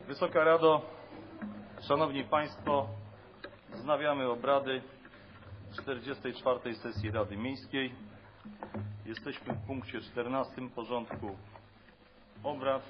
Wysoka Rado, Szanowni Państwo, wznawiamy obrady 44. sesji Rady Miejskiej. Jesteśmy w punkcie 14 porządku obrad.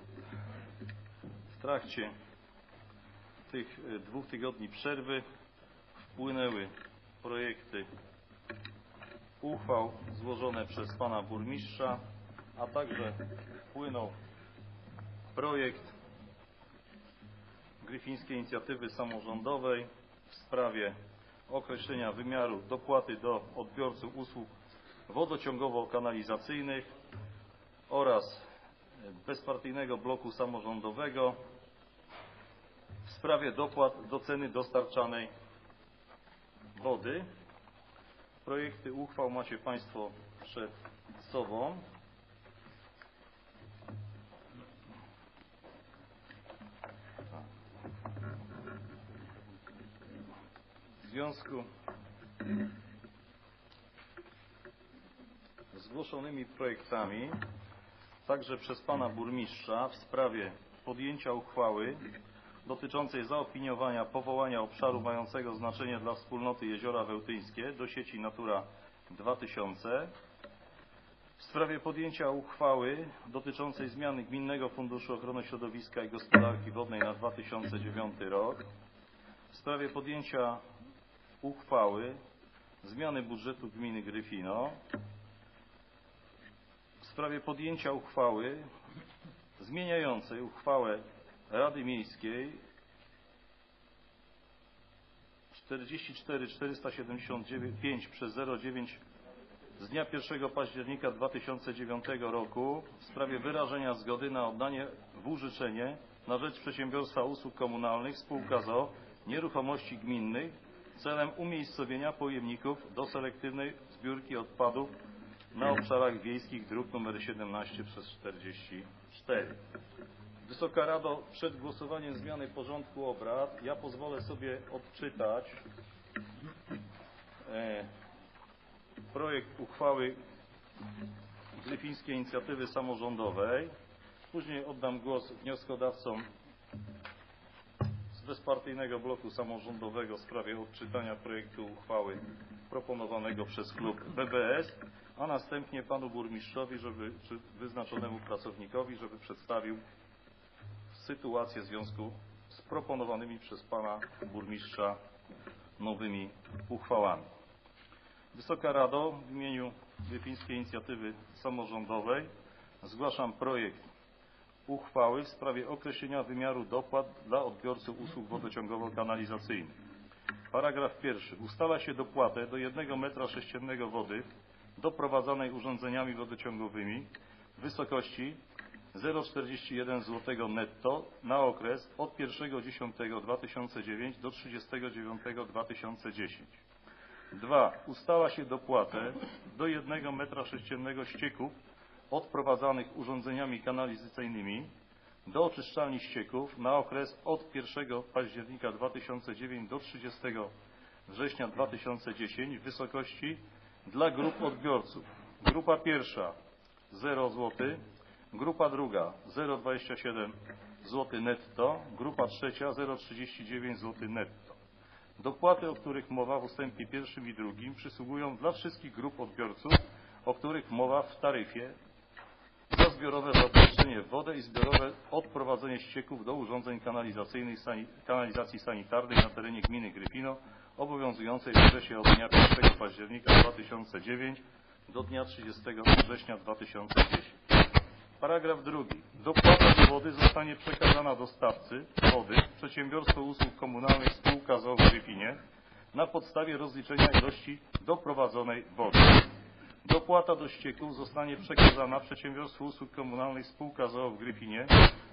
W trakcie tych 2 tygodni przerwy wpłynęły projekty uchwał złożone przez pana burmistrza, a także wpłynął projekt Gryfińskiej Inicjatywy Samorządowej w sprawie określenia wymiaru dopłaty do odbiorców usług wodociągowo-kanalizacyjnych oraz bezpartyjnego bloku samorządowego w sprawie dopłat do ceny dostarczanej wody. Projekty uchwał macie Państwo przed sobą. W związku z zgłoszonymi projektami, także przez pana burmistrza, w sprawie podjęcia uchwały dotyczącej zaopiniowania powołania obszaru mającego znaczenie dla wspólnoty Jeziora Wełtyńskie do sieci Natura 2000, w sprawie podjęcia uchwały dotyczącej zmiany Gminnego Funduszu Ochrony Środowiska i Gospodarki Wodnej na 2009 rok, w sprawie podjęcia uchwały zmiany budżetu gminy Gryfino, w sprawie podjęcia uchwały zmieniającej uchwałę Rady Miejskiej 44-475/09 z dnia 1 października 2009 roku w sprawie wyrażenia zgody na oddanie w użyczenie na rzecz Przedsiębiorstwa Usług Komunalnych spółka z o.o. nieruchomości gminnych celem umiejscowienia pojemników do selektywnej zbiórki odpadów na obszarach wiejskich, druk nr 17/44. Wysoka Rado, przed głosowaniem zmiany porządku obrad ja pozwolę sobie odczytać projekt uchwały Gryfińskiej Inicjatywy Samorządowej. Później oddam głos wnioskodawcom z bezpartyjnego bloku samorządowego w sprawie odczytania projektu uchwały proponowanego przez klub BBS, a następnie panu burmistrzowi, czy wyznaczonemu pracownikowi, żeby przedstawił sytuację w związku z proponowanymi przez pana burmistrza nowymi uchwałami. Wysoka Rado, w imieniu Gryfińskiej Inicjatywy Samorządowej zgłaszam projekt uchwały w sprawie określenia wymiaru dopłat dla odbiorców usług wodociągowo-kanalizacyjnych. Paragraf 1. Ustala się dopłatę do 1 m3 wody doprowadzanej urządzeniami wodociągowymi w wysokości 0,41 zł netto na okres od 1.10.2009 do 30.09.2010. 2. Ustala się dopłatę do 1 m3 ścieków odprowadzanych urządzeniami kanalizacyjnymi do oczyszczalni ścieków na okres od 1 października 2009 do 30 września 2010 w wysokości dla grup odbiorców. Grupa pierwsza 0 zł, grupa druga 0,27 zł netto, grupa trzecia 0,39 zł netto. Dopłaty, o których mowa w ustępie 1 i 2 przysługują dla wszystkich grup odbiorców, o których mowa w taryfie za zbiorowe zaopatrzenie w wodę i zbiorowe odprowadzenie ścieków do urządzeń kanalizacyjnych kanalizacji sanitarnej na terenie gminy Gryfino obowiązującej w okresie od dnia 1 października 2009 do dnia 30 września 2010. Paragraf 2. Dopłata do wody zostanie przekazana dostawcy wody Przedsiębiorstwo Usług Komunalnych spółka z o.o. w Gryfinie na podstawie rozliczenia ilości doprowadzonej wody. Dopłata do ścieków zostanie przekazana Przedsiębiorstwu Usług Komunalnych spółka z o.o. w Gryfinie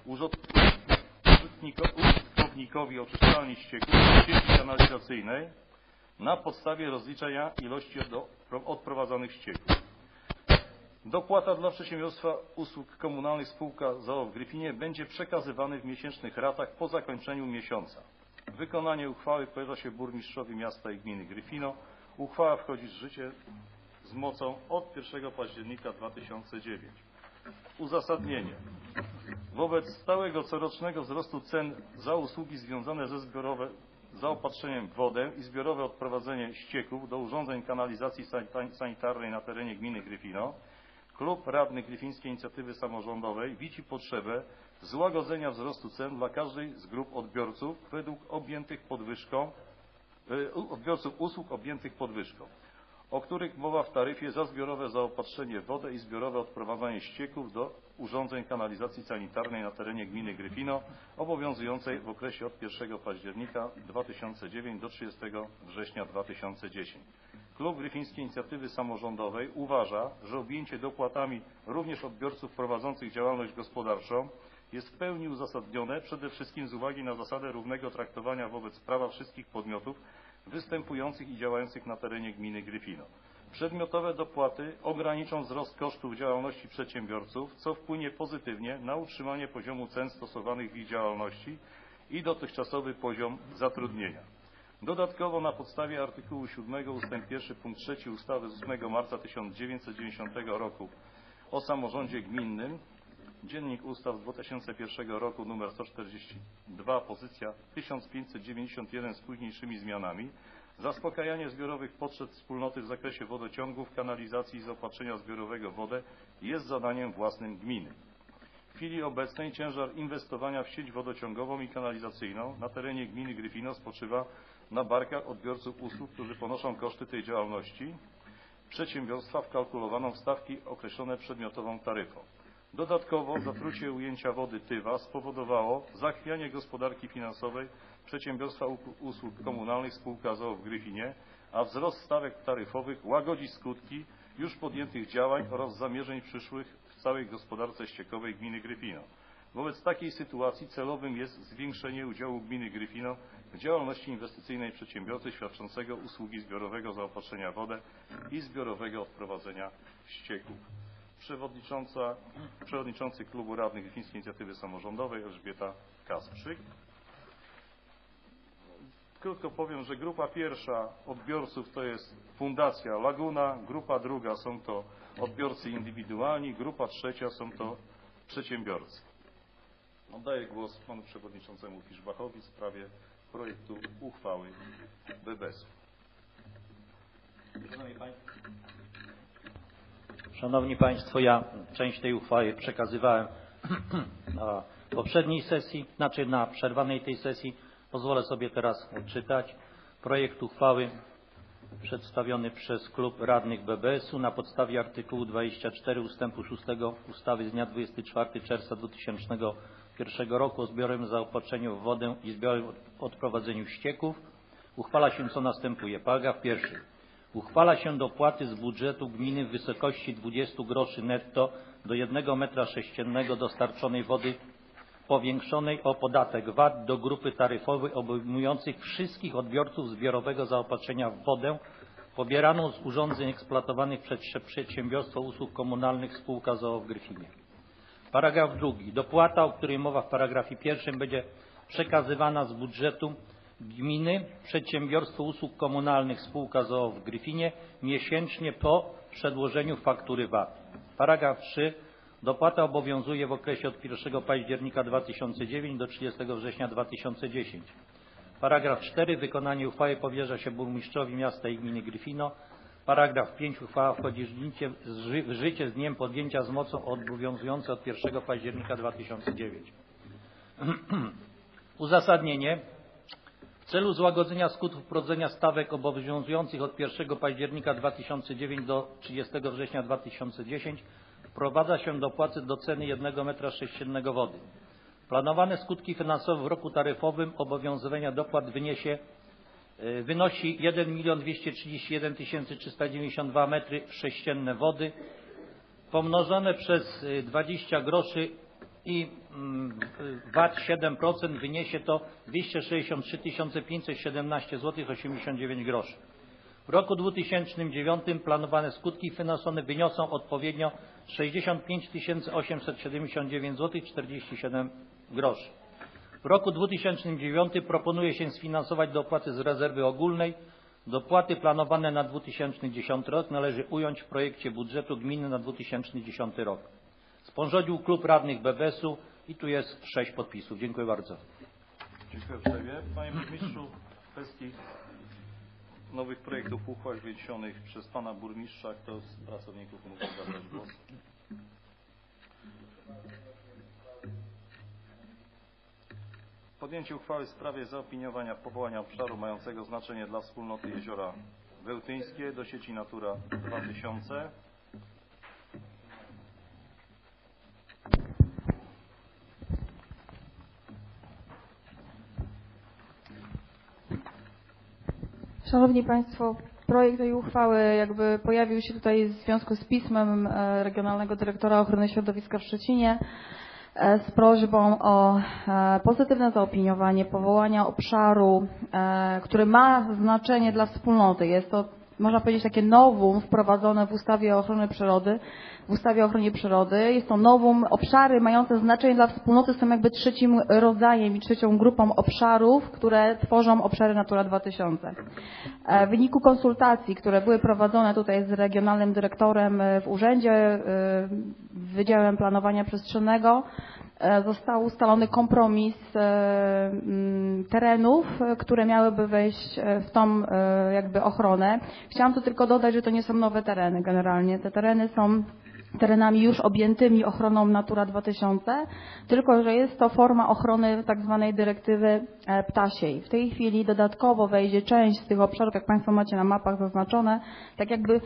użytkownikowi oczyszczalni ścieków w sieci kanalizacyjnej na podstawie rozliczenia ilości odprowadzanych ścieków. Dopłata dla Przedsiębiorstwa Usług Komunalnych spółka z o.o. w Gryfinie będzie przekazywany w miesięcznych ratach po zakończeniu miesiąca. Wykonanie uchwały powierza się burmistrzowi miasta i gminy Gryfino. Uchwała wchodzi w życie z mocą od 1 października 2009. Uzasadnienie. Wobec stałego corocznego wzrostu cen za usługi związane ze zaopatrzeniem w wodę i zbiorowe odprowadzenie ścieków do urządzeń kanalizacji sanitarnej na terenie gminy Gryfino, Klub Radnych Gryfińskiej Inicjatywy Samorządowej widzi potrzebę złagodzenia wzrostu cen dla każdej z grup odbiorców według odbiorców usług objętych podwyżką, o których mowa w taryfie za zbiorowe zaopatrzenie w wodę i zbiorowe odprowadzanie ścieków do urządzeń kanalizacji sanitarnej na terenie gminy Gryfino, obowiązującej w okresie od 1 października 2009 do 30 września 2010. Klub Gryfińskiej Inicjatywy Samorządowej uważa, że objęcie dopłatami również odbiorców prowadzących działalność gospodarczą jest w pełni uzasadnione, przede wszystkim z uwagi na zasadę równego traktowania wobec prawa wszystkich podmiotów występujących i działających na terenie gminy Gryfino. Przedmiotowe dopłaty ograniczą wzrost kosztów działalności przedsiębiorców, co wpłynie pozytywnie na utrzymanie poziomu cen stosowanych w ich działalności i dotychczasowy poziom zatrudnienia. Dodatkowo na podstawie artykułu 7 ust. 1 punkt 3 ustawy z 8 marca 1990 roku o samorządzie gminnym, Dziennik Ustaw z 2001 roku nr 142, pozycja 1591 z późniejszymi zmianami, zaspokajanie zbiorowych potrzeb wspólnoty w zakresie wodociągów, kanalizacji i zaopatrzenia zbiorowego w wodę jest zadaniem własnym gminy. W chwili obecnej ciężar inwestowania w sieć wodociągową i kanalizacyjną na terenie gminy Gryfino spoczywa na barkach odbiorców usług, którzy ponoszą koszty tej działalności przedsiębiorstwa wkalkulowaną w stawki określone przedmiotową taryfą. Dodatkowo zatrucie ujęcia wody Tywa spowodowało zachwianie gospodarki finansowej Przedsiębiorstwa Usług Komunalnych Spółka z o.o. w Gryfinie, a wzrost stawek taryfowych łagodzi skutki już podjętych działań oraz zamierzeń przyszłych w całej gospodarce ściekowej gminy Gryfino. Wobec takiej sytuacji celowym jest zwiększenie udziału gminy Gryfino w działalności inwestycyjnej przedsiębiorcy świadczącego usługi zbiorowego zaopatrzenia w wodę i zbiorowego odprowadzenia ścieków. Przewodniczący Klubu Radnych Gryfińskiej Inicjatywy Samorządowej Elżbieta Kasprzyk. Krótko powiem, że grupa pierwsza odbiorców to jest Fundacja Laguna, grupa druga są to odbiorcy indywidualni, grupa trzecia są to przedsiębiorcy. Oddaję głos panu przewodniczącemu Fiszbachowi w sprawie projektu uchwały BBS-u. Szanowni Państwo, ja część tej uchwały przekazywałem na poprzedniej sesji, na przerwanej tej sesji. Pozwolę sobie teraz odczytać projekt uchwały przedstawiony przez Klub Radnych BBS-u na podstawie artykułu 24 ustępu 6 ustawy z dnia 24 czerwca 2001 roku o zbiorowym zaopatrzeniu w wodę i zbiorowym odprowadzeniu ścieków. Uchwala się, co następuje. Paragraf pierwszy. Uchwala się dopłaty z budżetu gminy w wysokości 20 groszy netto do 1 m3 dostarczonej wody powiększonej o podatek VAT do grupy taryfowej obejmujących wszystkich odbiorców zbiorowego zaopatrzenia w wodę pobieraną z urządzeń eksploatowanych przez Przedsiębiorstwo Usług Komunalnych Spółka z o.o. w Gryfinie. Paragraf drugi. Dopłata, o której mowa w paragrafie pierwszym, będzie przekazywana z budżetu gminy Przedsiębiorstwo Usług Komunalnych Spółka z o.o. w Gryfinie miesięcznie po przedłożeniu faktury VAT. Paragraf 3. Dopłata obowiązuje w okresie od 1 października 2009 do 30 września 2010. Paragraf 4. Wykonanie uchwały powierza się burmistrzowi miasta i gminy Gryfino. Paragraf 5. Uchwała wchodzi w życie z dniem podjęcia z mocą obowiązujące od 1 października 2009. Uzasadnienie. W celu złagodzenia skutków wprowadzenia stawek obowiązujących od 1 października 2009 do 30 września 2010 wprowadza się dopłaty do ceny 1 m3 wody. Planowane skutki finansowe w roku taryfowym obowiązywania dopłat wynosi 1 231 392 m3 wody pomnożone przez 20 groszy i VAT 7% wyniesie to 263 517 zł 89 groszy. W roku 2009 planowane skutki finansowe wyniosą odpowiednio 65 879 zł 47 groszy. W roku 2009 proponuje się sfinansować dopłaty z rezerwy ogólnej. Dopłaty planowane na 2010 rok należy ująć w projekcie budżetu gminy na 2010 rok. Sporządził Klub Radnych BBS-u i tu jest 6 podpisów. Dziękuję bardzo. Dziękuję uprzejmie. Panie Burmistrzu, w kwestii nowych projektów uchwał wniesionych przez Pana Burmistrza, kto z pracowników mógł zabrać głos? Podjęcie uchwały w sprawie zaopiniowania powołania obszaru mającego znaczenie dla wspólnoty Jeziora Bełtyńskie do sieci Natura 2000. Szanowni Państwo, projekt tej uchwały jakby pojawił się tutaj w związku z pismem Regionalnego Dyrektora Ochrony Środowiska w Szczecinie z prośbą o pozytywne zaopiniowanie powołania obszaru, który ma znaczenie dla wspólnoty. Jest to, można powiedzieć, takie novum wprowadzone w ustawie o ochronie przyrody. W ustawie o ochronie przyrody jest to novum. Obszary mające znaczenie dla wspólnoty są jakby trzecim rodzajem i trzecią grupą obszarów, które tworzą obszary Natura 2000. W wyniku konsultacji, które były prowadzone tutaj z regionalnym dyrektorem w urzędzie, Wydziałem Planowania Przestrzennego, został ustalony kompromis terenów, które miałyby wejść w tą jakby ochronę. Chciałam tu tylko dodać, że to nie są nowe tereny generalnie. Te tereny są terenami już objętymi ochroną Natura 2000, tylko że jest to forma ochrony tak zwanej dyrektywy ptasiej. W tej chwili dodatkowo wejdzie część z tych obszarów, jak Państwo macie na mapach zaznaczone, tak jakby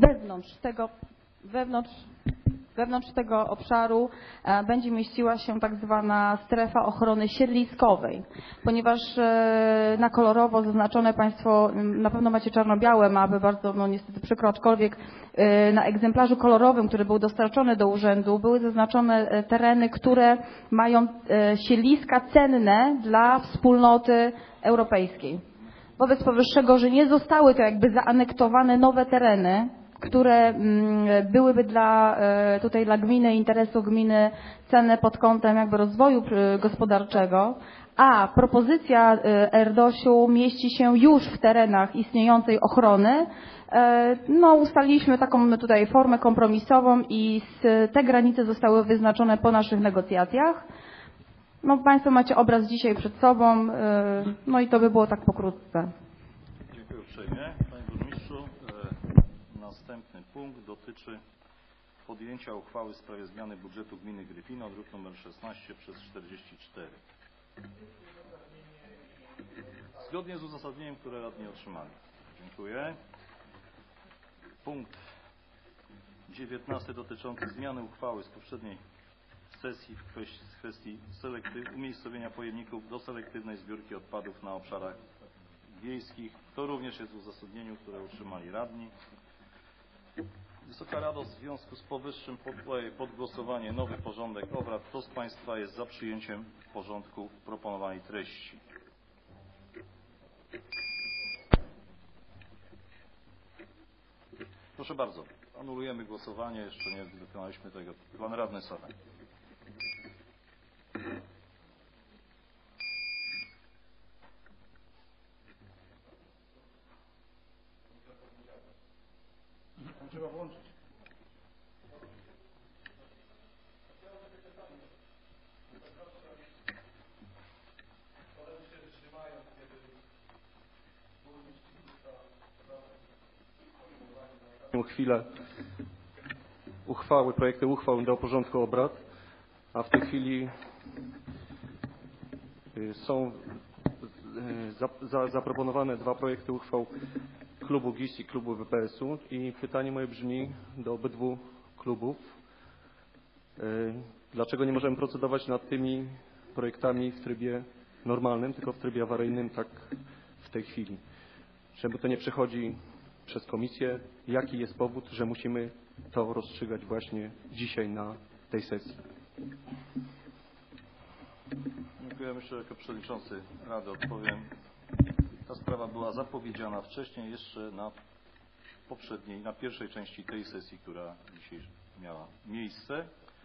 wewnątrz tego obszaru będzie mieściła się tak zwana strefa ochrony siedliskowej, ponieważ na kolorowo zaznaczone Państwo na pewno macie czarno-białe mapy, bardzo no niestety przykro, aczkolwiek na egzemplarzu kolorowym, który był dostarczony do urzędu, były zaznaczone tereny, które mają siedliska cenne dla wspólnoty europejskiej. Wobec powyższego, że nie zostały to jakby zaanektowane nowe tereny, które byłyby dla gminy, interesu gminy cenne pod kątem jakby rozwoju gospodarczego, a propozycja RDOŚ-u mieści się już w terenach istniejącej ochrony, no ustaliliśmy taką tutaj formę kompromisową i te granice zostały wyznaczone po naszych negocjacjach. No Państwo macie obraz dzisiaj przed sobą, no i to by było tak pokrótce. Dziękuję uprzejmie. Panie Burmistrzu, następny punkt dotyczy podjęcia uchwały w sprawie zmiany budżetu gminy Gryfino, druk nr 16/44. Zgodnie z uzasadnieniem, które radni otrzymali. Dziękuję. Punkt 19 dotyczący zmiany uchwały z poprzedniej sesji w kwestii umiejscowienia pojemników do selektywnej zbiórki odpadów na obszarach wiejskich. To również jest w uzasadnieniu, które otrzymali radni. Wysoka Rado, w związku z powyższym poddaję pod głosowanie nowy porządek obrad. Kto z Państwa jest za przyjęciem porządku proponowanej treści? Proszę bardzo, anulujemy głosowanie, jeszcze nie wykonaliśmy tego. Pan radny Sochań. Trzeba włączyć. Chwilę projekty uchwał do porządku obrad, a w tej chwili są zaproponowane 2 projekty uchwał klubu GiS i klubu WPS-u i pytanie moje brzmi do obydwu klubów. Dlaczego nie możemy procedować nad tymi projektami w trybie normalnym, tylko w trybie awaryjnym, tak w tej chwili? Czemu to nie przechodzi przez komisję? Jaki jest powód, że musimy to rozstrzygać właśnie dzisiaj na tej sesji? Dziękuję. Myślę, że jako przewodniczący Rady odpowiem. Ta sprawa była zapowiedziana wcześniej, jeszcze na pierwszej części tej sesji, która dzisiaj miała miejsce.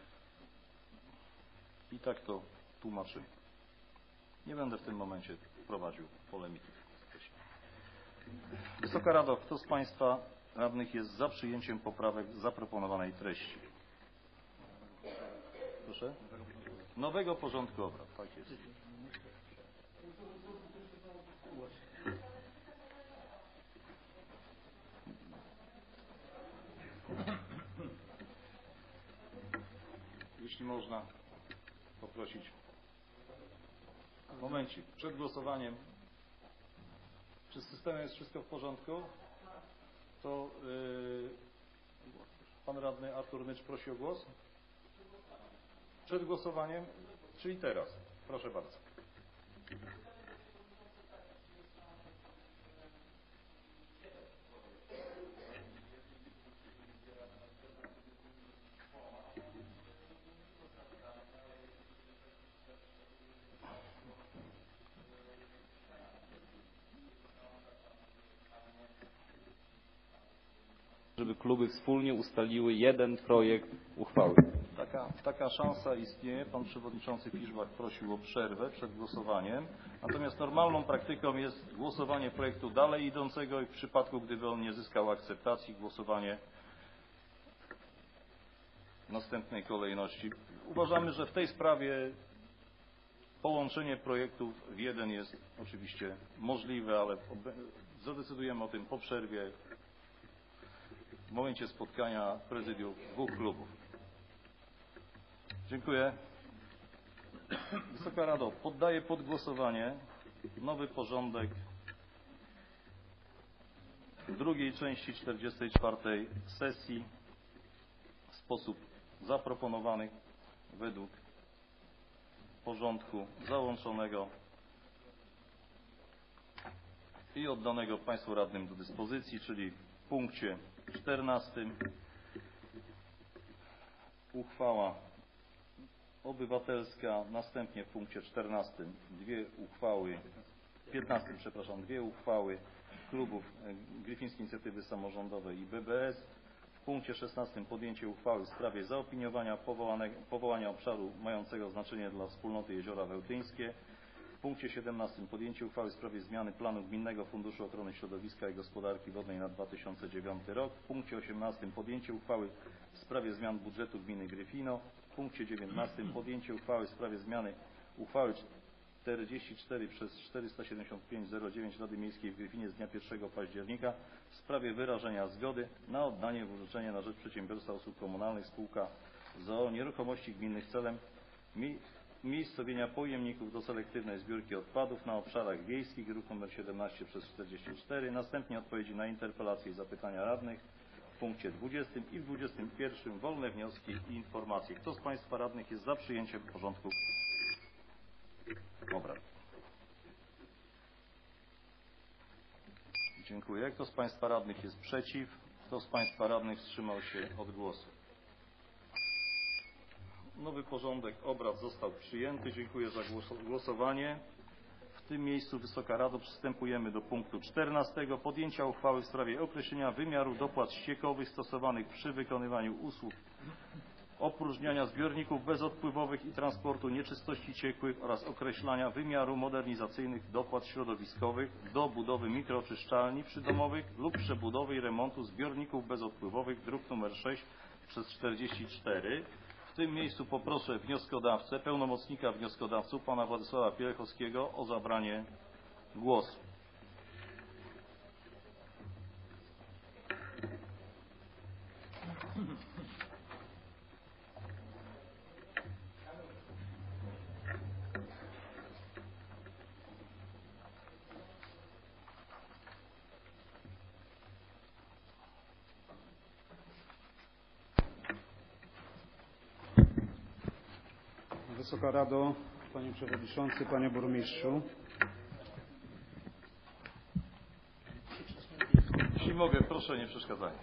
I tak to tłumaczy. Nie będę w tym momencie prowadził polemiki. Wysoka Rado, kto z Państwa radnych jest za przyjęciem poprawek zaproponowanej treści? Proszę. nowego porządku obrad. Tak jest. Jeśli można poprosić. Momencik, przed głosowaniem. Czy z systemem jest wszystko w porządku? To pan radny Artur Nycz prosi o głos. Przed głosowaniem, czyli teraz. Proszę bardzo. Żeby kluby wspólnie ustaliły jeden projekt uchwały. Taka szansa istnieje. Pan przewodniczący Fiszbach prosił o przerwę przed głosowaniem. Natomiast normalną praktyką jest głosowanie projektu dalej idącego i w przypadku, gdyby on nie zyskał akceptacji, głosowanie w następnej kolejności. Uważamy, że w tej sprawie połączenie projektów w jeden jest oczywiście możliwe, ale zadecydujemy o tym po przerwie. W momencie spotkania prezydiów dwóch klubów. Dziękuję. Wysoka Rado, poddaję pod głosowanie nowy porządek drugiej części 44. sesji w sposób zaproponowany według porządku załączonego i oddanego Państwu radnym do dyspozycji, czyli w punkcie 14 uchwała obywatelska, następnie w punkcie 14 dwie uchwały klubów Gryfińskiej Inicjatywy Samorządowej i BBS. W punkcie 16 podjęcie uchwały w sprawie zaopiniowania powołania obszaru mającego znaczenie dla wspólnoty Jeziora Wełtyńskie. W punkcie 17 podjęcie uchwały w sprawie zmiany planu Gminnego Funduszu Ochrony Środowiska i Gospodarki Wodnej na 2009 rok. W punkcie 18 podjęcie uchwały w sprawie zmian budżetu gminy Gryfino. W punkcie 19 podjęcie uchwały w sprawie zmiany uchwały 44/475/09 Rady Miejskiej w Gryfinie z dnia 1 października w sprawie wyrażenia zgody na oddanie w użyczenie na rzecz Przedsiębiorstwa Usług Komunalnych spółka z o.o. nieruchomości gminnych celem umiejscowienia pojemników do selektywnej zbiórki odpadów na obszarach wiejskich, druk nr 17/44. Następnie odpowiedzi na interpelacje i zapytania radnych w punkcie 20 i w 21 wolne wnioski i informacje. Kto z Państwa radnych jest za przyjęciem porządku obrad? Dziękuję. Kto z Państwa radnych jest przeciw? Kto z Państwa radnych wstrzymał się od głosu? Nowy porządek obrad został przyjęty. Dziękuję za głosowanie. W tym miejscu, Wysoka Rado, przystępujemy do punktu 14. Podjęcia uchwały w sprawie określenia wymiaru dopłat ściekowych stosowanych przy wykonywaniu usług opróżniania zbiorników bezodpływowych i transportu nieczystości ciekłych oraz określania wymiaru modernizacyjnych dopłat środowiskowych do budowy mikroczyszczalni przydomowych lub przebudowy i remontu zbiorników bezodpływowych, druk nr 6/44. W tym miejscu poproszę wnioskodawcę, pełnomocnika wnioskodawców, pana Władysława Pielechowskiego o zabranie głosu. Wysoka Rado, Panie Przewodniczący, Panie Burmistrzu. Jeśli mogę, proszę nie przeszkadzać.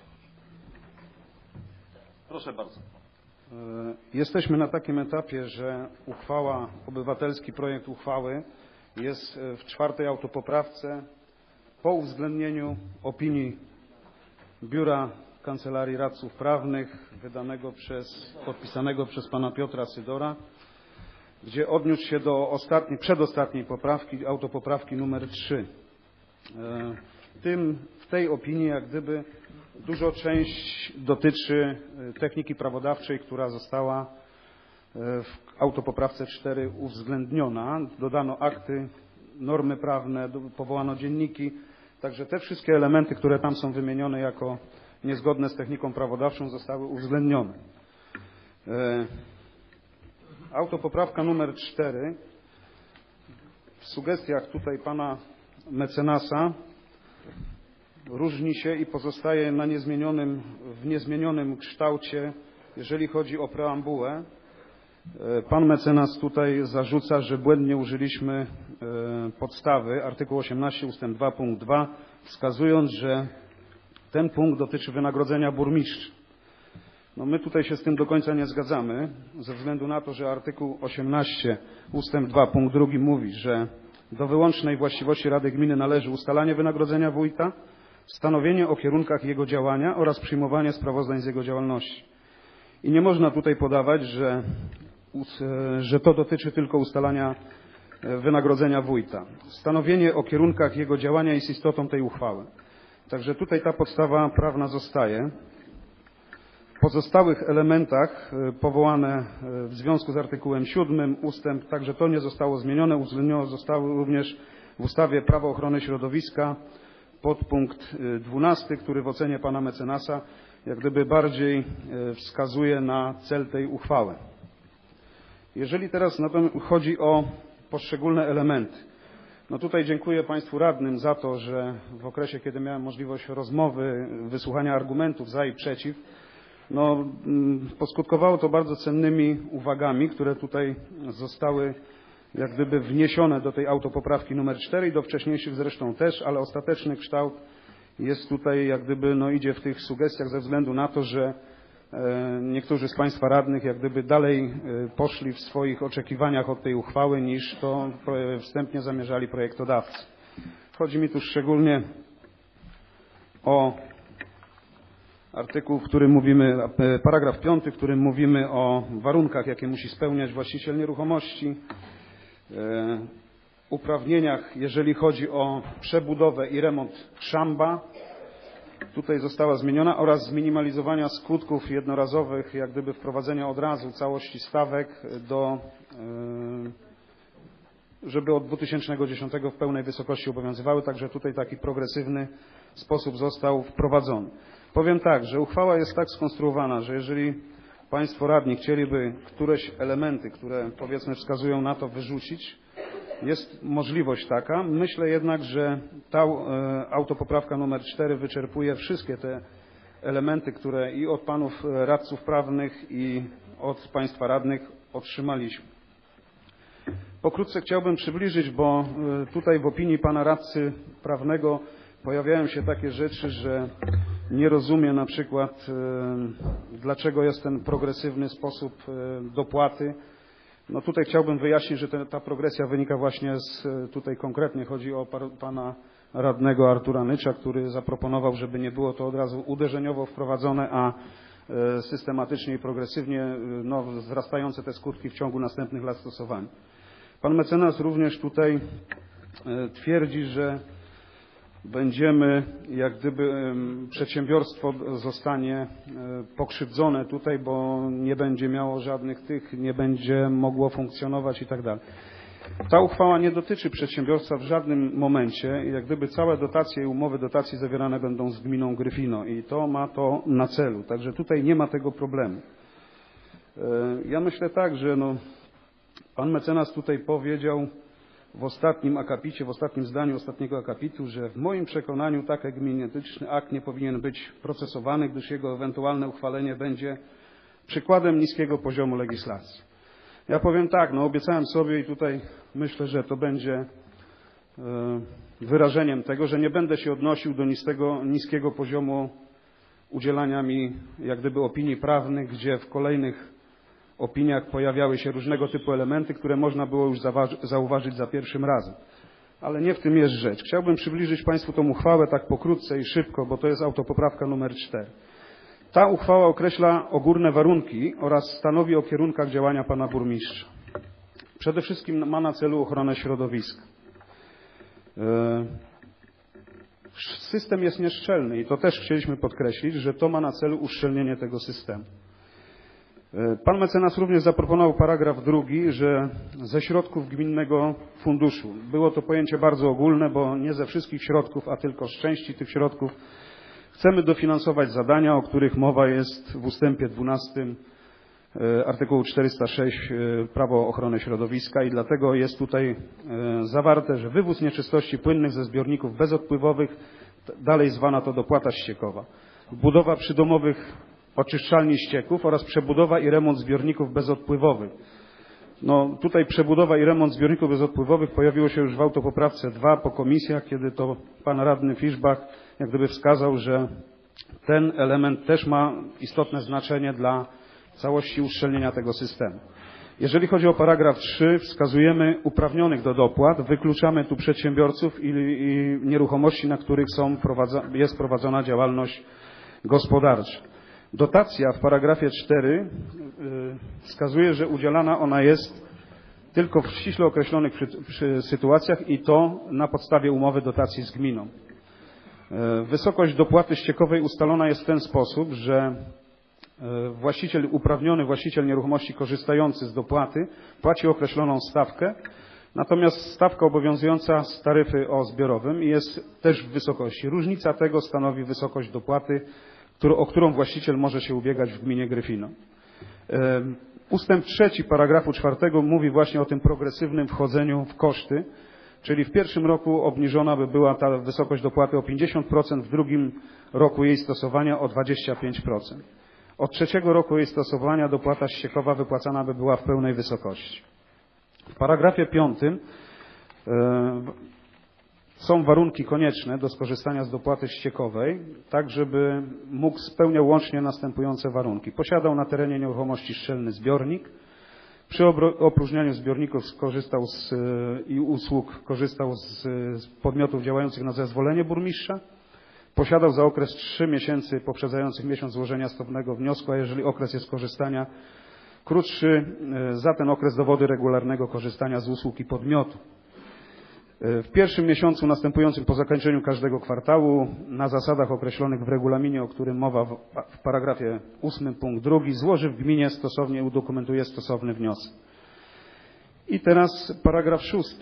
Proszę bardzo. Jesteśmy na takim etapie, że obywatelski projekt uchwały jest w 4. autopoprawce po uwzględnieniu opinii Biura Kancelarii Radców Prawnych podpisanego przez pana Piotra Sydora, gdzie odniósł się do przedostatniej poprawki, autopoprawki numer 3. W tej opinii jak gdyby dużo część dotyczy techniki prawodawczej, która została autopoprawce 4 uwzględniona. Dodano akty, normy prawne, powołano dzienniki. Także te wszystkie elementy, które tam są wymienione jako niezgodne z techniką prawodawczą, zostały uwzględnione. Autopoprawka numer 4 w sugestiach tutaj pana mecenasa różni się i pozostaje w niezmienionym kształcie, jeżeli chodzi o preambułę. Pan mecenas tutaj zarzuca, że błędnie użyliśmy podstawy artykuł 18 ust. 2 punkt 2, wskazując, że ten punkt dotyczy wynagrodzenia burmistrzów. No my tutaj się z tym do końca nie zgadzamy, ze względu na to, że artykuł 18 ust. 2 punkt 2 mówi, że do wyłącznej właściwości Rady Gminy należy ustalanie wynagrodzenia wójta, stanowienie o kierunkach jego działania oraz przyjmowanie sprawozdań z jego działalności. I nie można tutaj podawać, że to dotyczy tylko ustalania wynagrodzenia wójta. Stanowienie o kierunkach jego działania jest istotą tej uchwały. Także tutaj ta podstawa prawna zostaje. W pozostałych elementach powołane w związku z artykułem 7 ustęp, także to nie zostało zmienione, uwzględnione zostały również w ustawie Prawo ochrony środowiska podpunkt 12, który w ocenie pana mecenasa jak gdyby bardziej wskazuje na cel tej uchwały. Jeżeli teraz chodzi o poszczególne elementy, no tutaj dziękuję państwu radnym za to, że w okresie, kiedy miałem możliwość rozmowy, wysłuchania argumentów za i przeciw, no, poskutkowało to bardzo cennymi uwagami, które tutaj zostały jak gdyby wniesione do tej autopoprawki numer 4 i do wcześniejszych zresztą też, ale ostateczny kształt jest tutaj jak gdyby idzie w tych sugestiach ze względu na to, że niektórzy z państwa radnych jak gdyby dalej poszli w swoich oczekiwaniach od tej uchwały niż to wstępnie zamierzali projektodawcy. Chodzi mi tu szczególnie o artykuł, w którym mówimy, paragraf 5, w którym mówimy o warunkach, jakie musi spełniać właściciel nieruchomości, uprawnieniach, jeżeli chodzi o przebudowę i remont szamba. Tutaj została zmieniona oraz zminimalizowania skutków jednorazowych, jak gdyby wprowadzenia od razu całości stawek żeby od 2010 w pełnej wysokości obowiązywały, także tutaj taki progresywny sposób został wprowadzony. Powiem tak, że uchwała jest tak skonstruowana, że jeżeli państwo radni chcieliby któreś elementy, które powiedzmy wskazują na to, wyrzucić, jest możliwość taka. Myślę jednak, że ta autopoprawka numer 4 wyczerpuje wszystkie te elementy, które i od panów radców prawnych, i od państwa radnych otrzymaliśmy. Pokrótce chciałbym przybliżyć, bo tutaj w opinii pana radcy prawnego pojawiają się takie rzeczy, że nie rozumie na przykład, dlaczego jest ten progresywny sposób dopłaty. No tutaj chciałbym wyjaśnić, że ta progresja wynika właśnie tutaj konkretnie chodzi o pana radnego Artura Nycza, który zaproponował, żeby nie było to od razu uderzeniowo wprowadzone, a systematycznie i progresywnie wzrastające te skutki w ciągu następnych lat stosowania. Pan mecenas również tutaj twierdzi, że będziemy, jak gdyby przedsiębiorstwo zostanie pokrzywdzone tutaj, bo nie będzie miało żadnych nie będzie mogło funkcjonować i tak dalej. Ta uchwała nie dotyczy przedsiębiorstwa w żadnym momencie. Jak gdyby całe dotacje i umowy dotacji zawierane będą z gminą Gryfino i to ma to na celu. Także tutaj nie ma tego problemu. Ja myślę tak, że pan mecenas tutaj powiedział w ostatnim akapicie, w ostatnim zdaniu ostatniego akapitu, że w moim przekonaniu tak egminetyczny akt nie powinien być procesowany, gdyż jego ewentualne uchwalenie będzie przykładem niskiego poziomu legislacji. Ja powiem tak, obiecałem sobie i tutaj myślę, że to będzie wyrażeniem tego, że nie będę się odnosił do niskiego poziomu udzielania mi jak gdyby opinii prawnych, gdzie w kolejnych opiniach pojawiały się różnego typu elementy, które można było już zauważyć za pierwszym razem. Ale nie w tym jest rzecz. Chciałbym przybliżyć państwu tą uchwałę tak pokrótce i szybko, bo to jest autopoprawka numer 4. Ta uchwała określa ogólne warunki oraz stanowi o kierunkach działania pana burmistrza. Przede wszystkim ma na celu ochronę środowiska. System jest nieszczelny i to też chcieliśmy podkreślić, że to ma na celu uszczelnienie tego systemu. Pan mecenas również zaproponował paragraf drugi, że ze środków gminnego funduszu. Było to pojęcie bardzo ogólne, bo nie ze wszystkich środków, a tylko z części tych środków chcemy dofinansować zadania, o których mowa jest w ustępie 12 artykułu 406 Prawo ochrony środowiska i dlatego jest tutaj zawarte, że wywóz nieczystości płynnych ze zbiorników bezodpływowych, dalej zwana to dopłata ściekowa, budowa przydomowych oczyszczalni ścieków oraz przebudowa i remont zbiorników bezodpływowych. No tutaj przebudowa i remont zbiorników bezodpływowych pojawiło się już w autopoprawce 2 po komisjach, kiedy to pan radny Fiszbach jak gdyby wskazał, że ten element też ma istotne znaczenie dla całości uszczelnienia tego systemu. Jeżeli chodzi o paragraf 3, wskazujemy uprawnionych do dopłat, wykluczamy tu przedsiębiorców i nieruchomości, na których jest prowadzona działalność gospodarcza. Dotacja w paragrafie 4 wskazuje, że udzielana ona jest tylko w ściśle określonych sytuacjach i to na podstawie umowy dotacji z gminą. Wysokość dopłaty ściekowej ustalona jest w ten sposób, że uprawniony właściciel nieruchomości korzystający z dopłaty płaci określoną stawkę, natomiast stawka obowiązująca z taryfy o zbiorowym jest też w wysokości. Różnica tego stanowi wysokość dopłaty, o którą właściciel może się ubiegać w gminie Gryfino. Ustęp 3 paragrafu 4 mówi właśnie o tym progresywnym wchodzeniu w koszty, czyli w pierwszym roku obniżona by była ta wysokość dopłaty o 50%, w drugim roku jej stosowania o 25%. Od trzeciego roku jej stosowania dopłata ściekowa wypłacana by była w pełnej wysokości. W paragrafie 5 są warunki konieczne do skorzystania z dopłaty ściekowej, tak żeby mógł spełniał łącznie następujące warunki. Posiadał na terenie nieruchomości szczelny zbiornik, przy opróżnianiu zbiorników skorzystał i usług korzystał z podmiotów działających na zezwolenie burmistrza, posiadał za okres 3 miesięcy poprzedzających miesiąc złożenia stosownego wniosku, a jeżeli okres jest korzystania krótszy, za ten okres dowody regularnego korzystania z usług i podmiotu. W pierwszym miesiącu następującym po zakończeniu każdego kwartału na zasadach określonych w regulaminie, o którym mowa w paragrafie 8 punkt 2, złoży w gminie stosownie udokumentuje stosowny wniosek. I teraz paragraf 6.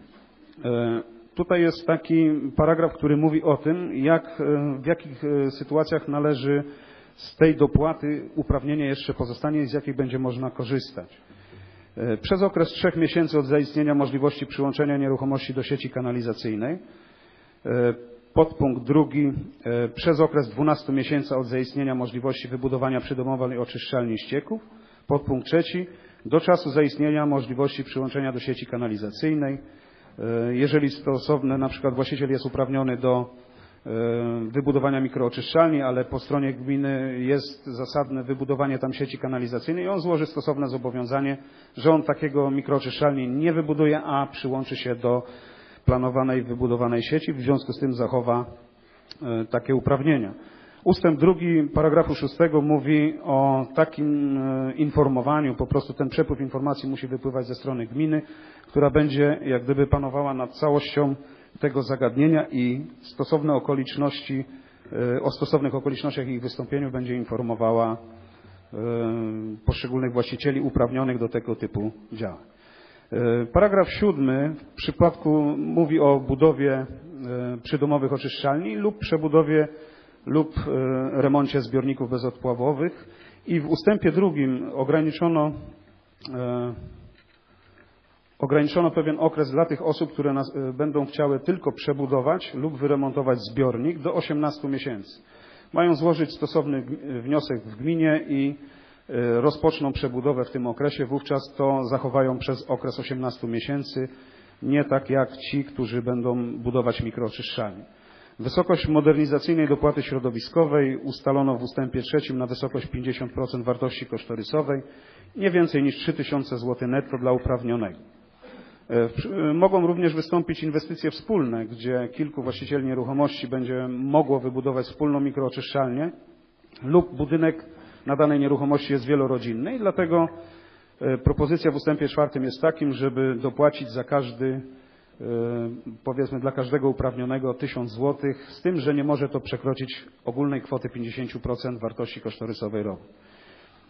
Tutaj jest taki paragraf, który mówi o tym, w jakich sytuacjach należy z tej dopłaty uprawnienie jeszcze pozostanie i z jakiej będzie można korzystać. Przez okres 3 miesięcy od zaistnienia możliwości przyłączenia nieruchomości do sieci kanalizacyjnej. Podpunkt 2. Przez okres 12 miesięcy od zaistnienia możliwości wybudowania przydomowej oczyszczalni ścieków. Podpunkt 3. Do czasu zaistnienia możliwości przyłączenia do sieci kanalizacyjnej. Jeżeli stosowny, na przykład właściciel jest uprawniony do wybudowania mikrooczyszczalni, ale po stronie gminy jest zasadne wybudowanie tam sieci kanalizacyjnej i on złoży stosowne zobowiązanie, że on takiego mikrooczyszczalni nie wybuduje, a przyłączy się do planowanej, wybudowanej sieci, w związku z tym zachowa takie uprawnienia. Ustęp 2 paragrafu 6 mówi o takim informowaniu, po prostu ten przepływ informacji musi wypływać ze strony gminy, która będzie jak gdyby panowała nad całością tego zagadnienia i stosowne okoliczności, o stosownych okolicznościach i ich wystąpieniu będzie informowała poszczególnych właścicieli uprawnionych do tego typu działań. Paragraf 7 w przypadku mówi o budowie przydomowych oczyszczalni lub przebudowie lub remoncie zbiorników bezodpławowych i w ustępie 2 ograniczono pewien okres dla tych osób, które będą chciały tylko przebudować lub wyremontować zbiornik do 18 miesięcy. Mają złożyć stosowny wniosek w gminie i rozpoczną przebudowę w tym okresie, wówczas to zachowają przez okres 18 miesięcy, nie tak jak ci, którzy będą budować mikrooczyszczalnie. Wysokość modernizacyjnej dopłaty środowiskowej ustalono w ustępie 3 na wysokość 50% wartości kosztorysowej, nie więcej niż 3000 zł netto dla uprawnionego. Mogą również wystąpić inwestycje wspólne, gdzie kilku właścicieli nieruchomości będzie mogło wybudować wspólną mikrooczyszczalnię lub budynek na danej nieruchomości jest wielorodzinny i dlatego propozycja w ustępie 4 jest takim, żeby dopłacić za każdy, powiedzmy dla każdego uprawnionego 1000 zł, z tym, że nie może to przekroczyć ogólnej kwoty 50% wartości kosztorysowej rowu.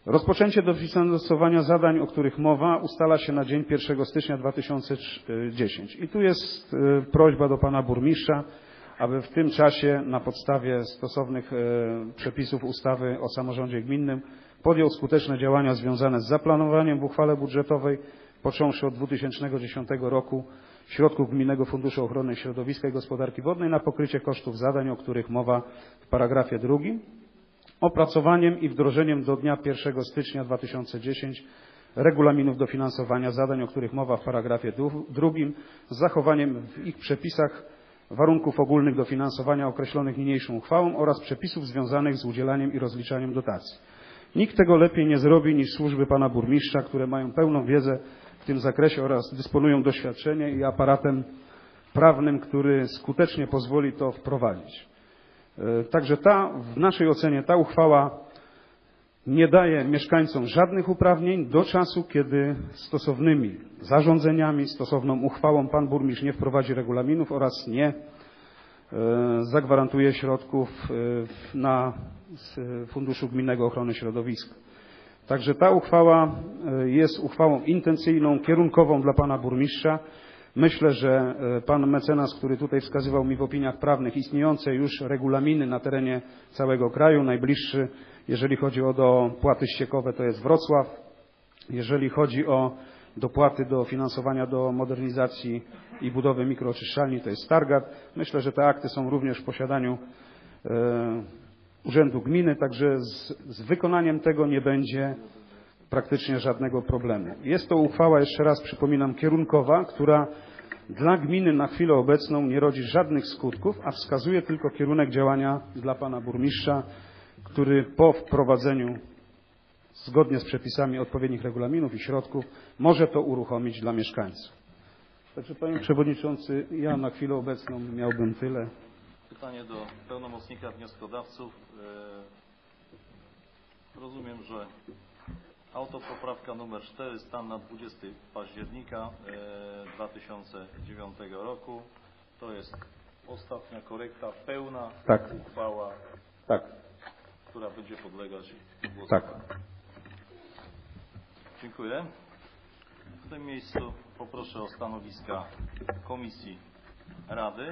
Rozpoczęcie dofinansowania zadań, o których mowa, ustala się na dzień 1 stycznia 2010. I tu jest prośba do pana burmistrza, aby w tym czasie na podstawie stosownych przepisów ustawy o samorządzie gminnym podjął skuteczne działania związane z zaplanowaniem w uchwale budżetowej, począwszy od 2010 roku, środków Gminnego Funduszu Ochrony Środowiska i Gospodarki Wodnej na pokrycie kosztów zadań, o których mowa w paragrafie 2, opracowaniem i wdrożeniem do dnia 1 stycznia 2010 regulaminów dofinansowania zadań, o których mowa w paragrafie 2, z zachowaniem w ich przepisach warunków ogólnych dofinansowania określonych niniejszą uchwałą oraz przepisów związanych z udzielaniem i rozliczaniem dotacji. Nikt tego lepiej nie zrobi niż służby pana burmistrza, które mają pełną wiedzę w tym zakresie oraz dysponują doświadczeniem i aparatem prawnym, który skutecznie pozwoli to wprowadzić. Także w naszej ocenie ta uchwała nie daje mieszkańcom żadnych uprawnień do czasu, kiedy stosownymi zarządzeniami, stosowną uchwałą pan burmistrz nie wprowadzi regulaminów oraz nie zagwarantuje środków na Funduszu Gminnego Ochrony Środowiska. Także ta uchwała jest uchwałą intencyjną, kierunkową dla pana burmistrza. Myślę, że pan mecenas, który tutaj wskazywał mi w opiniach prawnych istniejące już regulaminy na terenie całego kraju, najbliższy, jeżeli chodzi o dopłaty ściekowe, to jest Wrocław. Jeżeli chodzi o dopłaty do finansowania do modernizacji i budowy mikrooczyszczalni, to jest Stargard. Myślę, że te akty są również w posiadaniu Urzędu Gminy, także z wykonaniem tego nie będzie praktycznie żadnego problemu. Jest to uchwała, jeszcze raz przypominam, kierunkowa, która dla gminy na chwilę obecną nie rodzi żadnych skutków, a wskazuje tylko kierunek działania dla pana burmistrza, który po wprowadzeniu zgodnie z przepisami odpowiednich regulaminów i środków może to uruchomić dla mieszkańców. Także panie przewodniczący, ja na chwilę obecną miałbym tyle. Pytanie do pełnomocnika wnioskodawców. Rozumiem, że autopoprawka numer 4, stan na 20 października 2009 roku. To jest ostatnia korekta, pełna uchwała, która będzie podlegać głosowaniu. Dziękuję. W tym miejscu poproszę o stanowiska Komisji Rady.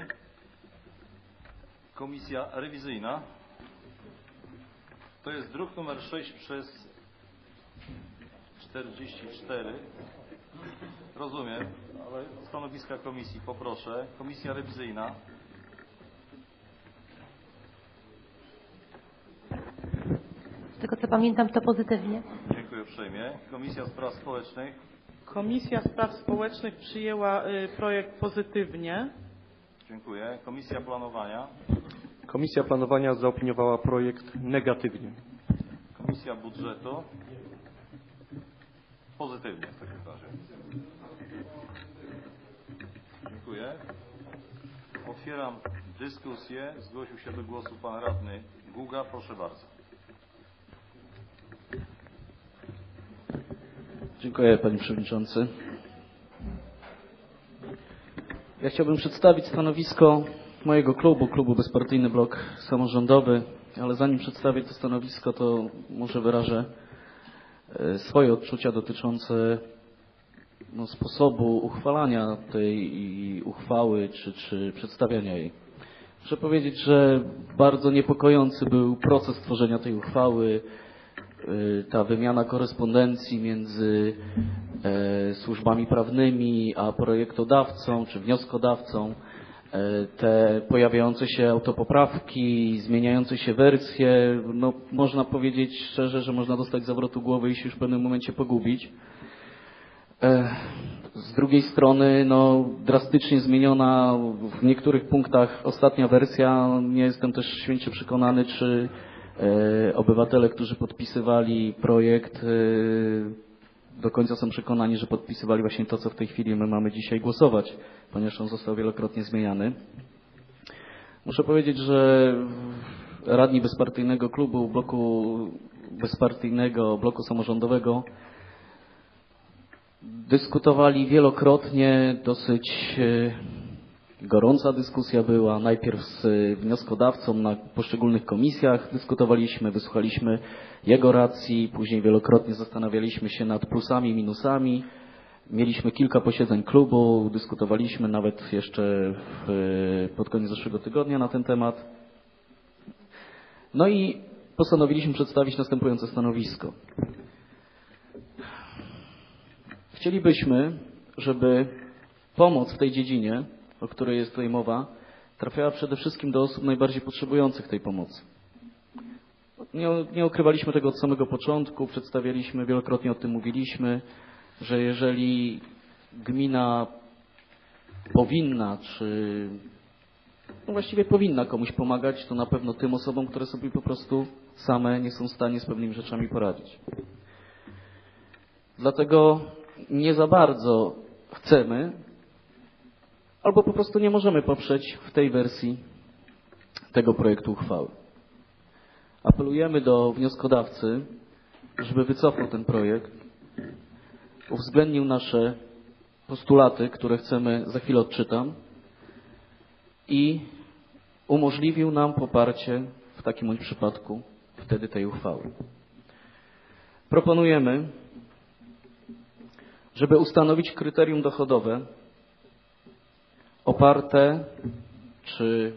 Komisja rewizyjna. To jest druk numer 6 przez 44. Rozumiem, ale stanowiska komisji poproszę. Komisja rewizyjna. Z tego co pamiętam, to pozytywnie. Dziękuję uprzejmie. Komisja Spraw Społecznych. Komisja Spraw Społecznych przyjęła projekt pozytywnie. Dziękuję. Komisja Planowania. Komisja Planowania zaopiniowała projekt negatywnie. Komisja Budżetu. Pozytywnie, sekretarze. Dziękuję. Otwieram dyskusję. Zgłosił się do głosu pan radny Guga. Proszę bardzo. Dziękuję panie przewodniczący. Ja chciałbym przedstawić stanowisko mojego klubu Bezpartyjny Blok Samorządowy, ale zanim przedstawię to stanowisko, to może wyrażę swoje odczucia dotyczące sposobu uchwalania tej uchwały czy przedstawiania jej. Muszę powiedzieć, że bardzo niepokojący był proces tworzenia tej uchwały, ta wymiana korespondencji między służbami prawnymi a projektodawcą czy wnioskodawcą, te pojawiające się autopoprawki, zmieniające się wersje, można powiedzieć szczerze, że można dostać zawrotu głowy i się już w pewnym momencie pogubić. Z drugiej strony drastycznie zmieniona w niektórych punktach ostatnia wersja. Nie jestem też święcie przekonany, czy obywatele, którzy podpisywali projekt, do końca są przekonani, że podpisywali właśnie to, co w tej chwili my mamy dzisiaj głosować, ponieważ on został wielokrotnie zmieniany. Muszę powiedzieć, że radni bezpartyjnego klubu, bezpartyjnego bloku samorządowego dyskutowali wielokrotnie, dosyć gorąca dyskusja była. Najpierw z wnioskodawcą na poszczególnych komisjach dyskutowaliśmy, wysłuchaliśmy jego racji, później wielokrotnie zastanawialiśmy się nad plusami, minusami. Mieliśmy kilka posiedzeń klubu, dyskutowaliśmy nawet jeszcze pod koniec zeszłego tygodnia na ten temat. No i postanowiliśmy przedstawić następujące stanowisko. Chcielibyśmy, żeby pomoc w tej dziedzinie, o której jest tutaj mowa, trafiała przede wszystkim do osób najbardziej potrzebujących tej pomocy. Nie ukrywaliśmy tego od samego początku, przedstawialiśmy, wielokrotnie o tym mówiliśmy, że jeżeli gmina powinna, czy właściwie powinna komuś pomagać, to na pewno tym osobom, które sobie po prostu same nie są w stanie z pewnymi rzeczami poradzić. Dlatego nie za bardzo chcemy, albo po prostu nie możemy poprzeć w tej wersji tego projektu uchwały. Apelujemy do wnioskodawcy, żeby wycofał ten projekt, uwzględnił nasze postulaty, które chcemy, za chwilę odczytam, i umożliwił nam poparcie w takim bądź przypadku wtedy tej uchwały. Proponujemy, żeby ustanowić kryterium dochodowe oparte, czy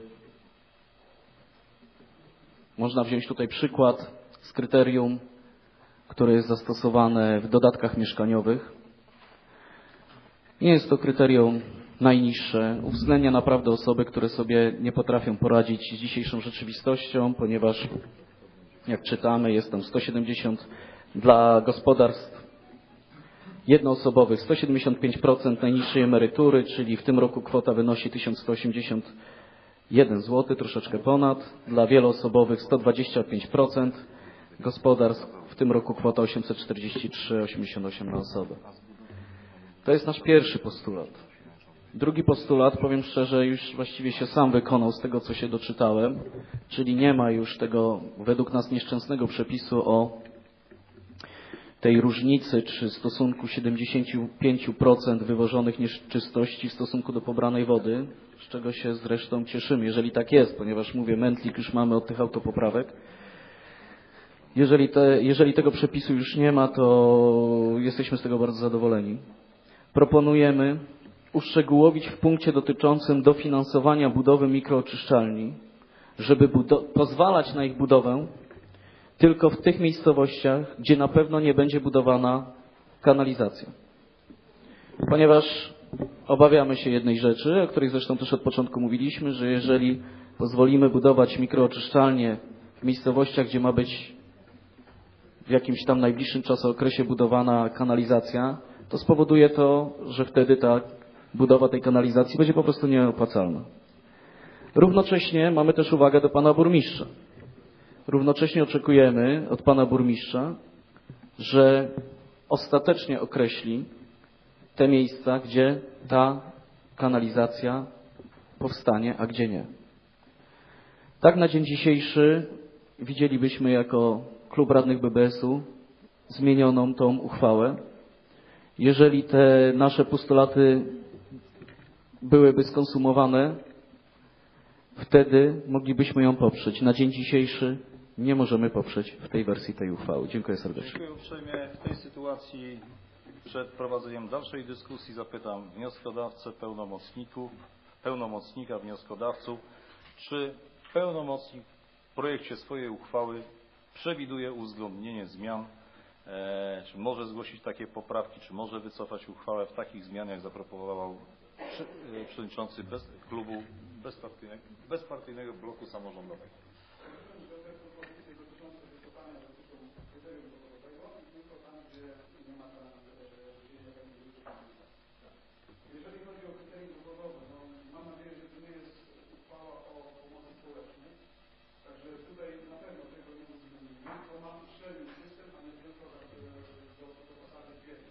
można wziąć tutaj przykład z kryterium, które jest zastosowane w dodatkach mieszkaniowych. Nie jest to kryterium najniższe. Uwzględnia naprawdę osoby, które sobie nie potrafią poradzić z dzisiejszą rzeczywistością, ponieważ jak czytamy, jest tam 170 dla gospodarstw jednoosobowych, 175% najniższej emerytury, czyli w tym roku kwota wynosi 1181 zł, troszeczkę ponad. Dla wieloosobowych 125% gospodarstw, w tym roku kwota 843,88 na osobę. To jest nasz pierwszy postulat. Drugi postulat, powiem szczerze, już właściwie się sam wykonał z tego, co się doczytałem, czyli nie ma już tego, według nas, nieszczęsnego przepisu o tej różnicy, czy stosunku 75% wywożonych nieczystości w stosunku do pobranej wody, z czego się zresztą cieszymy, jeżeli tak jest, ponieważ mówię, mętlik już mamy od tych autopoprawek. Jeżeli tego przepisu już nie ma, to jesteśmy z tego bardzo zadowoleni. Proponujemy uszczegółowić w punkcie dotyczącym dofinansowania budowy mikrooczyszczalni, żeby pozwalać na ich budowę tylko w tych miejscowościach, gdzie na pewno nie będzie budowana kanalizacja. Ponieważ obawiamy się jednej rzeczy, o której zresztą też od początku mówiliśmy, że jeżeli pozwolimy budować mikrooczyszczalnie w miejscowościach, gdzie ma być w jakimś tam najbliższym czasookresie budowana kanalizacja, to spowoduje to, że wtedy ta budowa tej kanalizacji będzie po prostu nieopłacalna. Równocześnie mamy też uwagę do pana burmistrza. Równocześnie oczekujemy od pana burmistrza, że ostatecznie określi te miejsca, gdzie ta kanalizacja powstanie, a gdzie nie. Tak na dzień dzisiejszy widzielibyśmy jako klub radnych BBS-u zmienioną tą uchwałę. Jeżeli te nasze postulaty byłyby skonsumowane, wtedy moglibyśmy ją poprzeć. Na dzień dzisiejszy nie możemy poprzeć w tej wersji tej uchwały. Dziękuję serdecznie. Dziękuję uprzejmie. W tej sytuacji przed prowadzeniem dalszej dyskusji zapytam wnioskodawcę, pełnomocnika wnioskodawców, czy pełnomocnik w projekcie swojej uchwały przewiduje uwzględnienie zmian, czy może zgłosić takie poprawki, czy może wycofać uchwałę w takich zmianach, jak zaproponował przewodniczący klubu bezpartyjnego bloku samorządowego. Jeżeli chodzi o kryterium dochodowe, mam nadzieję, że to nie jest uchwała o pomocy społecznej, także tutaj na pewno tego nie uwzględnimy. To ma uszczelnić system, a nie tylko doposażyć wiedzę.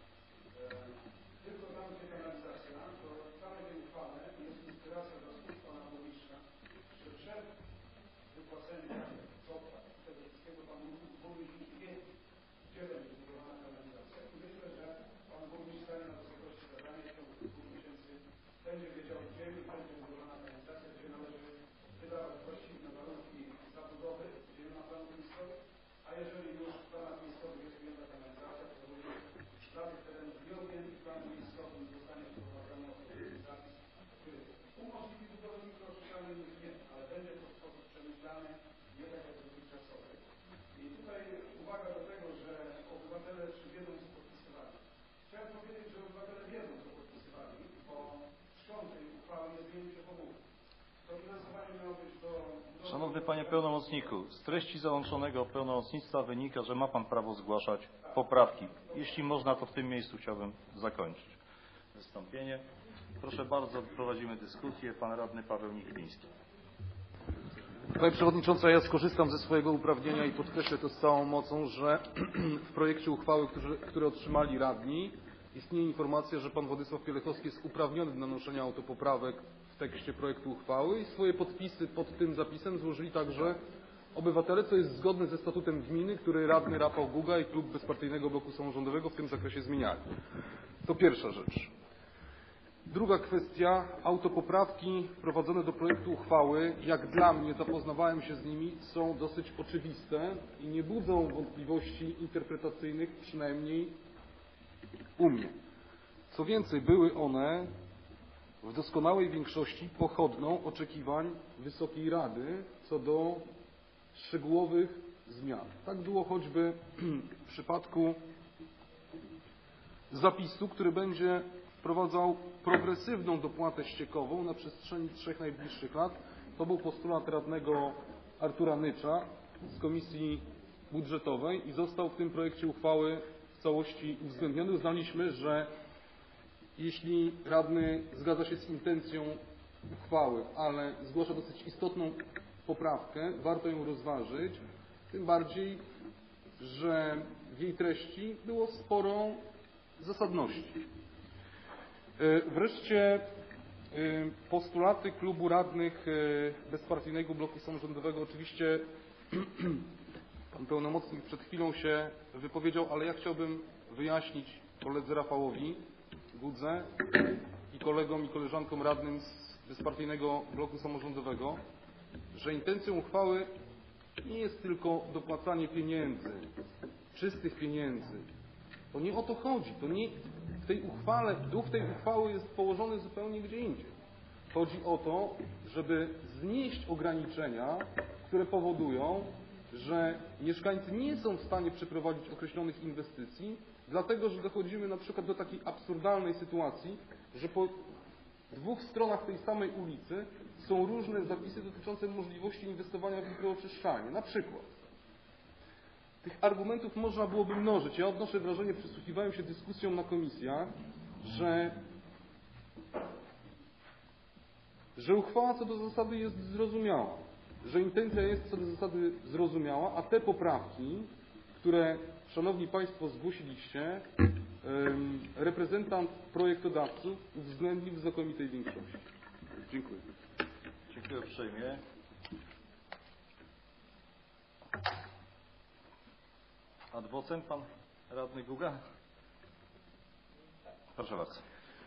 Tylko tam, gdzie kanalizacja, to w całej tej uchwale jest inspiracja dla służb pana burmistrza, że przed wypłaceniem COPA i tego wszystkiego pan burmistrz wie, gdzie będzie zbudowana kanalizacja. I myślę, że pan burmistrz stanie na wysokości zadania, w ciągu 2 miesięcy będzie wiedział, gdzie Szanowny Panie Pełnomocniku, z treści załączonego pełnomocnictwa wynika, że ma Pan prawo zgłaszać poprawki. Jeśli można, to w tym miejscu chciałbym zakończyć wystąpienie. Proszę bardzo, prowadzimy dyskusję. Pan Radny Paweł Nichliński. Pani Przewodnicząca, ja skorzystam ze swojego uprawnienia i podkreślę to z całą mocą, że w projekcie uchwały, który otrzymali radni, istnieje informacja, że Pan Władysław Pielechowski jest uprawniony do nanoszenia autopoprawek w tekście projektu uchwały i swoje podpisy pod tym zapisem złożyli także obywatele, co jest zgodne ze statutem gminy, który radny Rafał Guga i klub Bezpartyjnego Bloku Samorządowego w tym zakresie zmieniali. To pierwsza rzecz. Druga kwestia, autopoprawki wprowadzone do projektu uchwały, jak dla mnie, zapoznawałem się z nimi, są dosyć oczywiste i nie budzą wątpliwości interpretacyjnych, przynajmniej u mnie. Co więcej, były one w doskonałej większości pochodną oczekiwań Wysokiej Rady co do szczegółowych zmian. Tak było choćby w przypadku zapisu, który będzie wprowadzał progresywną dopłatę ściekową na przestrzeni 3 najbliższych lat. To był postulat radnego Artura Nycza z Komisji Budżetowej i został w tym projekcie uchwały w całości uwzględniony. Uznaliśmy, że jeśli radny zgadza się z intencją uchwały, ale zgłasza dosyć istotną poprawkę, warto ją rozważyć, tym bardziej, że w jej treści było sporo zasadności. Wreszcie postulaty klubu radnych Bezpartyjnego Bloku Samorządowego. Oczywiście pan pełnomocnik przed chwilą się wypowiedział, ale ja chciałbym wyjaśnić koledze Rafałowi Gudze i kolegom i koleżankom radnym z Bezpartyjnego Bloku Samorządowego, że intencją uchwały nie jest tylko dopłacanie pieniędzy, czystych pieniędzy. To nie o to chodzi. To nie w tej uchwale, duch tej uchwały jest położony zupełnie gdzie indziej. Chodzi o to, żeby znieść ograniczenia, które powodują, że mieszkańcy nie są w stanie przeprowadzić określonych inwestycji, dlatego że dochodzimy na przykład do takiej absurdalnej sytuacji, że po dwóch stronach tej samej ulicy są różne zapisy dotyczące możliwości inwestowania w mikrooczyszczalnie. Na przykład. Tych argumentów można byłoby mnożyć. Ja odnoszę wrażenie, przysłuchiwałem się dyskusjom na komisjach, że uchwała co do zasady jest zrozumiała, że intencja jest co do zasady zrozumiała, a te poprawki, które Szanowni Państwo zgłosiliście, reprezentant projektodawców uwzględnił w znakomitej większości. Dziękuję. Dziękuję uprzejmie. Adwocem pan radny Guga? Proszę bardzo.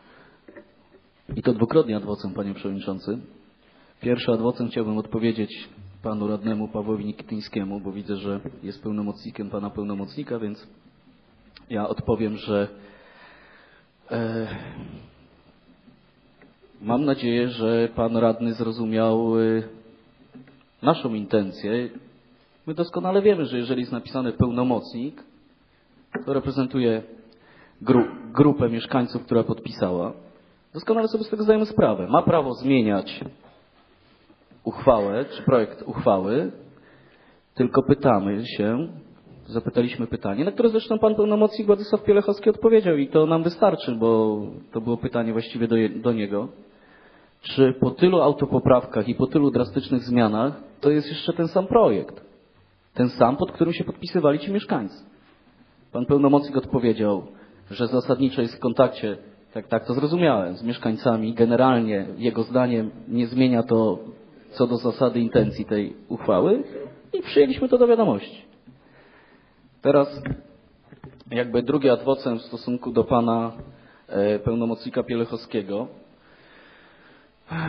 I to dwukrotnie adwocem, panie przewodniczący. Pierwszy adwocem chciałbym odpowiedzieć panu radnemu Pawłowi Nikityńskiemu, bo widzę, że jest pełnomocnikiem pana pełnomocnika, więc ja odpowiem, że mam nadzieję, że pan radny zrozumiał naszą intencję. My doskonale wiemy, że jeżeli jest napisany pełnomocnik, to reprezentuje grupę mieszkańców, która podpisała. Doskonale sobie z tego zdajemy sprawę. Ma prawo zmieniać uchwałę, czy projekt uchwały, tylko zapytaliśmy pytanie, na które zresztą pan pełnomocnik Władysław Pielechowski odpowiedział i to nam wystarczy, bo to było pytanie właściwie do niego. Czy po tylu autopoprawkach i po tylu drastycznych zmianach to jest jeszcze ten sam projekt? Ten sam, pod którym się podpisywali ci mieszkańcy. Pan pełnomocnik odpowiedział, że zasadniczo jest w kontakcie, tak to zrozumiałem, z mieszkańcami. Generalnie jego zdaniem nie zmienia to co do zasady intencji tej uchwały i przyjęliśmy to do wiadomości. Teraz jakby drugi adwocem w stosunku do pana pełnomocnika Pielechowskiego.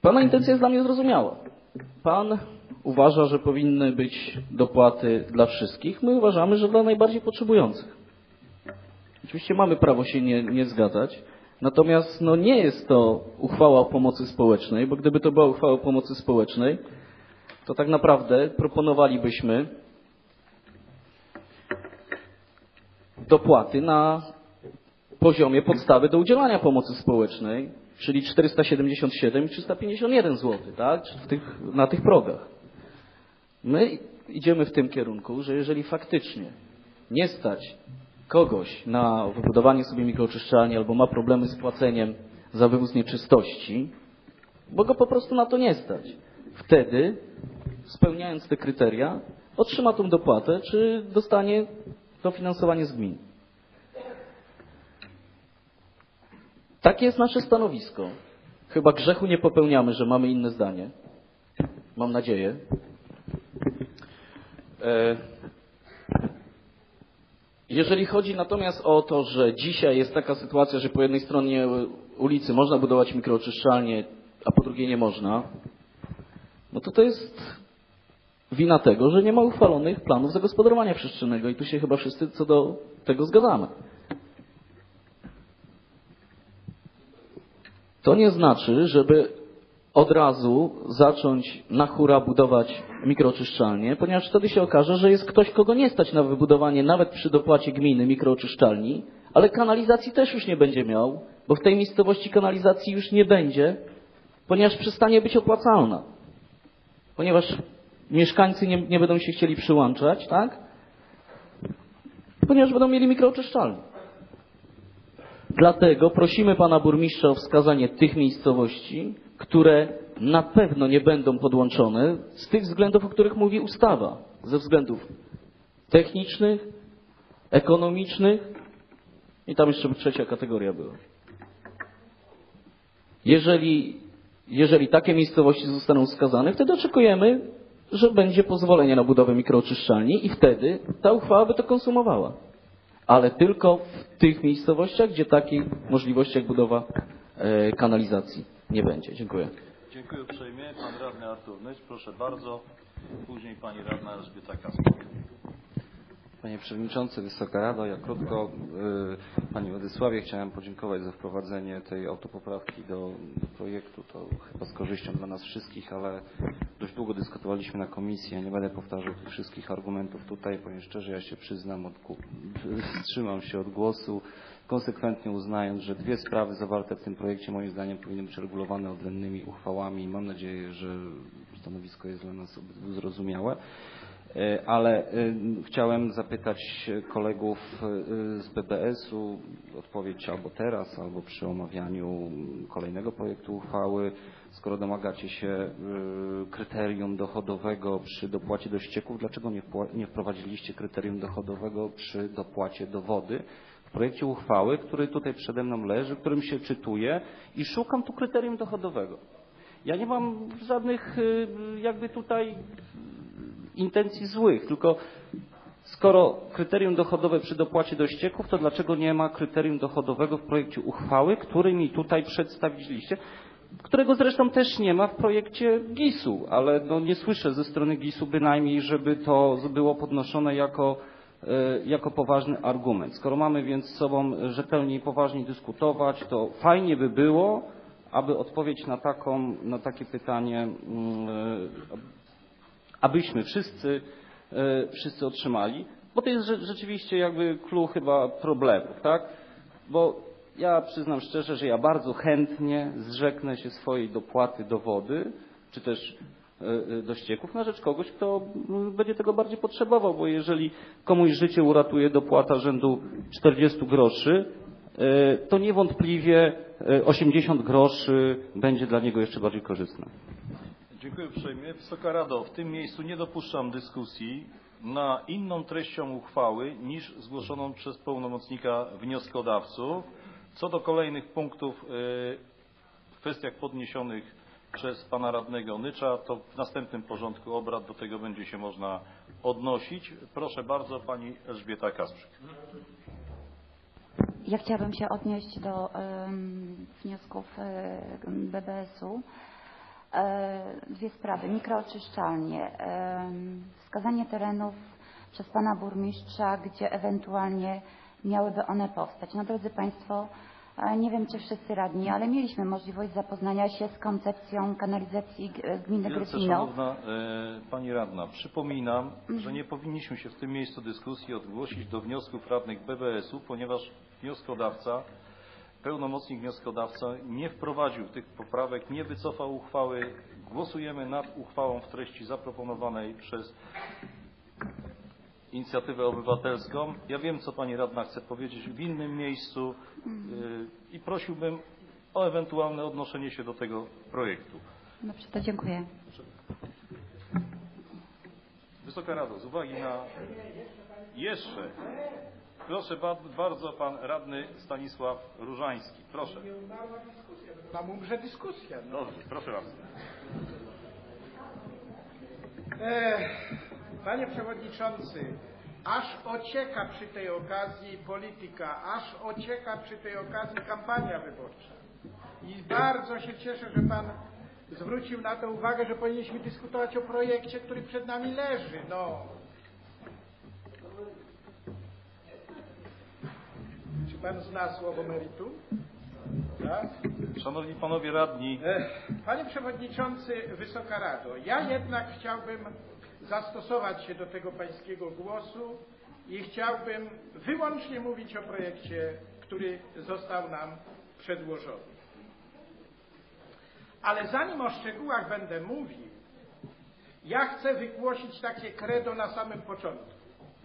Pana intencja jest dla mnie zrozumiała. Pan uważa, że powinny być dopłaty dla wszystkich. My uważamy, że dla najbardziej potrzebujących. Oczywiście mamy prawo się nie zgadzać. Natomiast nie jest to uchwała o pomocy społecznej, bo gdyby to była uchwała o pomocy społecznej, to tak naprawdę proponowalibyśmy dopłaty na poziomie podstawy do udzielania pomocy społecznej, czyli 477 i 351 zł, tak? Na tych progach. My idziemy w tym kierunku, że jeżeli faktycznie nie stać kogoś na wybudowanie sobie mikroczyszczalni albo ma problemy z płaceniem za wywóz nieczystości, bo go po prostu na to nie stać, wtedy, spełniając te kryteria, otrzyma tą dopłatę, czy dostanie dofinansowanie z gmin. Takie jest nasze stanowisko. Chyba grzechu nie popełniamy, że mamy inne zdanie. Mam nadzieję. Jeżeli chodzi natomiast o to, że dzisiaj jest taka sytuacja, że po jednej stronie ulicy można budować mikroczyszczalnie, a po drugiej nie można, to jest wina tego, że nie ma uchwalonych planów zagospodarowania przestrzennego i tu się chyba wszyscy co do tego zgadzamy. To nie znaczy, żeby od razu zacząć na hura budować mikroczyszczalnie, ponieważ wtedy się okaże, że jest ktoś, kogo nie stać na wybudowanie nawet przy dopłacie gminy mikroczyszczalni, ale kanalizacji też już nie będzie miał, bo w tej miejscowości kanalizacji już nie będzie, ponieważ przestanie być opłacalna. Ponieważ mieszkańcy nie będą się chcieli przyłączać, tak? Ponieważ będą mieli mikroczyszczalnie. Dlatego prosimy pana burmistrza o wskazanie tych miejscowości, które na pewno nie będą podłączone z tych względów, o których mówi ustawa. Ze względów technicznych, ekonomicznych i tam jeszcze trzecia kategoria była. Jeżeli takie miejscowości zostaną wskazane, wtedy oczekujemy, że będzie pozwolenie na budowę mikroczyszczalni i wtedy ta uchwała by to konsumowała. Ale tylko w tych miejscowościach, gdzie takiej możliwości jak budowa kanalizacji nie będzie. Dziękuję. Dziękuję uprzejmie. Pan radny Artur Nyś, proszę bardzo. Później pani radna Elżbieta Kasprzak. Panie Przewodniczący, Wysoka Rado, ja krótko Pani Władysławie chciałem podziękować za wprowadzenie tej autopoprawki do projektu. To chyba z korzyścią dla nas wszystkich, ale dość długo dyskutowaliśmy na komisji. Ja nie będę powtarzał tych wszystkich argumentów tutaj, powiem szczerze, ja się przyznam, wstrzymam się od głosu, konsekwentnie uznając, że dwie sprawy zawarte w tym projekcie moim zdaniem powinny być regulowane odrębnymi uchwałami i mam nadzieję, że stanowisko jest dla nas obydwu zrozumiałe. Ale chciałem zapytać kolegów z BBS-u odpowiedź albo teraz, albo przy omawianiu kolejnego projektu uchwały. Skoro domagacie się kryterium dochodowego przy dopłacie do ścieków, dlaczego nie wprowadziliście kryterium dochodowego przy dopłacie do wody? W projekcie uchwały, który tutaj przede mną leży, w którym się czytuje i szukam tu kryterium dochodowego. Ja nie mam żadnych jakby tutaj intencji złych, tylko skoro kryterium dochodowe przy dopłacie do ścieków, to dlaczego nie ma kryterium dochodowego w projekcie uchwały, który mi tutaj przedstawiliście, którego zresztą też nie ma w projekcie GIS-u, ale nie słyszę ze strony GIS-u bynajmniej, żeby to było podnoszone jako poważny argument. Skoro mamy więc z sobą rzetelnie i poważnie dyskutować, to fajnie by było, aby odpowiedź na takie pytanie abyśmy wszyscy otrzymali, bo to jest rzeczywiście jakby clue chyba problemów, tak? Bo ja przyznam szczerze, że ja bardzo chętnie zrzeknę się swojej dopłaty do wody, czy też do ścieków na rzecz kogoś, kto będzie tego bardziej potrzebował, bo jeżeli komuś życie uratuje dopłata rzędu 40 groszy, to niewątpliwie 80 groszy będzie dla niego jeszcze bardziej korzystne. Dziękuję uprzejmie. Wysoka Rado, w tym miejscu nie dopuszczam dyskusji na inną treścią uchwały niż zgłoszoną przez pełnomocnika wnioskodawców. Co do kolejnych punktów w kwestiach podniesionych przez pana radnego Nycza, to w następnym porządku obrad do tego będzie się można odnosić. Proszę bardzo, pani Elżbieta Kasprzyk. Ja chciałabym się odnieść do wniosków BBS-u. Dwie sprawy. Mikrooczyszczalnie. Wskazanie terenów przez pana burmistrza, gdzie ewentualnie miałyby one powstać. No drodzy Państwo, nie wiem czy wszyscy radni, ale mieliśmy możliwość zapoznania się z koncepcją kanalizacji gminy Gryfino. Szanowna Pani Radna, przypominam, że nie powinniśmy się w tym miejscu dyskusji odgłosić do wniosków radnych BBS-u, ponieważ wnioskodawca, pełnomocnik wnioskodawca nie wprowadził tych poprawek, nie wycofał uchwały. Głosujemy nad uchwałą w treści zaproponowanej przez inicjatywę obywatelską. Ja wiem, co Pani Radna chce powiedzieć w innym miejscu i prosiłbym o ewentualne odnoszenie się do tego projektu. Dobrze, to dziękuję. Wysoka Rado, z uwagi na... Jeszcze. Proszę bardzo, Pan Radny Stanisław Różański. Proszę. Tam umrze dyskusja. No. Dobrze, proszę bardzo. Panie Przewodniczący, aż ocieka przy tej okazji polityka, aż ocieka przy tej okazji kampania wyborcza. I bardzo się cieszę, że Pan zwrócił na to uwagę, że powinniśmy dyskutować o projekcie, który przed nami leży. No. Czy Pan zna słowo meritum? Tak? Szanowni Panowie Radni. Panie Przewodniczący, Wysoka Rado, ja jednak chciałbym zastosować się do tego Pańskiego głosu i chciałbym wyłącznie mówić o projekcie, który został nam przedłożony. Ale zanim o szczegółach będę mówił, ja chcę wygłosić takie credo na samym początku.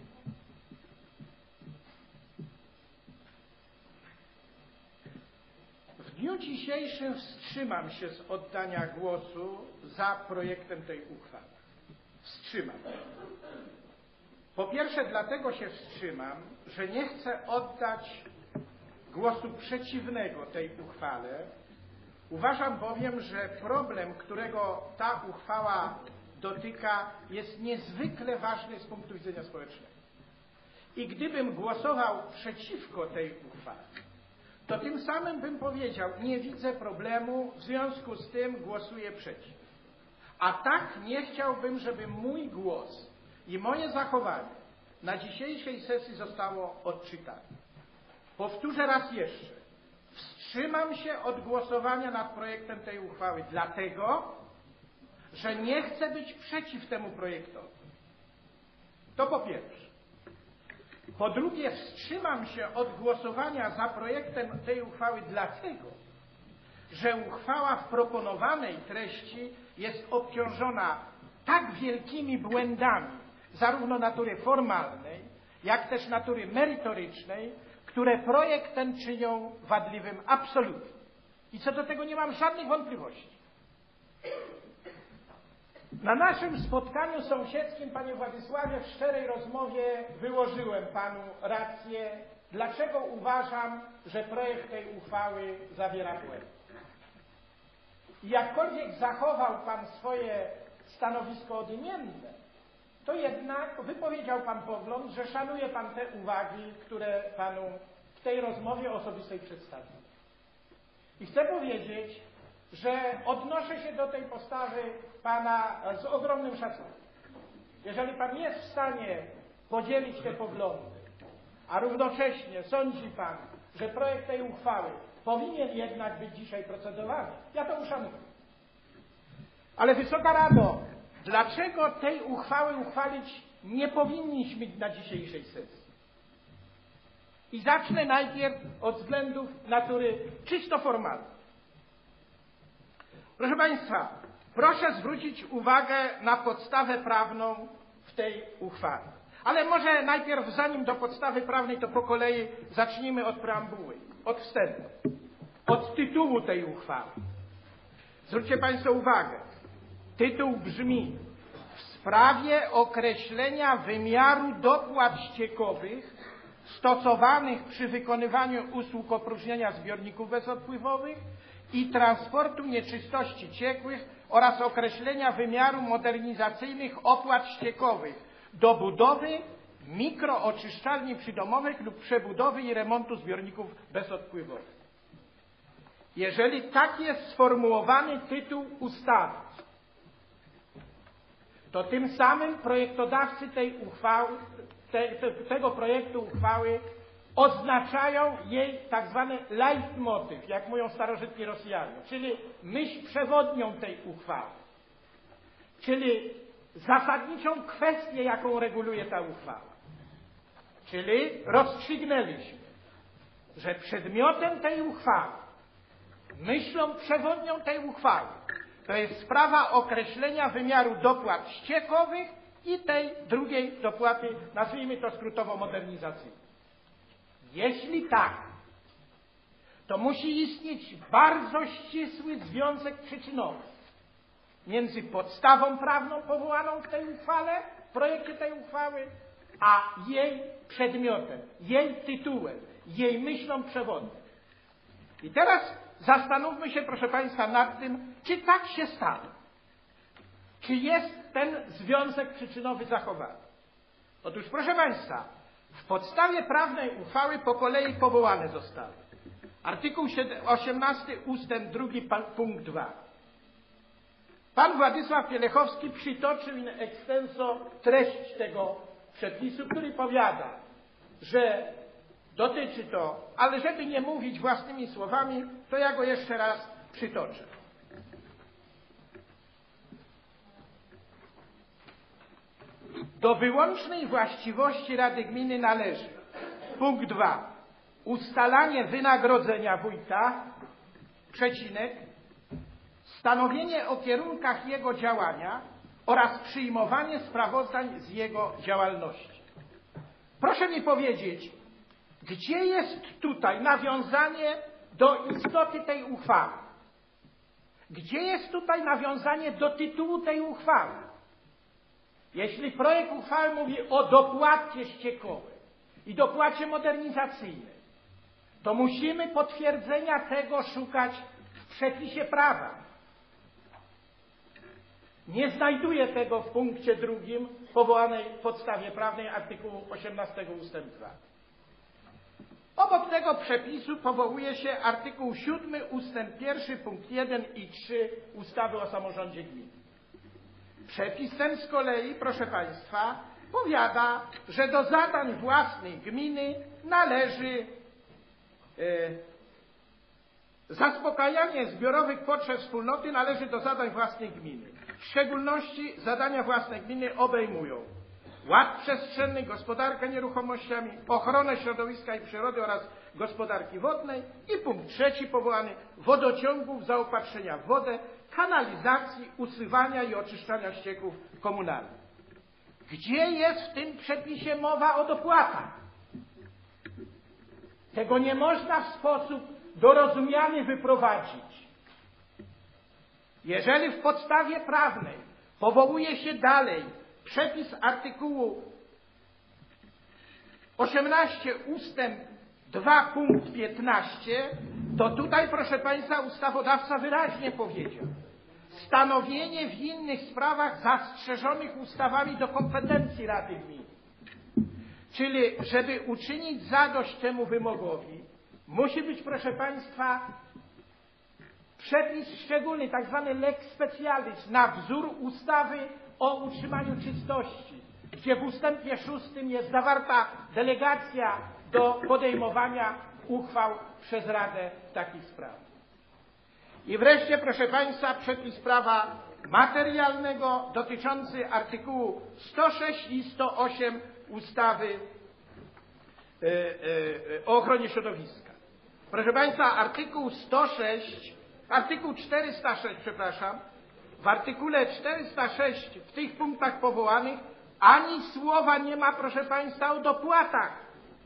W dniu dzisiejszym wstrzymam się z oddania głosu za projektem tej uchwały. Wstrzymam. Po pierwsze dlatego się wstrzymam, że nie chcę oddać głosu przeciwnego tej uchwale. Uważam bowiem, że problem, którego ta uchwała dotyka, jest niezwykle ważny z punktu widzenia społecznego. I gdybym głosował przeciwko tej uchwale, to tym samym bym powiedział, nie widzę problemu, w związku z tym głosuję przeciw. A tak nie chciałbym, żeby mój głos i moje zachowanie na dzisiejszej sesji zostało odczytane. Powtórzę raz jeszcze. Wstrzymam się od głosowania nad projektem tej uchwały, dlatego, że nie chcę być przeciw temu projektowi. To po pierwsze. Po drugie, wstrzymam się od głosowania za projektem tej uchwały dlatego, że uchwała w proponowanej treści jest obciążona tak wielkimi błędami, zarówno natury formalnej, jak też natury merytorycznej, które projekt ten czynią wadliwym absolutnie. I co do tego nie mam żadnych wątpliwości. Na naszym spotkaniu sąsiedzkim, panie Władysławie, w szczerej rozmowie wyłożyłem panu rację, dlaczego uważam, że projekt tej uchwały zawiera błędy. I jakkolwiek zachował pan swoje stanowisko odmienne, to jednak wypowiedział pan pogląd, że szanuje pan te uwagi, które panu w tej rozmowie osobistej przedstawił. I chcę powiedzieć, że odnoszę się do tej postawy pana z ogromnym szacunkiem. Jeżeli pan jest w stanie podzielić te poglądy, a równocześnie sądzi pan, że projekt tej uchwały powinien jednak być dzisiaj procedowany, ja to uszanuję. Ale Wysoka Rado, dlaczego tej uchwały uchwalić nie powinniśmy na dzisiejszej sesji? I zacznę najpierw od względów natury czysto formalnej. Proszę Państwa, proszę zwrócić uwagę na podstawę prawną w tej uchwale. Ale może najpierw, zanim do podstawy prawnej, to po kolei zacznijmy od preambuły, od wstępu, od tytułu tej uchwały. Zwróćcie Państwo uwagę. Tytuł brzmi: w sprawie określenia wymiaru dopłat ściekowych stosowanych przy wykonywaniu usług opróżniania zbiorników bezodpływowych i transportu nieczystości ciekłych oraz określenia wymiaru modernizacyjnych opłat ściekowych do budowy mikrooczyszczalni przydomowych lub przebudowy i remontu zbiorników bezodpływowych. jeżeli tak jest sformułowany tytuł ustawy, to tym samym projektodawcy tej uchwały, tego projektu uchwały oznaczają jej tak zwany leitmotyw, jak mówią starożytni Rosjanie, czyli myśl przewodnią tej uchwały, czyli zasadniczą kwestię, jaką reguluje ta uchwała. Czyli rozstrzygnęliśmy, że przedmiotem tej uchwały, myślą przewodnią tej uchwały, to jest sprawa określenia wymiaru dopłat ściekowych i tej drugiej dopłaty, nazwijmy to skrótowo modernizacyjnej. Jeśli tak, to musi istnieć bardzo ścisły związek przyczynowy między podstawą prawną powołaną w tej uchwale, w projekcie tej uchwały, a jej przedmiotem, jej tytułem, jej myślą przewodnią. I teraz zastanówmy się, proszę Państwa, nad tym, czy tak się stało. Czy jest ten związek przyczynowy zachowany. Otóż, proszę Państwa, w podstawie prawnej uchwały po kolei powołane zostały. Artykuł 18 ustęp 2 punkt 2. Pan Władysław Pielechowski przytoczył in extenso treść tego przepisu, który powiada, że dotyczy to, ale żeby nie mówić własnymi słowami, to ja go jeszcze raz przytoczę. Do wyłącznej właściwości Rady Gminy należy punkt 2. Ustalanie wynagrodzenia wójta, przecinek, stanowienie o kierunkach jego działania oraz przyjmowanie sprawozdań z jego działalności. Proszę mi powiedzieć, gdzie jest tutaj nawiązanie do istoty tej uchwały? Gdzie jest tutaj nawiązanie do tytułu tej uchwały? Jeśli projekt uchwały mówi o dopłacie ściekowej i dopłacie modernizacyjnej, to musimy potwierdzenia tego szukać w przepisie prawa. Nie znajduję tego w punkcie 2 powołanej podstawie prawnej artykułu 18 ustęp 2. Obok tego przepisu powołuje się artykuł 7 ustęp 1 punkt 1 i 3 ustawy o samorządzie gminy. Przepis ten z kolei, proszę Państwa, powiada, że do zadań własnych gminy należy zaspokajanie zbiorowych potrzeb wspólnoty należy do zadań własnych gminy. W szczególności zadania własne gminy obejmują ład przestrzenny, gospodarkę nieruchomościami, ochronę środowiska i przyrody oraz gospodarki wodnej i punkt 3 powołany wodociągów, zaopatrzenia w wodę, kanalizacji, usuwania i oczyszczania ścieków komunalnych. Gdzie jest w tym przepisie mowa o dopłatach? Tego nie można w sposób dorozumiany wyprowadzić. Jeżeli w podstawie prawnej powołuje się dalej przepis artykułu 18 ustęp 2 punkt 15, to tutaj, proszę Państwa, ustawodawca wyraźnie powiedział: stanowienie w innych sprawach zastrzeżonych ustawami do kompetencji Rady Gminy. Czyli, żeby uczynić zadość temu wymogowi, musi być, proszę Państwa, przepis szczególny, tak zwany lex specialis, na wzór ustawy o utrzymaniu czystości, gdzie w ustępie 6 jest zawarta delegacja do podejmowania uchwał przez Radę w takich sprawach. I wreszcie, proszę Państwa, przepis prawa materialnego dotyczący artykułu 106 i 108 ustawy o ochronie środowiska. Proszę Państwa, artykuł 406, przepraszam, w artykule 406 w tych punktach powołanych ani słowa nie ma, proszę Państwa, o dopłatach.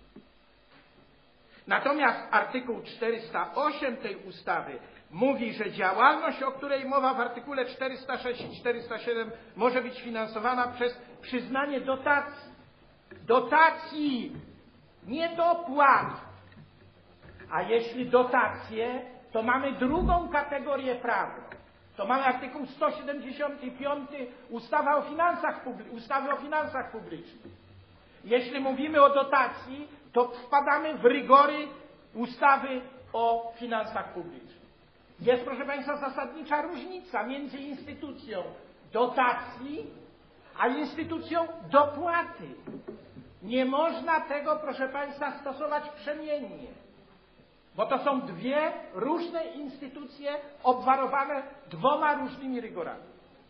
Natomiast artykuł 408 tej ustawy mówi, że działalność, o której mowa w artykule 406 i 407, może być finansowana przez przyznanie dotacji. Dotacji, nie dopłat. A jeśli dotacje, to mamy drugą kategorię prawną. To mamy artykuł 175 ustawy o finansach publicznych. Jeśli mówimy o dotacji, to wpadamy w rygory ustawy o finansach publicznych. Jest, proszę Państwa, zasadnicza różnica między instytucją dotacji a instytucją dopłaty. Nie można tego, proszę Państwa, stosować przemiennie, bo to są dwie różne instytucje obwarowane dwoma różnymi rygorami.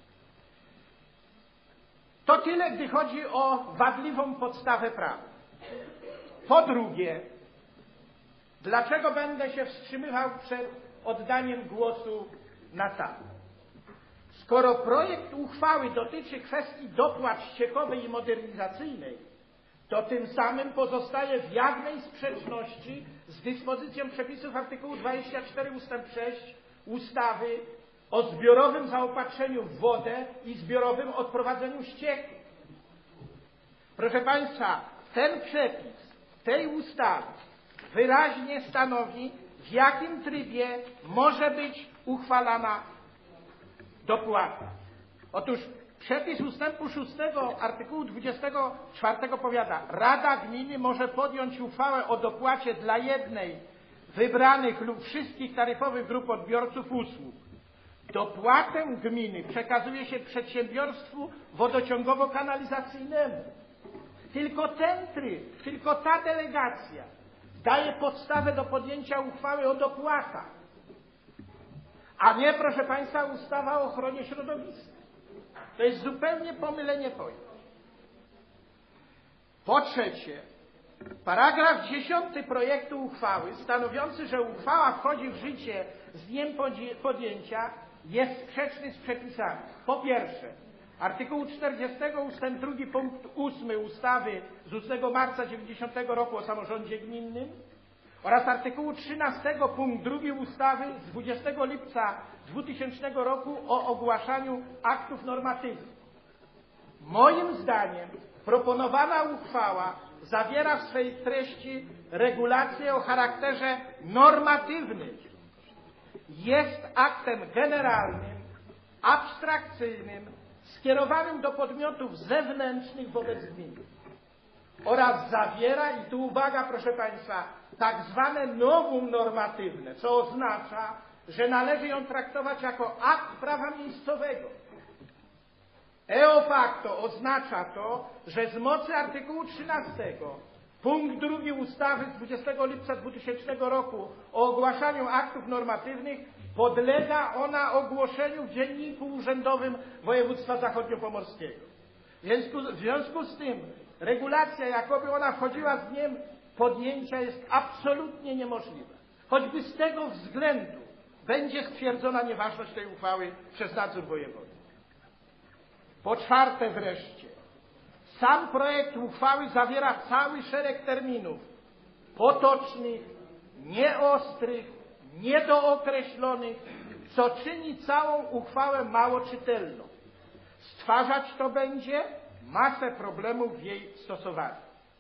To tyle, gdy chodzi o wadliwą podstawę prawa. Po drugie, dlaczego będę się wstrzymywał przed oddaniem głosu na tak? Skoro projekt uchwały dotyczy kwestii dopłat ściekowej i modernizacyjnej, to tym samym pozostaje w jawnej sprzeczności z dyspozycją przepisów artykułu 24 ust. 6 ustawy o zbiorowym zaopatrzeniu w wodę i zbiorowym odprowadzeniu ścieków. Proszę Państwa, ten przepis tej ustawy wyraźnie stanowi, w jakim trybie może być uchwalana dopłata. Otóż przepis ustępu 6 artykułu 24 powiada: Rada Gminy może podjąć uchwałę o dopłacie dla jednej, wybranych lub wszystkich taryfowych grup odbiorców usług. Dopłatę gminy przekazuje się przedsiębiorstwu wodociągowo-kanalizacyjnemu. Tylko ten tryb, tylko ta delegacja daje podstawę do podjęcia uchwały o dopłatach, a nie, proszę Państwa, ustawa o ochronie środowiska. To jest zupełnie pomylenie pojęć. Po trzecie, paragraf 10 projektu uchwały stanowiący, że uchwała wchodzi w życie z dniem podjęcia, jest sprzeczny z przepisami. Po pierwsze, artykułu 40 ust. 2 punkt 8 ustawy z 8 marca 90 roku o samorządzie gminnym oraz artykułu 13 punkt 2 ustawy z 20 lipca 2000 roku o ogłaszaniu aktów normatywnych. Moim zdaniem proponowana uchwała zawiera w swej treści regulacje o charakterze normatywnym. Jest aktem generalnym, abstrakcyjnym, skierowanym do podmiotów zewnętrznych wobec gminy oraz zawiera, i tu uwaga, proszę Państwa, tak zwane novum normatywne, co oznacza, że należy ją traktować jako akt prawa miejscowego. Eo facto oznacza to, że z mocy artykułu 13 punkt 2 ustawy z 20 lipca 2000 roku o ogłaszaniu aktów normatywnych podlega ona ogłoszeniu w Dzienniku Urzędowym Województwa Zachodniopomorskiego. W związku z tym regulacja, jakoby ona wchodziła z dniem podjęcia, jest absolutnie niemożliwa. Choćby z tego względu będzie stwierdzona nieważność tej uchwały przez nadzór wojewody. Po czwarte wreszcie, sam projekt uchwały zawiera cały szereg terminów potocznych, nieostrych, niedookreślonych, co czyni całą uchwałę mało czytelną. Stwarzać to będzie masę problemów w jej stosowaniu.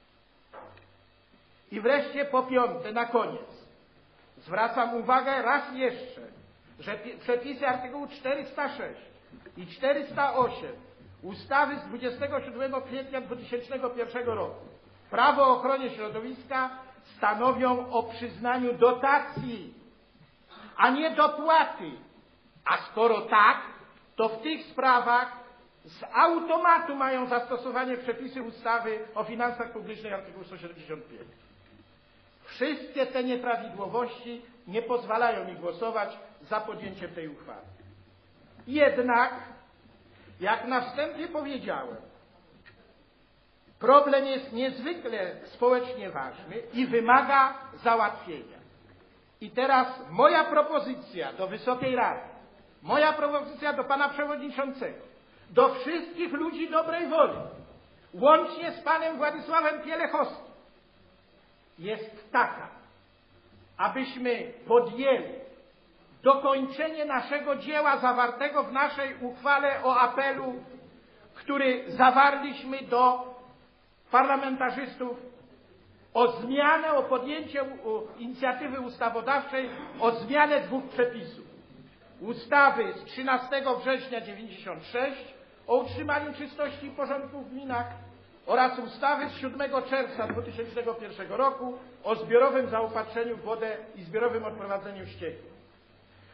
I wreszcie po piąte, na koniec, zwracam uwagę raz jeszcze, że przepisy artykułu 406 i 408 ustawy z 27 kwietnia 2001 roku Prawo o ochronie środowiska stanowią o przyznaniu dotacji, a nie dopłaty. A skoro tak, to w tych sprawach z automatu mają zastosowanie przepisy ustawy o finansach publicznych artykuł 175. Wszystkie te nieprawidłowości nie pozwalają mi głosować za podjęciem tej uchwały. Jednak, jak na wstępie powiedziałem, problem jest niezwykle społecznie ważny i wymaga załatwienia. I teraz moja propozycja do Wysokiej Rady, moja propozycja do Pana Przewodniczącego, do wszystkich ludzi dobrej woli, łącznie z Panem Władysławem Pielechowskim, jest taka, abyśmy podjęli dokończenie naszego dzieła zawartego w naszej uchwale o apelu, który zawarliśmy do parlamentarzystów o zmianę, o podjęcie inicjatywy ustawodawczej, o zmianę dwóch przepisów. Ustawy z 13 września 1996 o utrzymaniu czystości i porządku w gminach oraz ustawy z 7 czerwca 2001 roku o zbiorowym zaopatrzeniu w wodę i zbiorowym odprowadzeniu ścieków.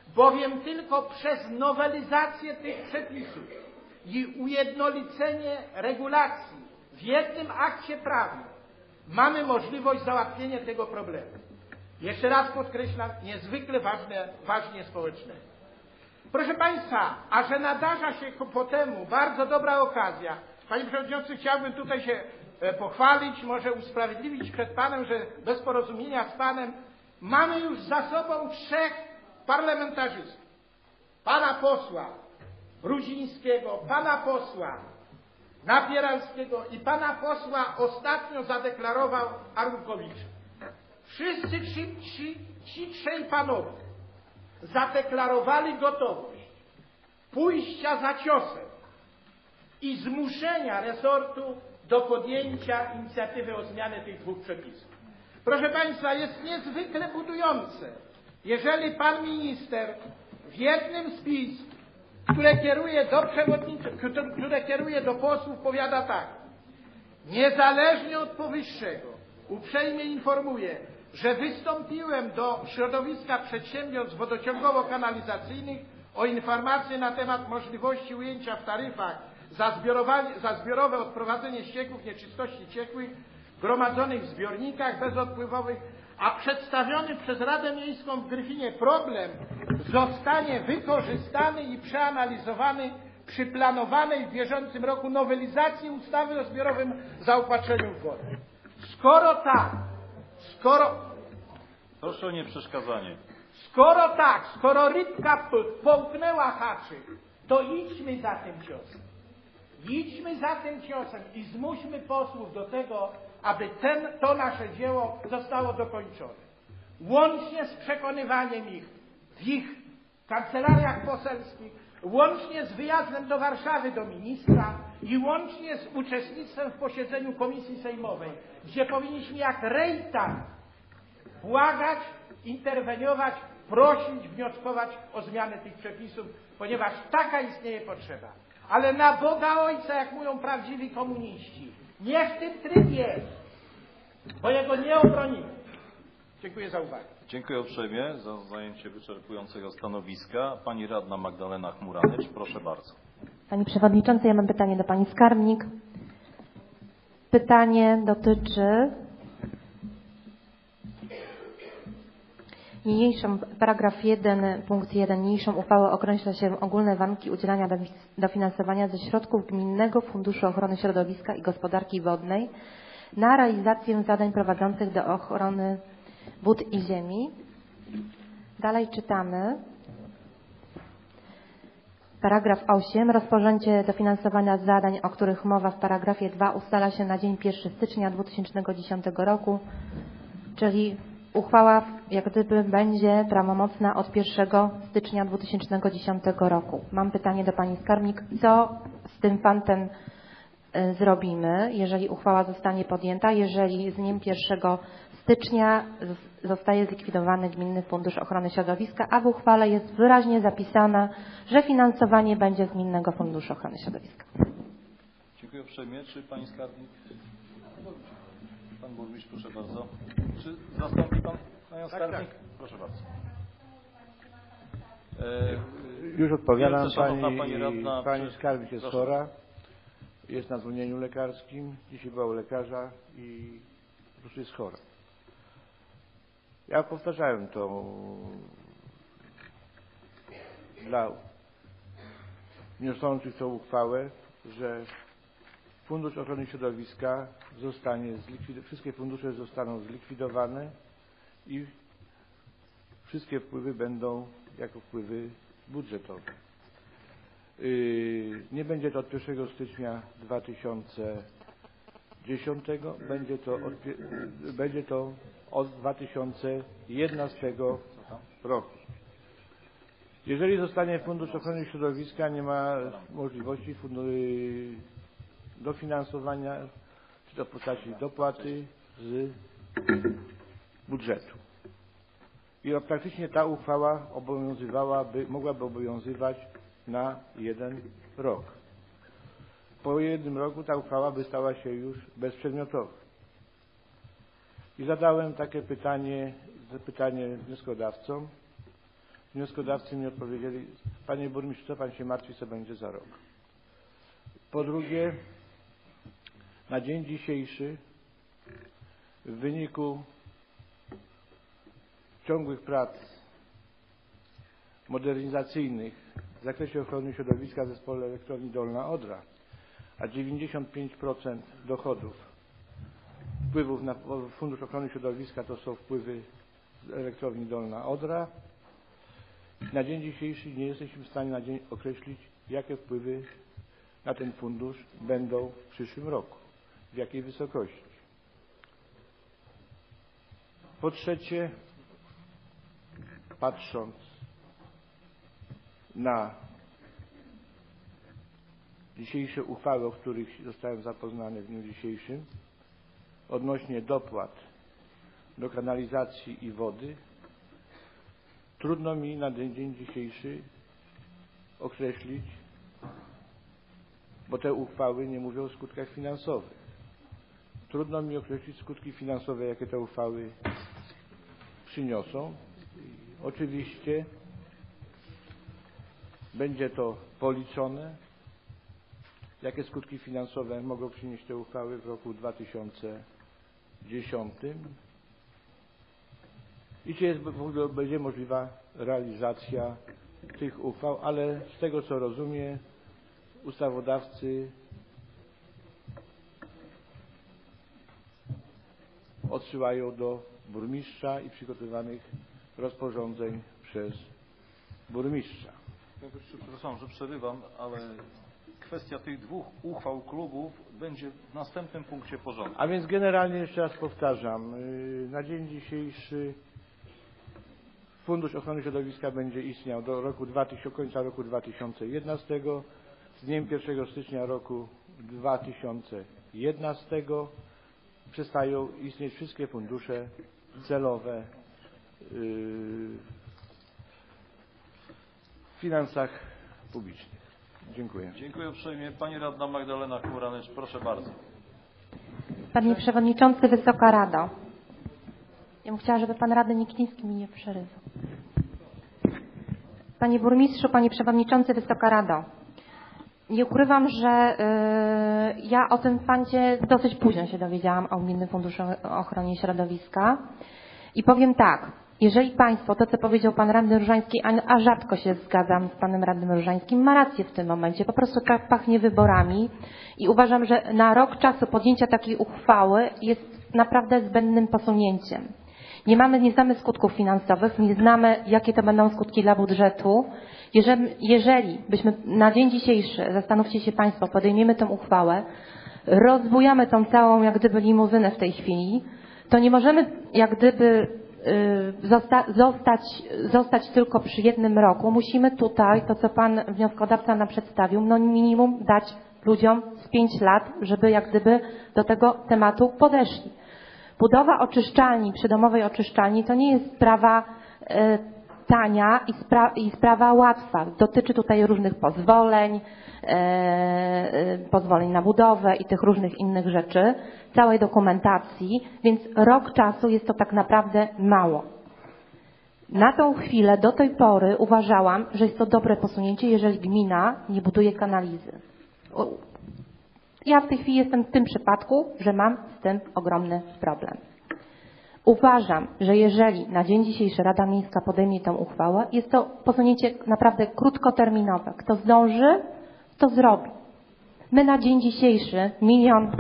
bowiem tylko przez nowelizację tych przepisów i ujednolicenie regulacji w jednym akcie prawnym mamy możliwość załatwienia tego problemu. Jeszcze raz podkreślam, niezwykle ważnie społecznego. Proszę Państwa, a że nadarza się po temu bardzo dobra okazja, Panie Przewodniczący, chciałbym tutaj się pochwalić, może usprawiedliwić przed Panem, że bez porozumienia z Panem mamy już za sobą 3 parlamentarzystów. Pana posła Ruzińskiego, pana posła Napieralskiego i pana posła ostatnio zadeklarował Arłukowicza. Wszyscy ci 3 panowie zadeklarowali gotowość pójścia za ciosem i zmuszenia resortu do podjęcia inicjatywy o zmianę tych 2 przepisów. Proszę Państwa, jest niezwykle budujące, jeżeli pan minister w jednym z pism, które kieruje do posłów, powiada tak: niezależnie od powyższego uprzejmie informuję, że wystąpiłem do środowiska przedsiębiorstw wodociągowo-kanalizacyjnych o informację na temat możliwości ujęcia w taryfach za zbiorowe odprowadzenie ścieków nieczystości ciekłych gromadzonych w zbiornikach bezodpływowych, a przedstawiony przez Radę Miejską w Gryfinie problem zostanie wykorzystany i przeanalizowany przy planowanej w bieżącym roku nowelizacji ustawy o zbiorowym zaopatrzeniu w wodę. Skoro tak, Proszę o nieprzeszkadzanie. skoro rybka połknęła haczyk, to idźmy za tym ciosem. Idźmy za tym ciosem i zmuśmy posłów do tego, aby to nasze dzieło zostało dokończone. Łącznie z przekonywaniem ich w ich kancelariach poselskich, łącznie z wyjazdem do Warszawy do ministra i łącznie z uczestnictwem w posiedzeniu Komisji Sejmowej, gdzie powinniśmy jak rejtan błagać, interweniować, prosić, wnioskować o zmianę tych przepisów, ponieważ taka istnieje potrzeba. Ale na Boga Ojca, jak mówią prawdziwi komuniści, nie w tym trybie, bo jego nie obronimy. Dziękuję za uwagę. Dziękuję uprzejmie za zajęcie wyczerpującego stanowiska. Pani radna Magdalena Chmuranycz, proszę bardzo. Panie Przewodniczący, ja mam pytanie do Pani Skarbnik. Pytanie dotyczy paragraf 1, punkt 1. Niniejszą uchwałę określa się ogólne warunki udzielania dofinansowania ze środków Gminnego Funduszu Ochrony Środowiska i Gospodarki Wodnej na realizację zadań prowadzących do ochrony wód i ziemi. Dalej czytamy. Paragraf 8. Rozpoczęcie dofinansowania zadań, o których mowa w paragrafie 2, ustala się na dzień 1 stycznia 2010 roku, czyli uchwała jak gdyby będzie prawomocna od 1 stycznia 2010 roku. Mam pytanie do Pani Skarbnik, co z tym fantem zrobimy, jeżeli uchwała zostanie podjęta, jeżeli z dniem 1 stycznia zostaje zlikwidowany Gminny Fundusz Ochrony Środowiska, a w uchwale jest wyraźnie zapisane, że finansowanie będzie z Gminnego Funduszu Ochrony Środowiska. Dziękuję uprzejmie. Czy Pani Skarbnik? Pan Burmistrz, proszę bardzo. Czy zastąpi Pan Panią Skarbnik? Tak. Proszę bardzo. Już odpowiadam. Pani Skarbnik jest chora. Jest na zwolnieniu lekarskim. Dzisiaj była u lekarza i po prostu jest chora. Ja powtarzałem to dla wniosących tą uchwałę, że Fundusz Ochrony Środowiska zostanie wszystkie fundusze zostaną zlikwidowane i wszystkie wpływy będą jako wpływy budżetowe. Nie będzie to od 1 stycznia 2010, będzie to od 2011 roku. Jeżeli zostanie Fundusz Ochrony Środowiska, nie ma możliwości dofinansowania czy to w postaci dopłaty z budżetu. I praktycznie ta uchwała mogłaby obowiązywać na 1 rok. Po 1 roku ta uchwała by stała się już bezprzedmiotowa. I zadałem takie pytanie wnioskodawcom, wnioskodawcy mi odpowiedzieli: panie burmistrzu, co pan się martwi, co będzie za rok. Po drugie, na dzień dzisiejszy w wyniku ciągłych prac modernizacyjnych w zakresie ochrony środowiska w zespole elektrowni Dolna Odra, a 95% dochodów, wpływów na Fundusz Ochrony Środowiska to są wpływy z elektrowni Dolna Odra. Na dzień dzisiejszy nie jesteśmy w stanie określić, jakie wpływy na ten fundusz będą w przyszłym roku, w jakiej wysokości. Po trzecie, patrząc na dzisiejsze uchwały, o których zostałem zapoznany w dniu dzisiejszym, odnośnie dopłat do kanalizacji i wody, trudno mi na dzień dzisiejszy określić, bo te uchwały nie mówią o skutkach finansowych. Trudno mi określić skutki finansowe, jakie te uchwały przyniosą. Oczywiście będzie to policzone, jakie skutki finansowe mogą przynieść te uchwały w roku 2010 i czy w ogóle będzie możliwa realizacja tych uchwał, ale z tego co rozumiem, ustawodawcy odsyłają do burmistrza i przygotowanych rozporządzeń przez burmistrza. Przepraszam, że przerywam, ale kwestia tych dwóch uchwał klubów będzie w następnym punkcie porządku. A więc generalnie jeszcze raz powtarzam, na dzień dzisiejszy Fundusz Ochrony Środowiska będzie istniał do końca roku 2011. Z dniem 1 stycznia roku 2011 przestają istnieć wszystkie fundusze celowe w finansach publicznych. Dziękuję. Dziękuję uprzejmie. Pani radna Magdalena Chmura-Leszcz, proszę bardzo. Panie Przewodniczący, Wysoka Rado. Ja bym chciała, żeby Pan Radny Nikliński mi nie przerywał. Panie Burmistrzu, Panie Przewodniczący, Wysoka Rado. Nie ukrywam, że ja o tym fundzie dosyć późno się dowiedziałam, o Gminnym Funduszu Ochrony Środowiska. I powiem tak, jeżeli Państwo, to co powiedział Pan Radny Różański, a rzadko się zgadzam z Panem Radnym Różańskim, ma rację w tym momencie, po prostu tak pachnie wyborami i uważam, że na rok czasu podjęcia takiej uchwały jest naprawdę zbędnym posunięciem. Nie znamy skutków finansowych, nie znamy, jakie to będą skutki dla budżetu. Jeżeli byśmy na dzień dzisiejszy, zastanówcie się Państwo, podejmiemy tę uchwałę, rozbujamy tą całą jak gdyby limuzynę w tej chwili, to nie możemy jak gdyby zostać tylko przy jednym roku. Musimy tutaj, to co Pan wnioskodawca nam przedstawił, no minimum dać ludziom z 5 lat, żeby jak gdyby do tego tematu podeszli. Budowa oczyszczalni, przydomowej oczyszczalni to nie jest sprawa tania i sprawa łatwa. Dotyczy tutaj różnych pozwoleń na budowę i tych różnych innych rzeczy, całej dokumentacji, więc rok czasu jest to tak naprawdę mało. Na tą chwilę, do tej pory uważałam, że jest to dobre posunięcie, jeżeli gmina nie buduje kanalizy. Ja w tej chwili jestem w tym przypadku, że mam z tym ogromny problem. Uważam, że jeżeli na dzień dzisiejszy Rada Miejska podejmie tę uchwałę, jest to posunięcie naprawdę krótkoterminowe. Kto zdąży, to zrobi. My na dzień dzisiejszy 1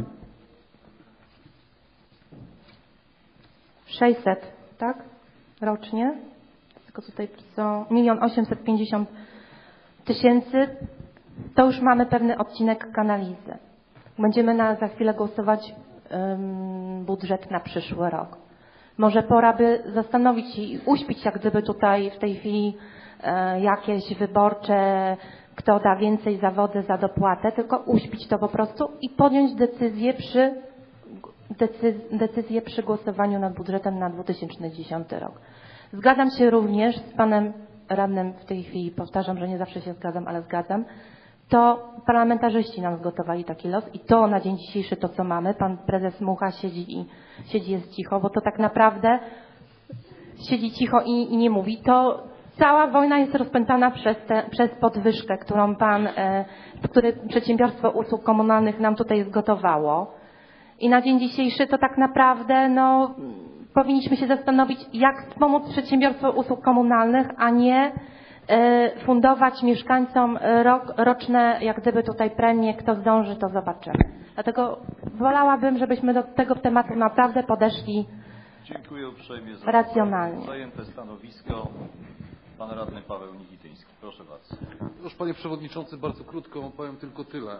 600 000, tak? Rocznie. Tylko tutaj są 1 850 000. To już mamy pewny odcinek kanalizy. Będziemy za chwilę głosować budżet na przyszły rok. Może pora by zastanowić się i uśpić jak gdyby tutaj w tej chwili jakieś wyborcze, kto da więcej za wodę, za dopłatę, tylko uśpić to po prostu i podjąć decyzję przy głosowaniu nad budżetem na 2010 rok. Zgadzam się również z Panem Radnym w tej chwili, powtarzam, że nie zawsze się zgadzam, ale zgadzam. To parlamentarzyści nam zgotowali taki los i to na dzień dzisiejszy to, co mamy. Pan prezes Mucha siedzi jest cicho, bo to tak naprawdę siedzi cicho i nie mówi. To Cała wojna jest rozpętana przez podwyżkę, którą które Przedsiębiorstwo Usług Komunalnych nam tutaj zgotowało. I na dzień dzisiejszy to tak naprawdę powinniśmy się zastanowić, jak wspomóc Przedsiębiorstwo Usług Komunalnych, a nie fundować mieszkańcom roczne, jak gdyby tutaj premie, kto zdąży, to zobaczymy. Dlatego wolałabym, żebyśmy do tego tematu naprawdę podeszli Dziękuję uprzejmie za racjonalnie. zajęte stanowisko. Pan radny Paweł Nikityński. Proszę bardzo. Proszę Panie Przewodniczący, bardzo krótko powiem tylko tyle.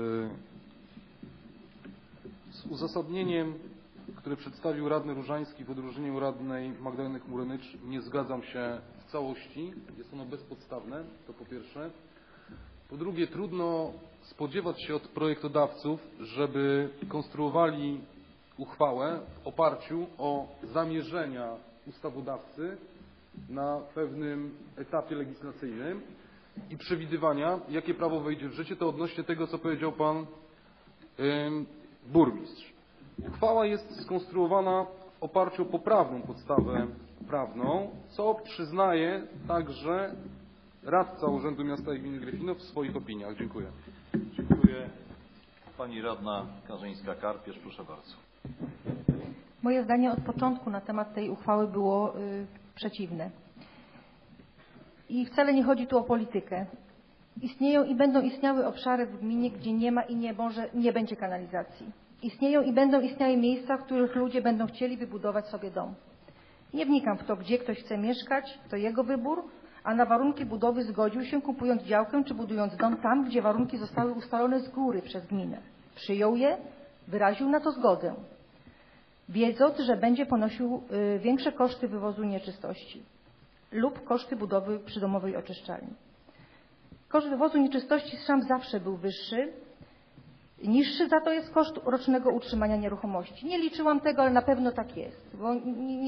Z uzasadnieniem, które przedstawił radny Różański w odróżnieniu radnej Magdaleny Chmurynycz, nie zgadzam się w całości. Jest ono bezpodstawne, to po pierwsze. Po drugie, trudno spodziewać się od projektodawców, żeby konstruowali uchwałę w oparciu o zamierzenia ustawodawcy na pewnym etapie legislacyjnym i przewidywania, jakie prawo wejdzie w życie, to odnośnie tego, co powiedział pan burmistrz. Uchwała jest skonstruowana w oparciu o poprawną podstawę prawną, co przyznaje także radca Urzędu Miasta i Gminy Gryfinów w swoich opiniach. Dziękuję. Dziękuję. Pani radna Karzyńska-Karpierz, proszę bardzo. Moje zdanie od początku na temat tej uchwały było przeciwne. I wcale nie chodzi tu o politykę. Istnieją i będą istniały obszary w gminie, gdzie nie ma i nie będzie kanalizacji. Istnieją i będą istniały miejsca, w których ludzie będą chcieli wybudować sobie dom. Nie wnikam w to, gdzie ktoś chce mieszkać, to jego wybór, a na warunki budowy zgodził się, kupując działkę czy budując dom tam, gdzie warunki zostały ustalone z góry przez gminę. Przyjął je, wyraził na to zgodę, wiedząc, że będzie ponosił większe koszty wywozu nieczystości lub koszty budowy przydomowej oczyszczalni. Koszt wywozu nieczystości z szamb zawsze był wyższy. Niższy za to jest koszt rocznego utrzymania nieruchomości. Nie liczyłam tego, ale na pewno tak jest. Bo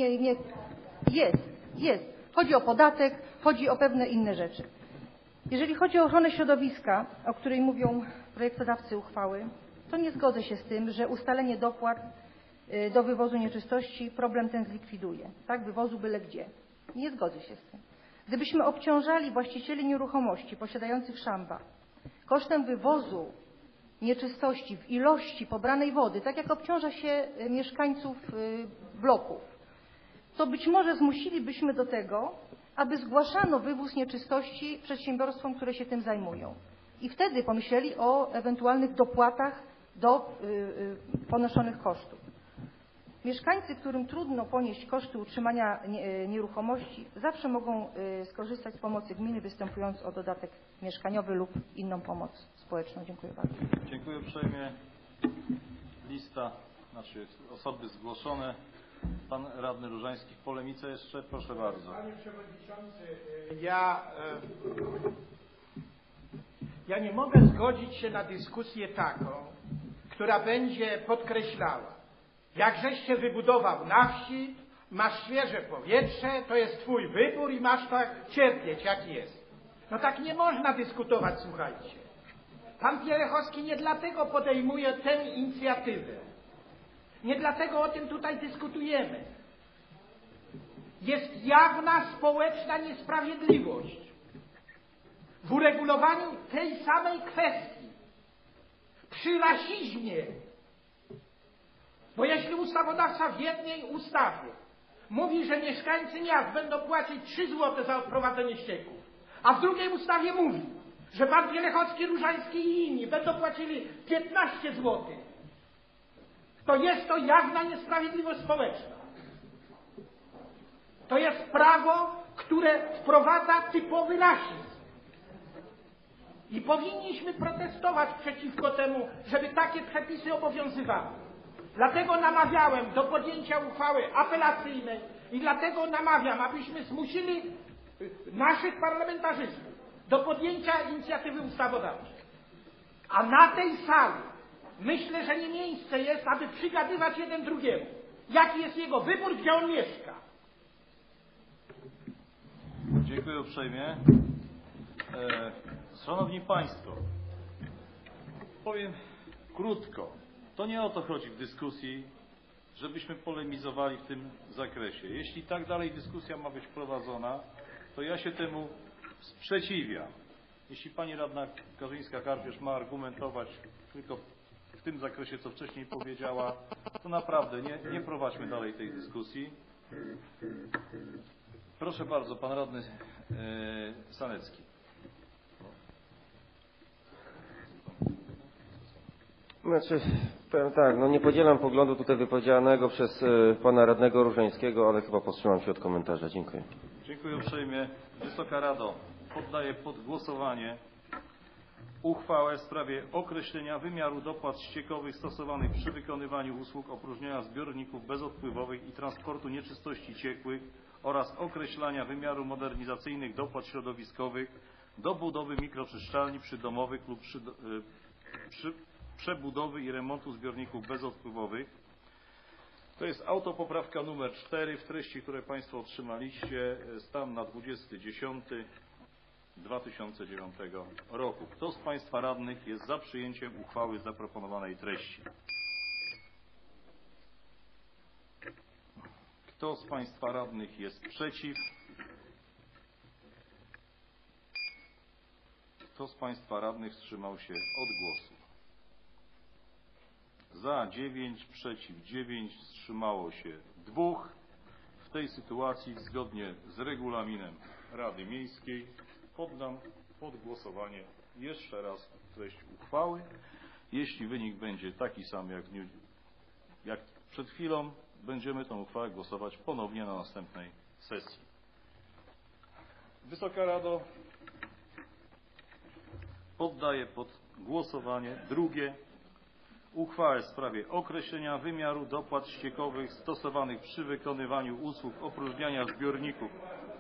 jest. Chodzi o podatek, chodzi o pewne inne rzeczy. Jeżeli chodzi o ochronę środowiska, o której mówią projektodawcy uchwały, to nie zgodzę się z tym, że ustalenie dopłat do wywozu nieczystości problem ten zlikwiduje. Tak, wywozu byle gdzie. Nie zgodzę się z tym. Gdybyśmy obciążali właścicieli nieruchomości posiadających szamba kosztem wywozu nieczystości w ilości pobranej wody, tak jak obciąża się mieszkańców bloków, to być może zmusilibyśmy do tego, aby zgłaszano wywóz nieczystości przedsiębiorstwom, które się tym zajmują. I wtedy pomyśleli o ewentualnych dopłatach do ponoszonych kosztów. Mieszkańcy, którym trudno ponieść koszty utrzymania nieruchomości, zawsze mogą skorzystać z pomocy gminy, występując o dodatek mieszkaniowy lub inną pomoc społeczną. Dziękuję bardzo. Dziękuję uprzejmie. Lista, osoby zgłoszone. Pan radny Różański w polemice jeszcze. Proszę bardzo. Panie Przewodniczący, ja nie mogę zgodzić się na dyskusję taką, która będzie podkreślała, jak żeś się wybudował na wsi, masz świeże powietrze, to jest twój wybór i masz tak cierpieć, jak jest. No tak nie można dyskutować, słuchajcie. Pan Pierechowski nie dlatego podejmuje tę inicjatywę. Nie dlatego o tym tutaj dyskutujemy. Jest jawna społeczna niesprawiedliwość w uregulowaniu tej samej kwestii. Przy rasizmie. Bo jeśli ustawodawca w jednej ustawie mówi, że mieszkańcy miast będą płacić 3 zł za odprowadzenie ścieków, a w drugiej ustawie mówi, że pan Pierechowski, Różański i inni będą płacili 15 zł, to jest to jawna niesprawiedliwość społeczna. To jest prawo, które wprowadza typowy rasizm. I powinniśmy protestować przeciwko temu, żeby takie przepisy obowiązywały. Dlatego namawiałem do podjęcia uchwały apelacyjnej i dlatego namawiam, abyśmy zmusili naszych parlamentarzystów do podjęcia inicjatywy ustawodawczej. A na tej sali myślę, że nie miejsce jest, aby przygadywać jeden drugiemu. Jaki jest jego wybór, gdzie on mieszka. Dziękuję uprzejmie. Szanowni Państwo, powiem krótko. To nie o to chodzi w dyskusji, żebyśmy polemizowali w tym zakresie. Jeśli tak dalej dyskusja ma być prowadzona, to ja się temu sprzeciwiam. Jeśli pani radna Karzyńska-Karpierz ma argumentować tylko w tym zakresie, co wcześniej powiedziała, to naprawdę nie prowadźmy dalej tej dyskusji. Proszę bardzo, pan radny Sanecki. Znaczy, powiem tak, no nie podzielam poglądu tutaj wypowiedzianego przez pana radnego Różańskiego, ale chyba powstrzymam się od komentarza. Dziękuję. Dziękuję uprzejmie. Wysoka Rado, poddaję pod głosowanie uchwałę w sprawie określenia wymiaru dopłat ściekowych stosowanych przy wykonywaniu usług opróżniania zbiorników bezodpływowych i transportu nieczystości ciekłych oraz określania wymiaru modernizacyjnych dopłat środowiskowych do budowy mikroczyszczalni przydomowych lub przy przebudowy i remontu zbiorników bezodpływowych. To jest autopoprawka numer 4 w treści, które Państwo otrzymaliście, stan na 20.10.2009 roku. Kto z Państwa radnych jest za przyjęciem uchwały zaproponowanej treści? Kto z Państwa radnych jest przeciw? Kto z Państwa radnych wstrzymał się od głosu? Za 9, przeciw 9, wstrzymało się 2. W tej sytuacji, zgodnie z regulaminem Rady Miejskiej, poddam pod głosowanie jeszcze raz treść uchwały. Jeśli wynik będzie taki sam jak przed chwilą, będziemy tę uchwałę głosować ponownie na następnej sesji. Wysoka Rado, poddaję pod głosowanie drugie uchwałę w sprawie określenia wymiaru dopłat ściekowych stosowanych przy wykonywaniu usług opróżniania zbiorników.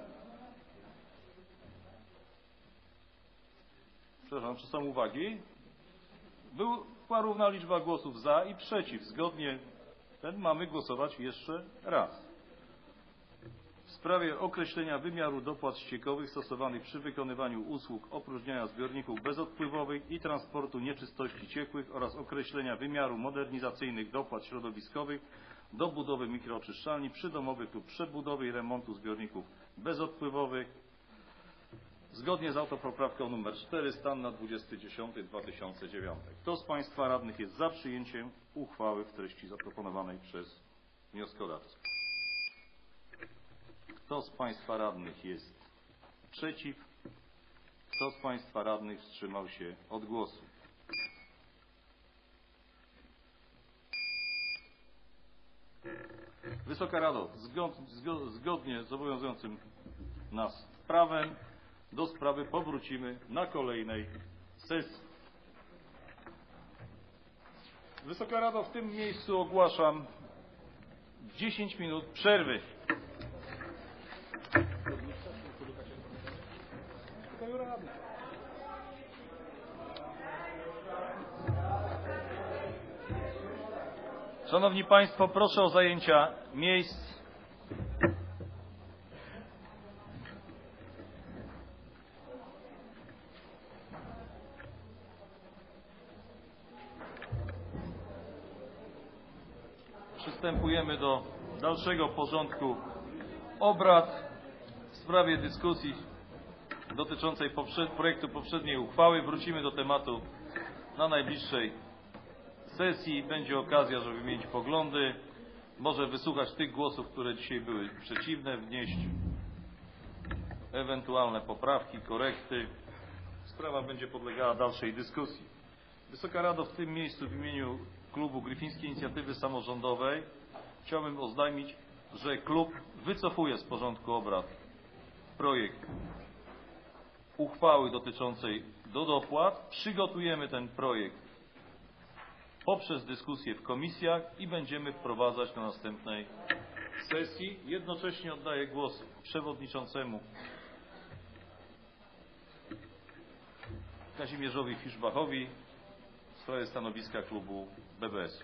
Przepraszam, czy są uwagi? Była równa liczba głosów za i przeciw. Zgodnie mamy głosować jeszcze raz. W sprawie określenia wymiaru dopłat ściekowych stosowanych przy wykonywaniu usług opróżniania zbiorników bezodpływowych i transportu nieczystości ciekłych oraz określenia wymiaru modernizacyjnych dopłat środowiskowych do budowy mikroczyszczalni przydomowych lub przebudowy i remontu zbiorników bezodpływowych. Zgodnie z autopoprawką nr 4 stan na 20.10.2009. Kto z Państwa radnych jest za przyjęciem uchwały w treści zaproponowanej przez wnioskodawców? Kto z Państwa radnych jest przeciw? Kto z Państwa radnych wstrzymał się od głosu? Wysoka Rado, zgodnie z obowiązującym nas prawem do sprawy powrócimy na kolejnej sesji. Wysoka Rado, w tym miejscu ogłaszam 10 minut przerwy. Szanowni Państwo, proszę o zajęcia miejsc. Przystępujemy do dalszego porządku obrad w sprawie dyskusji dotyczącej projektu poprzedniej uchwały. Wrócimy do tematu na najbliższej sesji. Będzie okazja, żeby wymienić poglądy, może wysłuchać tych głosów, które dzisiaj były przeciwne, wnieść ewentualne poprawki, korekty. Sprawa będzie podlegała dalszej dyskusji. Wysoka Rado, w tym miejscu w imieniu klubu Gryfińskiej Inicjatywy Samorządowej chciałbym oznajmić, że klub wycofuje z porządku obrad projekt uchwały dotyczącej dopłat. Przygotujemy ten projekt poprzez dyskusję w komisjach i będziemy wprowadzać na następnej sesji. Jednocześnie oddaję głos przewodniczącemu Kazimierzowi Fiszbachowi w sprawie stanowiska klubu BBS.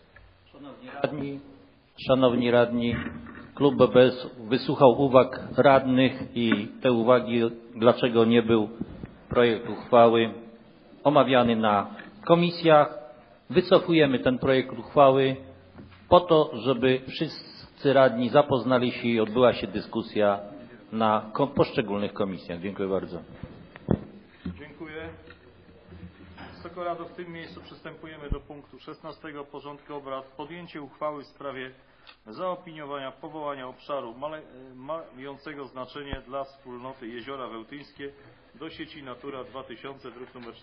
Szanowni radni, klub BBS wysłuchał uwag radnych i te uwagi, dlaczego nie był projekt uchwały omawiany na komisjach. Wycofujemy ten projekt uchwały po to, żeby wszyscy radni zapoznali się i odbyła się dyskusja na poszczególnych komisjach. Dziękuję bardzo. Dziękuję. Wysoka Rado, w tym miejscu przystępujemy do punktu 16 porządku obrad. Podjęcie uchwały w sprawie zaopiniowania powołania obszaru mającego znaczenie dla wspólnoty Jeziora Wełtyńskie do sieci Natura 2000, druk nr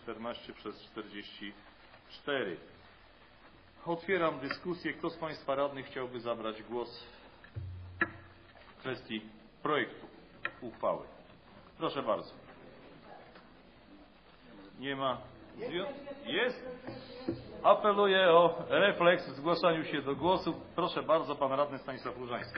14/44. Otwieram dyskusję. Kto z Państwa radnych chciałby zabrać głos w kwestii projektu uchwały? Proszę bardzo. Nie ma. Jest? Apeluję o refleks w zgłaszaniu się do głosu. Proszę bardzo, pan radny Stanisław Różański.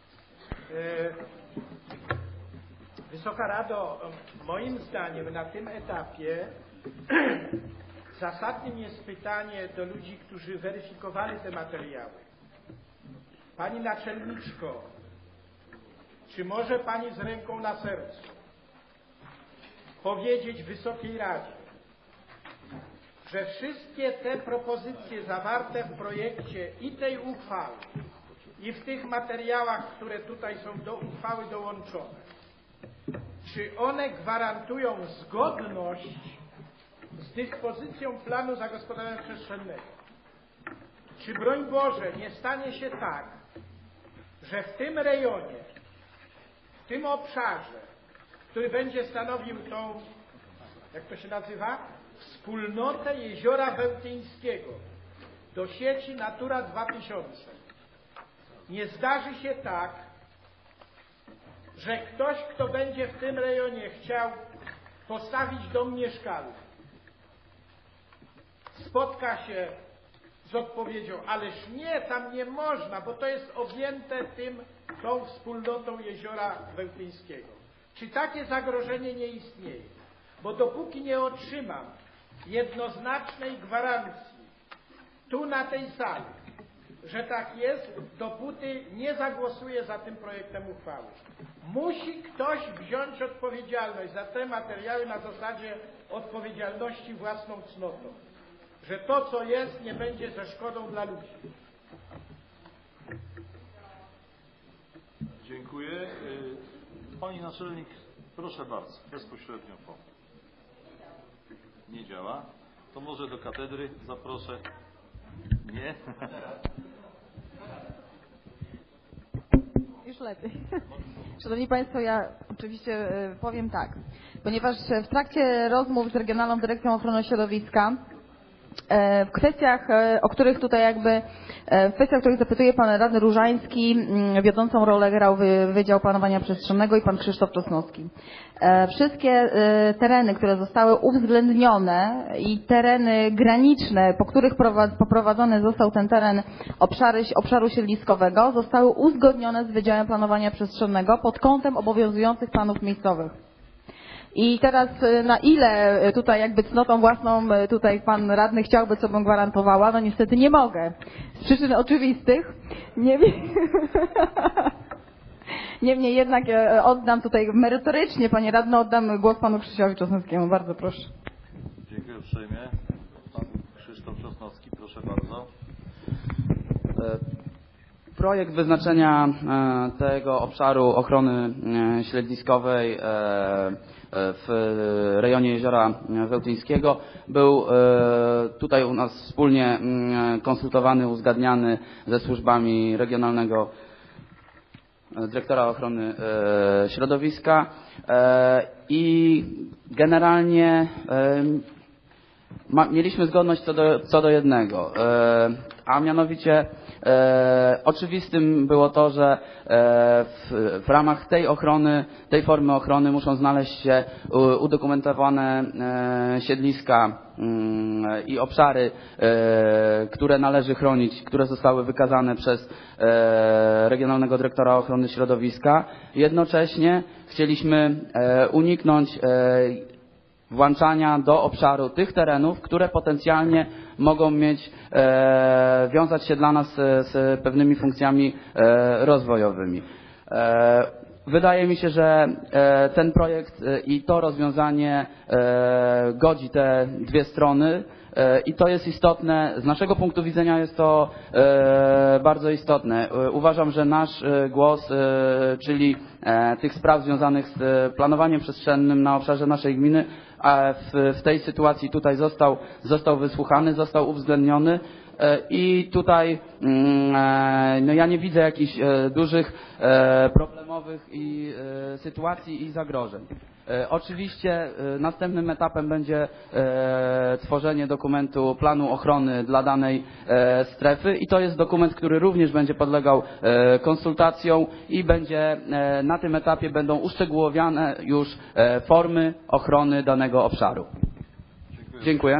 Wysoka Rado, moim zdaniem na tym etapie zasadnym jest pytanie do ludzi, którzy weryfikowali te materiały. Pani naczelniczko, czy może Pani z ręką na sercu powiedzieć Wysokiej Radzie, że wszystkie te propozycje zawarte w projekcie i tej uchwały, i w tych materiałach, które tutaj są do uchwały dołączone, czy one gwarantują zgodność z dyspozycją planu zagospodarowania przestrzennego? Czy, broń Boże, nie stanie się tak, że w tym rejonie, w tym obszarze, który będzie stanowił tą, jak to się nazywa, wspólnotę Jeziora Wełtyńskiego do sieci Natura 2000, nie zdarzy się tak, że ktoś, kto będzie w tym rejonie chciał postawić dom mieszkalny, spotka się z odpowiedzią, ależ nie, tam nie można, bo to jest objęte tą wspólnotą Jeziora Wełtyńskiego. Czy takie zagrożenie nie istnieje? Bo dopóki nie otrzymam jednoznacznej gwarancji tu na tej sali, że tak jest, dopóty nie zagłosuję za tym projektem uchwały. Musi ktoś wziąć odpowiedzialność za te materiały na zasadzie odpowiedzialności własną cnotą, że to, co jest, nie będzie ze szkodą dla ludzi. Dziękuję. Pani naczelnik, proszę bardzo, bezpośrednio po. Nie działa. To może do katedry zaproszę. Nie? Już lepiej. Szanowni Państwo, ja oczywiście powiem tak, ponieważ w trakcie rozmów z Regionalną Dyrekcją Ochrony Środowiska w kwestiach, o których tutaj w kwestiach, o których zapytuje pan radny Różański, wiodącą rolę grał Wydział Planowania Przestrzennego i pan Krzysztof Czosnowski. Wszystkie tereny, które zostały uwzględnione i tereny graniczne, po których poprowadzony został ten teren obszaru siedliskowego, zostały uzgodnione z Wydziałem Planowania Przestrzennego pod kątem obowiązujących planów miejscowych. I teraz na ile tutaj cnotą własną tutaj pan radny chciałby, co bym gwarantowała, no niestety nie mogę. Z przyczyn oczywistych. Niemniej jednak oddam tutaj merytorycznie, panie radny, oddam głos panu Krzysiowi Czosnowskiemu. Bardzo proszę. Dziękuję uprzejmie. Pan Krzysztof Czosnowski, proszę bardzo. Projekt wyznaczenia tego obszaru ochrony śledziskowej w rejonie Jeziora Wełtyńskiego był tutaj u nas wspólnie konsultowany, uzgadniany ze służbami Regionalnego Dyrektora Ochrony Środowiska i generalnie mieliśmy zgodność co do jednego, a mianowicie oczywistym było to, że w ramach tej formy ochrony muszą znaleźć się udokumentowane siedliska i obszary, które należy chronić, które zostały wykazane przez Regionalnego Dyrektora Ochrony Środowiska. Jednocześnie chcieliśmy uniknąć włączania do obszaru tych terenów, które potencjalnie mogą wiązać się dla nas z pewnymi funkcjami rozwojowymi. wydaje mi się, że ten projekt i to rozwiązanie godzi te dwie strony i to jest istotne. Z naszego punktu widzenia jest to bardzo istotne. Uważam, że nasz głos, czyli tych spraw związanych z planowaniem przestrzennym na obszarze naszej gminy, w tej sytuacji tutaj został wysłuchany, został uwzględniony. I tutaj no ja nie widzę jakichś dużych problemowych sytuacji i zagrożeń. Oczywiście następnym etapem będzie tworzenie dokumentu planu ochrony dla danej strefy i to jest dokument, który również będzie podlegał konsultacjom i będzie na tym etapie będą uszczegółowione już formy ochrony danego obszaru. Dziękuję.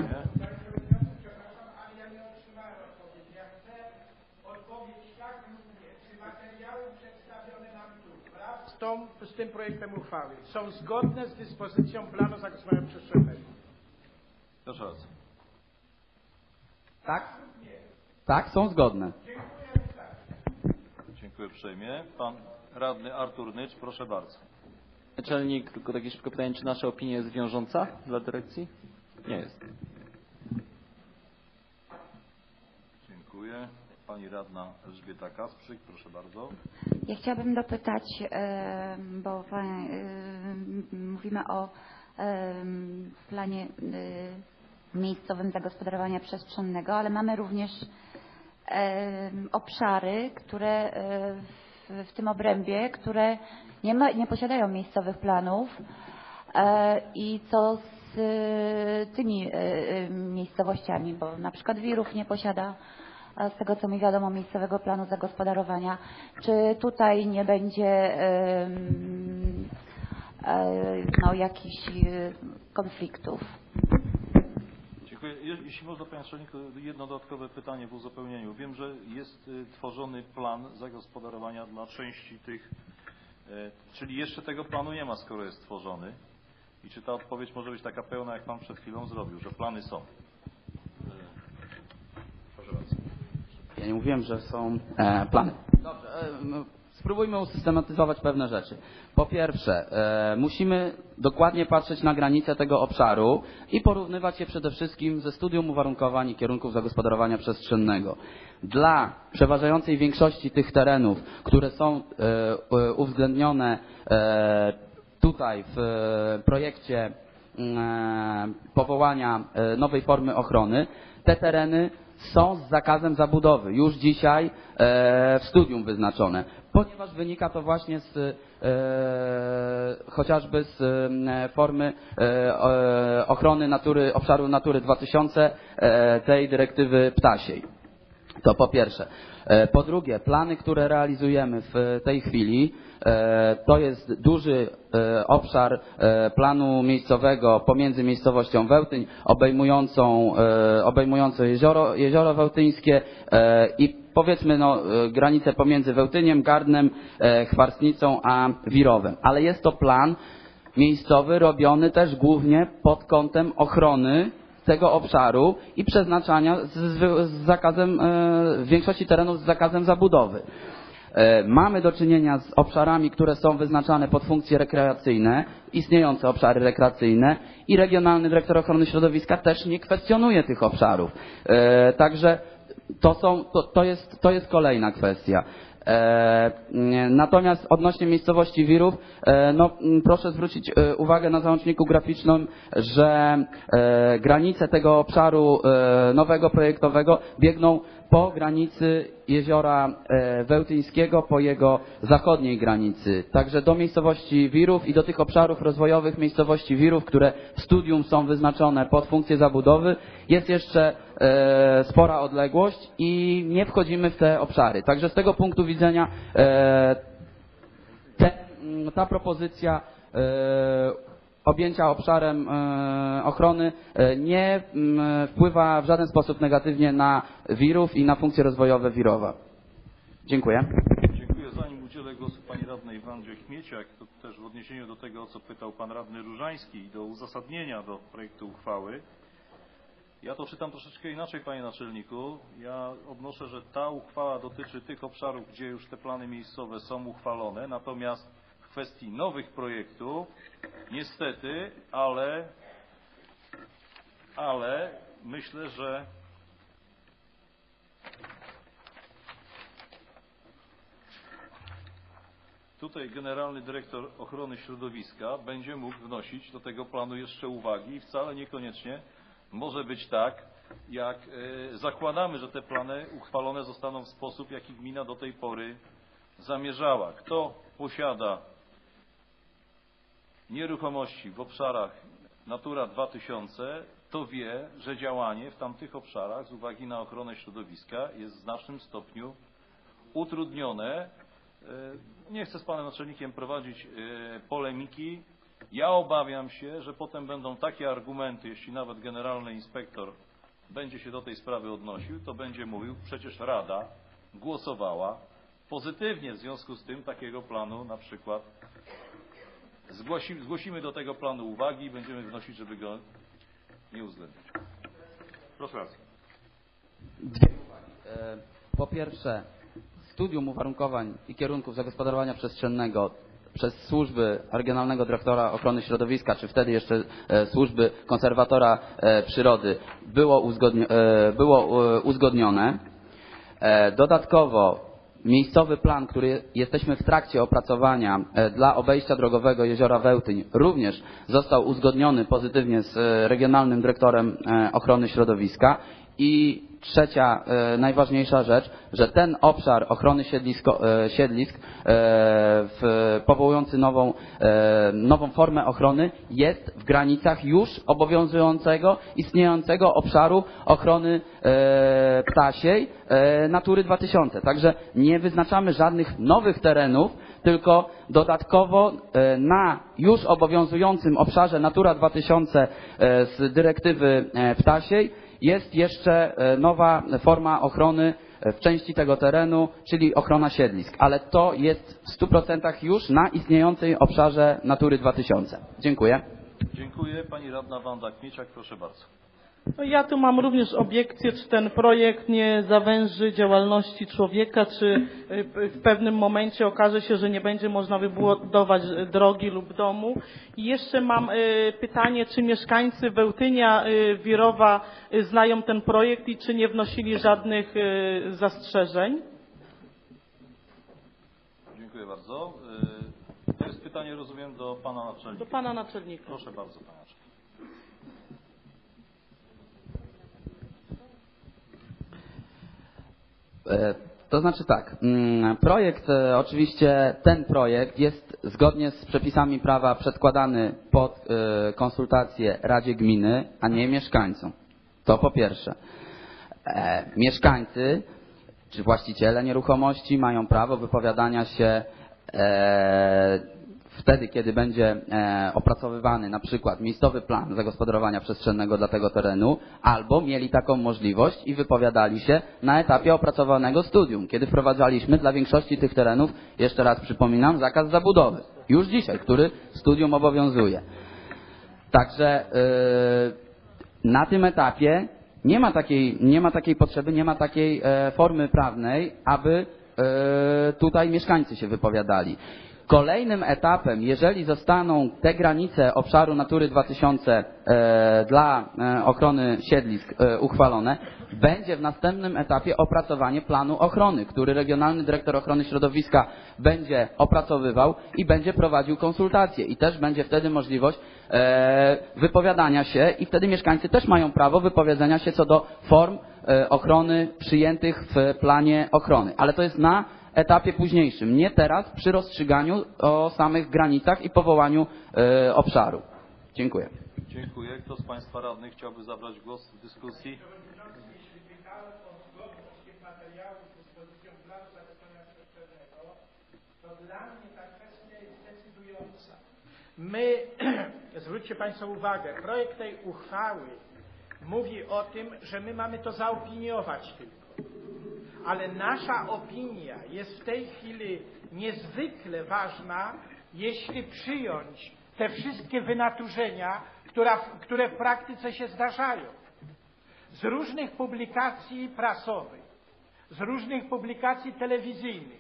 Z tym projektem uchwały są zgodne z dyspozycją planu zagospodarowania przestrzennego. Proszę raz. Tak? Tak, są zgodne. Dziękuję uprzejmie. Pan radny Artur Nycz, proszę bardzo. Naczelnik, tylko takie szybkie pytanie, czy nasza opinia jest wiążąca dla dyrekcji? Nie jest. Dziękuję. Pani radna Elżbieta Kasprzyk, proszę bardzo. Ja chciałabym dopytać, bo mówimy o planie miejscowym zagospodarowania przestrzennego, ale mamy również obszary, które w tym obrębie, które nie posiadają miejscowych planów i co z tymi miejscowościami, bo na przykład Wirów nie posiada, z tego co mi wiadomo, miejscowego planu zagospodarowania. Czy tutaj nie będzie jakichś konfliktów? Dziękuję. Jeśli można, Panie Naczelniku, jedno dodatkowe pytanie w uzupełnieniu. Wiem, że jest tworzony plan zagospodarowania dla części tych, czyli jeszcze tego planu nie ma, skoro jest tworzony. I czy ta odpowiedź może być taka pełna, jak Pan przed chwilą zrobił, że plany są? Proszę bardzo. Ja nie mówiłem, że są plany. Dobrze, spróbujmy usystematyzować pewne rzeczy. Po pierwsze, musimy dokładnie patrzeć na granice tego obszaru i porównywać je przede wszystkim ze studium uwarunkowań i kierunków zagospodarowania przestrzennego. Dla przeważającej większości tych terenów, które są uwzględnione tutaj w projekcie powołania nowej formy ochrony, te tereny są z zakazem zabudowy, już dzisiaj w studium wyznaczone, ponieważ wynika to właśnie chociażby z formy ochrony natury, obszaru Natury 2000 tej dyrektywy ptasiej. To po pierwsze. Po drugie, plany, które realizujemy w tej chwili, to jest duży obszar planu miejscowego pomiędzy miejscowością Wełtyń, obejmujący jezioro wełtyńskie i powiedzmy granicę pomiędzy Wełtyniem, Gardnem, Chwastnicą a Wirowem. Ale jest to plan miejscowy robiony też głównie pod kątem ochrony tego obszaru i przeznaczania z zakazem, w większości terenów z zakazem zabudowy. Mamy do czynienia z obszarami, które są wyznaczane pod funkcje rekreacyjne, istniejące obszary rekreacyjne i Regionalny Dyrektor Ochrony Środowiska też nie kwestionuje tych obszarów. Także to jest kolejna kwestia. Natomiast odnośnie miejscowości Wirów, proszę zwrócić uwagę na załączniku graficznym, że granice tego obszaru nowego projektowego biegną po granicy jeziora Wełtyńskiego, po jego zachodniej granicy. Także do miejscowości Wirów i do tych obszarów rozwojowych miejscowości Wirów, które w studium są wyznaczone pod funkcję zabudowy, jest jeszcze spora odległość i nie wchodzimy w te obszary. Także z tego punktu widzenia ta propozycja objęcia obszarem ochrony nie wpływa w żaden sposób negatywnie na Wirów i na funkcje rozwojowe Wirowa. Dziękuję. Dziękuję. Zanim udzielę głosu pani radnej Wandzie Chmieciak, to też w odniesieniu do tego, o co pytał pan radny Różański i do uzasadnienia do projektu uchwały, ja to czytam troszeczkę inaczej, panie naczelniku. Ja odnoszę, że ta uchwała dotyczy tych obszarów, gdzie już te plany miejscowe są uchwalone, natomiast w kwestii nowych projektów, niestety, ale myślę, że tutaj Generalny Dyrektor Ochrony Środowiska będzie mógł wnosić do tego planu jeszcze uwagi i wcale niekoniecznie może być tak, jak zakładamy, że te plany uchwalone zostaną w sposób, jaki gmina do tej pory zamierzała. Kto posiada nieruchomości w obszarach Natura 2000, to wie, że działanie w tamtych obszarach z uwagi na ochronę środowiska jest w znacznym stopniu utrudnione. Nie chcę z panem naczelnikiem prowadzić polemiki. Ja obawiam się, że potem będą takie argumenty, jeśli nawet generalny inspektor będzie się do tej sprawy odnosił, to będzie mówił, przecież Rada głosowała pozytywnie, w związku z tym takiego planu na przykład zgłosimy do tego planu uwagi i będziemy wnosić, żeby go nie uwzględnić. Proszę bardzo. Po pierwsze, studium uwarunkowań i kierunków zagospodarowania przestrzennego przez służby Regionalnego Dyrektora Ochrony Środowiska, czy wtedy jeszcze służby konserwatora przyrody było uzgodnione. Dodatkowo miejscowy plan, który jesteśmy w trakcie opracowania dla obejścia drogowego Jeziora Wełtyń, również został uzgodniony pozytywnie z Regionalnym Dyrektorem Ochrony Środowiska. I trzecia, najważniejsza rzecz, że ten obszar ochrony siedlisk powołujący nową formę ochrony jest w granicach już obowiązującego, istniejącego obszaru ochrony ptasiej Natury 2000. Także nie wyznaczamy żadnych nowych terenów, tylko dodatkowo na już obowiązującym obszarze Natura 2000 z dyrektywy ptasiej jest jeszcze nowa forma ochrony w części tego terenu, czyli ochrona siedlisk, ale to jest w 100% już na istniejącym obszarze Natury 2000. Dziękuję. Dziękuję. Pani radna Wanda Kmieciak, proszę bardzo. No ja tu mam również obiekcję, czy ten projekt nie zawęży działalności człowieka, czy w pewnym momencie okaże się, że nie będzie można wybudować drogi lub domu. I jeszcze mam pytanie, czy mieszkańcy Wełtynia, Wirowa znają ten projekt i czy nie wnosili żadnych zastrzeżeń? Dziękuję bardzo. To jest pytanie, rozumiem, do pana naczelnika. Do pana naczelnika. Proszę bardzo, panie naczelnik. To znaczy tak, projekt, oczywiście ten projekt jest zgodnie z przepisami prawa przedkładany pod konsultacje Radzie Gminy, a nie mieszkańcom. To po pierwsze. Mieszkańcy czy właściciele nieruchomości mają prawo wypowiadania się wtedy, kiedy będzie opracowywany na przykład miejscowy plan zagospodarowania przestrzennego dla tego terenu, albo mieli taką możliwość i wypowiadali się na etapie opracowanego studium, kiedy wprowadzaliśmy dla większości tych terenów, jeszcze raz przypominam, zakaz zabudowy. Już dzisiaj, który studium obowiązuje. Także na tym etapie nie ma takiej potrzeby, nie ma takiej formy prawnej, aby tutaj mieszkańcy się wypowiadali. Kolejnym etapem, jeżeli zostaną te granice obszaru Natury 2000 dla ochrony siedlisk uchwalone, będzie w następnym etapie opracowanie planu ochrony, który Regionalny Dyrektor Ochrony Środowiska będzie opracowywał i będzie prowadził konsultacje. I też będzie wtedy możliwość wypowiadania się i wtedy mieszkańcy też mają prawo wypowiedzenia się co do form ochrony przyjętych w planie ochrony. Ale to jest na etapie późniejszym, nie teraz przy rozstrzyganiu o samych granicach i powołaniu obszaru. Dziękuję. Dziękuję. Kto z państwa radnych chciałby zabrać głos w dyskusji? My, zwróćcie państwo uwagę, projekt tej uchwały mówi o tym, że my mamy to zaopiniować tylko. Ale nasza opinia jest w tej chwili niezwykle ważna, jeśli przyjąć te wszystkie wynaturzenia, które w praktyce się zdarzają. Z różnych publikacji prasowych, z różnych publikacji telewizyjnych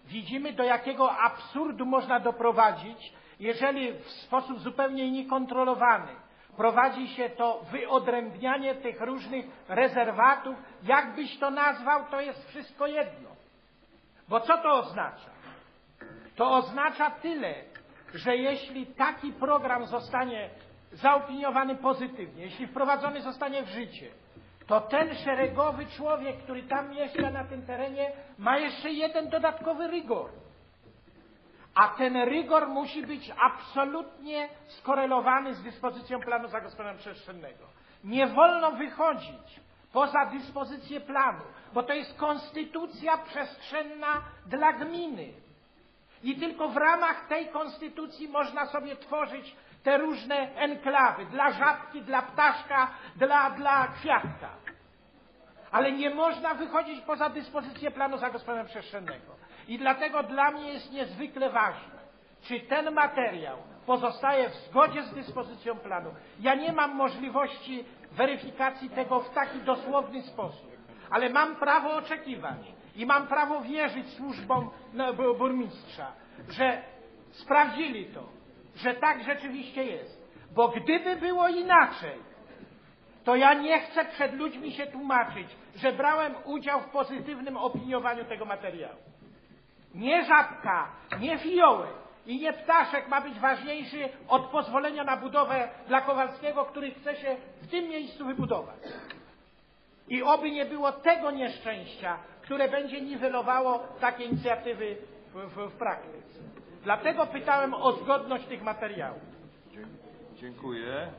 Widzimy, do jakiego absurdu można doprowadzić, jeżeli w sposób zupełnie niekontrolowany prowadzi się to wyodrębnianie tych różnych rezerwatów. Jakbyś to nazwał, to jest wszystko jedno. Bo co to oznacza? To oznacza tyle, że jeśli taki program zostanie zaopiniowany pozytywnie, jeśli wprowadzony zostanie w życie, to ten szeregowy człowiek, który tam mieszka na tym terenie, ma jeszcze jeden dodatkowy rygor. A ten rygor musi być absolutnie skorelowany z dyspozycją planu zagospodarowania przestrzennego. Nie wolno wychodzić poza dyspozycję planu, bo to jest konstytucja przestrzenna dla gminy. I tylko w ramach tej konstytucji można sobie tworzyć te różne enklawy dla żabki, dla ptaszka, dla kwiatka. Ale nie można wychodzić poza dyspozycję planu zagospodarowania przestrzennego. I dlatego dla mnie jest niezwykle ważne, czy ten materiał pozostaje w zgodzie z dyspozycją planu. Ja nie mam możliwości weryfikacji tego w taki dosłowny sposób, ale mam prawo oczekiwać i mam prawo wierzyć służbom burmistrza, że sprawdzili to, że tak rzeczywiście jest. Bo gdyby było inaczej, to ja nie chcę przed ludźmi się tłumaczyć, że brałem udział w pozytywnym opiniowaniu tego materiału. Nie żabka, nie fiołek i nie ptaszek ma być ważniejszy od pozwolenia na budowę dla Kowalskiego, który chce się w tym miejscu wybudować. I oby nie było tego nieszczęścia, które będzie niwelowało takie inicjatywy w praktyce. Dlatego pytałem o zgodność tych materiałów. Dziękuję.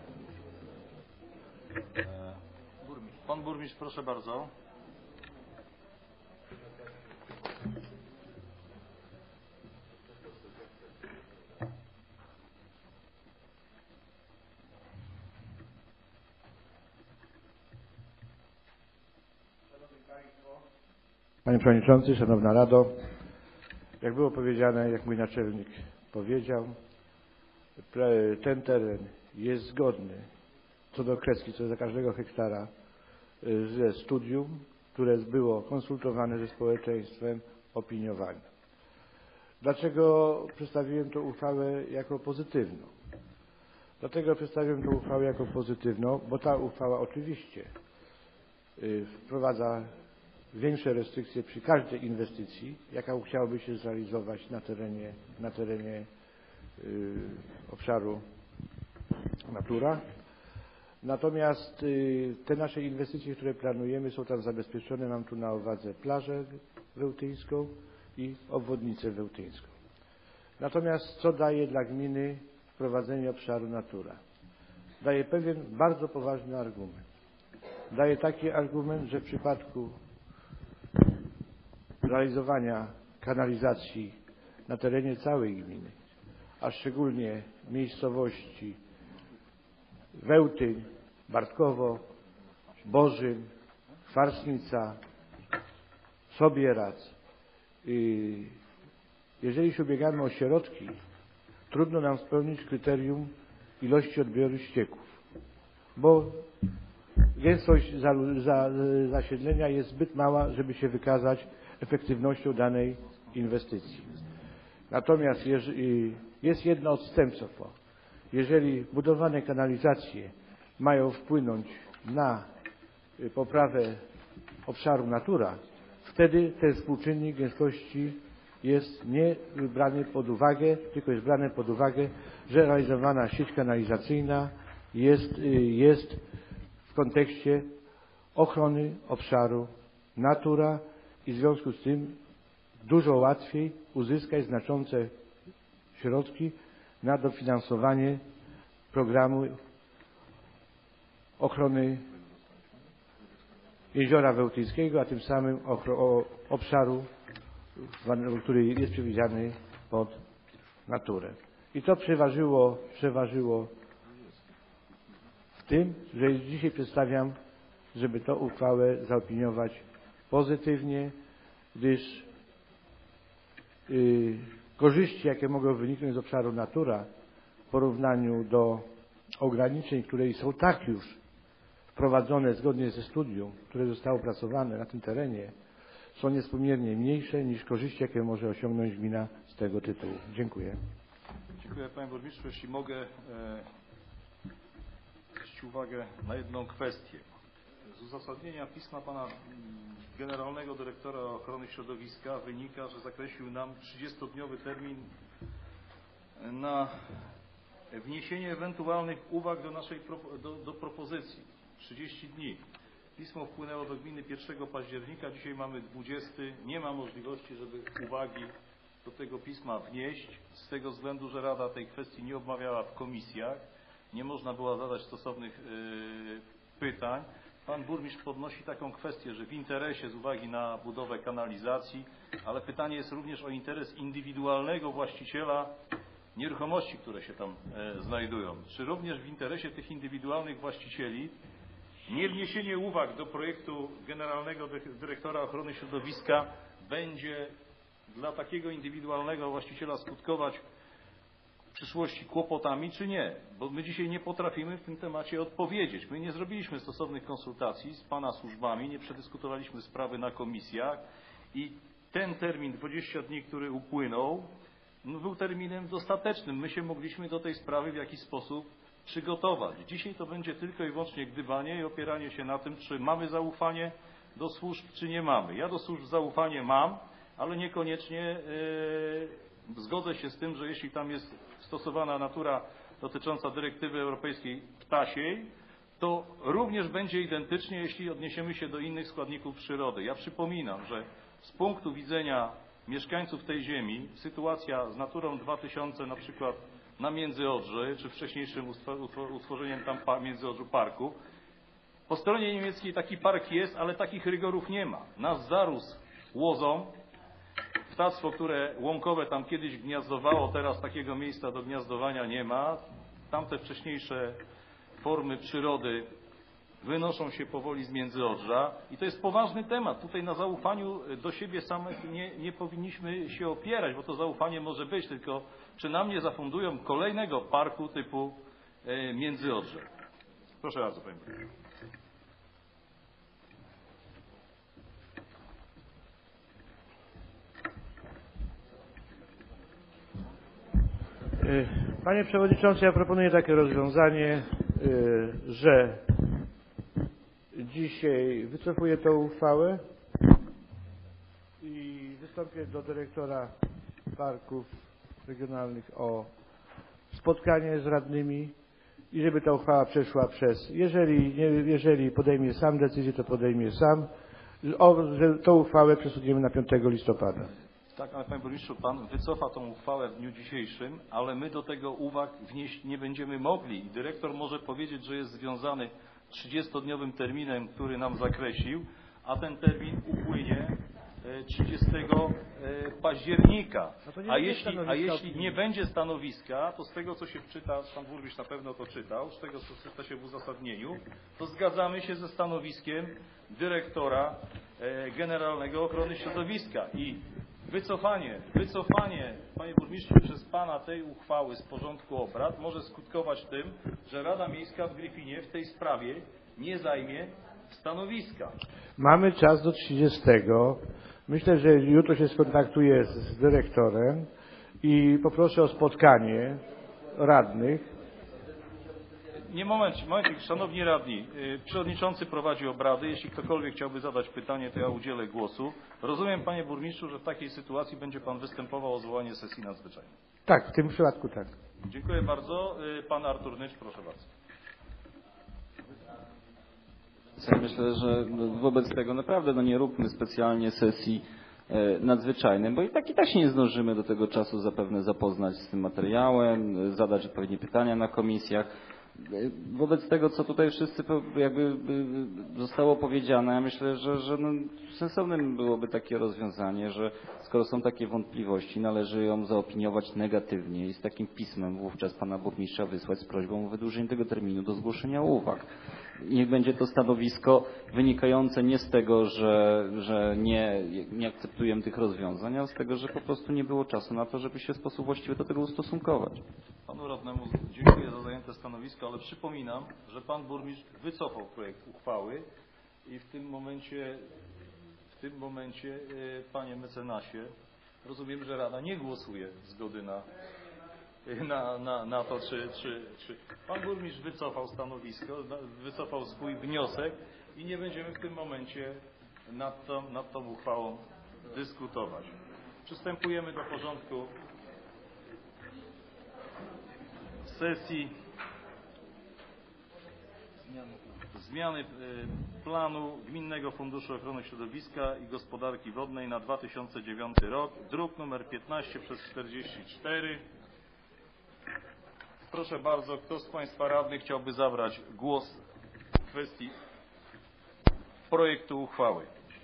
Pan burmistrz, proszę bardzo. Panie Przewodniczący, Szanowna Rado, jak było powiedziane, jak mój naczelnik powiedział, ten teren jest zgodny co do kreski, co do każdego hektara ze studium, które było konsultowane ze społeczeństwem, opiniowane. Dlaczego przedstawiłem tę uchwałę jako pozytywną? Dlatego przedstawiłem tę uchwałę jako pozytywną, bo ta uchwała oczywiście wprowadza większe restrykcje przy każdej inwestycji, jaka chciałaby się zrealizować na terenie obszaru Natura. Natomiast te nasze inwestycje, które planujemy, są tam zabezpieczone. Mam tu na uwadze plażę wełtyńską i obwodnicę wełtyńską. Natomiast co daje dla gminy wprowadzenie obszaru Natura? Daje pewien bardzo poważny argument. Daje taki argument, że w przypadku realizowania kanalizacji na terenie całej gminy, a szczególnie miejscowości Wełtyń, Bartkowo, Bożym, Chwarsnica, Sobierac. Jeżeli się ubiegamy o środki, trudno nam spełnić kryterium ilości odbioru ścieków, bo gęstość zasiedlenia jest zbyt mała, żeby się wykazać efektywnością danej inwestycji. Natomiast jest jedno odstępstwo. Jeżeli budowane kanalizacje mają wpłynąć na poprawę obszaru Natura, wtedy ten współczynnik gęstości jest nie brany pod uwagę, tylko jest brane pod uwagę, że realizowana sieć kanalizacyjna jest w kontekście ochrony obszaru Natura i w związku z tym dużo łatwiej uzyskać znaczące środki na dofinansowanie programu ochrony Jeziora Wełtyńskiego, a tym samym obszaru, który jest przewidziany pod Naturę. I to przeważyło w tym, że dzisiaj przedstawiam, żeby tę uchwałę zaopiniować pozytywnie, gdyż korzyści, jakie mogą wyniknąć z obszaru Natura w porównaniu do ograniczeń, które są tak już wprowadzone zgodnie ze studium, które zostało opracowane na tym terenie, są niewspółmiernie mniejsze niż korzyści, jakie może osiągnąć gmina z tego tytułu. Dziękuję. Dziękuję Panie Burmistrzu. Jeśli mogę zwrócić uwagę na jedną kwestię. Z uzasadnienia pisma Pana Generalnego Dyrektora Ochrony Środowiska wynika, że zakreślił nam 30-dniowy termin na wniesienie ewentualnych uwag do propozycji. 30 dni. Pismo wpłynęło do gminy 1 października, dzisiaj mamy 20. Nie ma możliwości, żeby uwagi do tego pisma wnieść, z tego względu, że Rada tej kwestii nie omawiała w komisjach, nie można było zadać stosownych pytań. Pan burmistrz podnosi taką kwestię, że w interesie z uwagi na budowę kanalizacji, ale pytanie jest również o interes indywidualnego właściciela nieruchomości, które się tam znajdują. Czy również w interesie tych indywidualnych właścicieli nie wniesienie uwag do projektu Generalnego Dyrektora Ochrony Środowiska będzie dla takiego indywidualnego właściciela skutkować w przyszłości kłopotami, czy nie? Bo my dzisiaj nie potrafimy w tym temacie odpowiedzieć. My nie zrobiliśmy stosownych konsultacji z Pana służbami, nie przedyskutowaliśmy sprawy na komisjach i ten termin 20 dni, który upłynął, był terminem dostatecznym. My się mogliśmy do tej sprawy w jakiś sposób przygotować. Dzisiaj to będzie tylko i wyłącznie gdybanie i opieranie się na tym, czy mamy zaufanie do służb, czy nie mamy. Ja do służb zaufanie mam, ale niekoniecznie zgodzę się z tym, że jeśli tam jest stosowana natura dotycząca dyrektywy europejskiej ptasiej, to również będzie identycznie, jeśli odniesiemy się do innych składników przyrody. Ja przypominam, że z punktu widzenia mieszkańców tej ziemi sytuacja z naturą 2000 na przykład na Międzyodrze, czy wcześniejszym utworzeniem tam Międzyodrzu parku. Po stronie niemieckiej taki park jest, ale takich rygorów nie ma. Nas zarósł łozą. Ptactwo, które łąkowe tam kiedyś gniazdowało, teraz takiego miejsca do gniazdowania nie ma. Tamte wcześniejsze formy przyrody wynoszą się powoli z Międzyodrza i to jest poważny temat. Tutaj na zaufaniu do siebie samych nie powinniśmy się opierać, bo to zaufanie może być, tylko czy nam nie zafundują kolejnego parku typu Międzyodrze. Proszę bardzo, Panie Burmistrzu. Panie Przewodniczący, ja proponuję takie rozwiązanie, że dzisiaj wycofuję tę uchwałę i wystąpię do dyrektora parków regionalnych o spotkanie z radnymi i żeby ta uchwała przeszła przez, jeżeli podejmie sam decyzję, to podejmie sam, że tą uchwałę przesuniemy na 5 listopada. Tak, ale Panie Burmistrzu, Pan wycofa tą uchwałę w dniu dzisiejszym, ale my do tego uwag wnieść nie będziemy mogli. I dyrektor może powiedzieć, że jest związany 30-dniowym terminem, który nam zakreślił, a ten termin upłynie 30 października. A jeśli nie będzie stanowiska, to z tego, co się wczyta, Pan Burmistrz na pewno to czytał, z tego, co czyta się w uzasadnieniu, to zgadzamy się ze stanowiskiem dyrektora Generalnego Ochrony Środowiska. I wycofanie, Panie Burmistrzu, przez Pana tej uchwały z porządku obrad może skutkować tym, że Rada Miejska w Gryfinie w tej sprawie nie zajmie stanowiska. Mamy czas do 30. Myślę, że jutro się skontaktuję z dyrektorem i poproszę o spotkanie radnych. Nie, momencik, szanowni radni. Przewodniczący prowadzi obrady. Jeśli ktokolwiek chciałby zadać pytanie, to ja udzielę głosu. Rozumiem, Panie Burmistrzu, że w takiej sytuacji będzie Pan występował o zwołanie sesji nadzwyczajnej. Tak, w tym przypadku tak. Dziękuję bardzo. Pan Artur Nycz, proszę bardzo. Ja myślę, że wobec tego naprawdę nie róbmy specjalnie sesji nadzwyczajnej, bo i tak się nie zdążymy do tego czasu zapewne zapoznać z tym materiałem, zadać odpowiednie pytania na komisjach. Wobec tego, co tutaj wszyscy jakby zostało powiedziane, ja myślę, że sensownym byłoby takie rozwiązanie, że skoro są takie wątpliwości, należy ją zaopiniować negatywnie i z takim pismem wówczas pana burmistrza wysłać z prośbą o wydłużenie tego terminu do zgłoszenia uwag. Niech będzie to stanowisko wynikające nie z tego, że nie akceptujemy tych rozwiązań, a z tego, że po prostu nie było czasu na to, żeby się w sposób właściwy do tego ustosunkować. Panu radnemu dziękuję za zajęte stanowisko, ale przypominam, że Pan Burmistrz wycofał projekt uchwały i w tym momencie, w W tym momencie, panie mecenasie, rozumiem, że Rada nie głosuje zgody na to, czy pan burmistrz wycofał stanowisko, wycofał swój wniosek i nie będziemy w tym momencie nad tą uchwałą dyskutować. Przystępujemy do porządku sesji. Zmiany planu Gminnego Funduszu Ochrony Środowiska i Gospodarki Wodnej na 2009 rok, druk nr 15/44. Proszę bardzo, kto z Państwa radnych chciałby zabrać głos w kwestii projektu uchwały?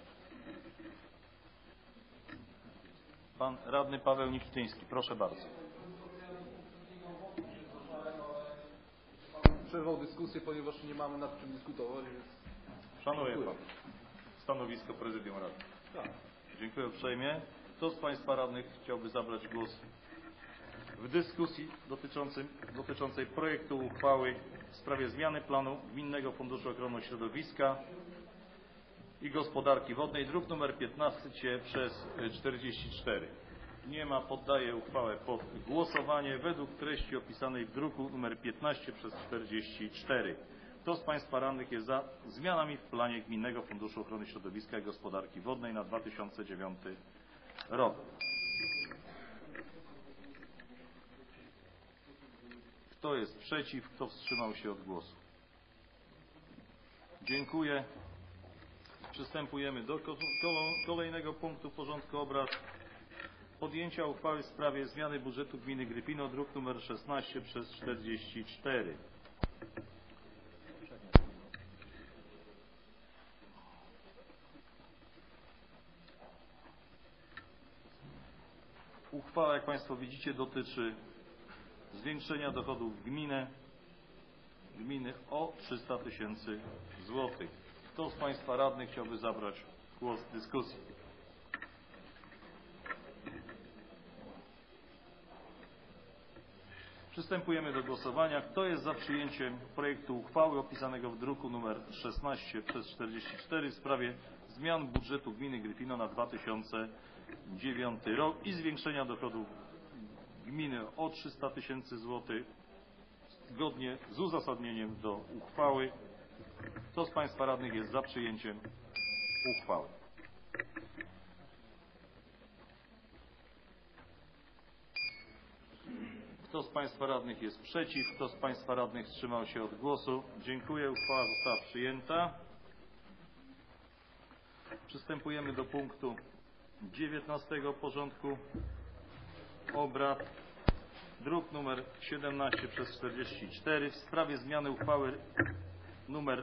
Pan radny Paweł Nikityński, proszę bardzo. Przerwał dyskusję, ponieważ nie mamy nad czym dyskutować, więc... Szanuje Pan stanowisko Prezydium Rady. Tak. Dziękuję uprzejmie. Kto z Państwa radnych chciałby zabrać głos w dyskusji dotyczącej projektu uchwały w sprawie zmiany planu Gminnego Funduszu Ochrony Środowiska i Gospodarki Wodnej, druk nr 15/44. Nie ma. Poddaję uchwałę pod głosowanie według treści opisanej w druku nr 15/44. Kto z Państwa radnych jest za zmianami w planie Gminnego Funduszu Ochrony Środowiska i Gospodarki Wodnej na 2009 rok? Kto jest przeciw? Kto wstrzymał się od głosu? Dziękuję. Przystępujemy do kolejnego punktu porządku obrad. Podjęcia uchwały w sprawie zmiany budżetu gminy Gryfino, druk nr 16/44. Uchwała, jak Państwo widzicie, dotyczy zwiększenia dochodów gminy o 300 000 złotych. Kto z Państwa radnych chciałby zabrać głos w dyskusji? Przystępujemy do głosowania. Kto jest za przyjęciem projektu uchwały opisanego w druku nr 16/44 w sprawie zmian budżetu gminy Gryfino na 2009 rok i zwiększenia dochodów gminy o 300 000 złotych zgodnie z uzasadnieniem do uchwały? Kto z Państwa radnych jest za przyjęciem uchwały? Kto z Państwa radnych jest przeciw? Kto z Państwa radnych wstrzymał się od głosu? Dziękuję. Uchwała została przyjęta. Przystępujemy do punktu 19 porządku obrad. Druk nr 17/44 w sprawie zmiany uchwały nr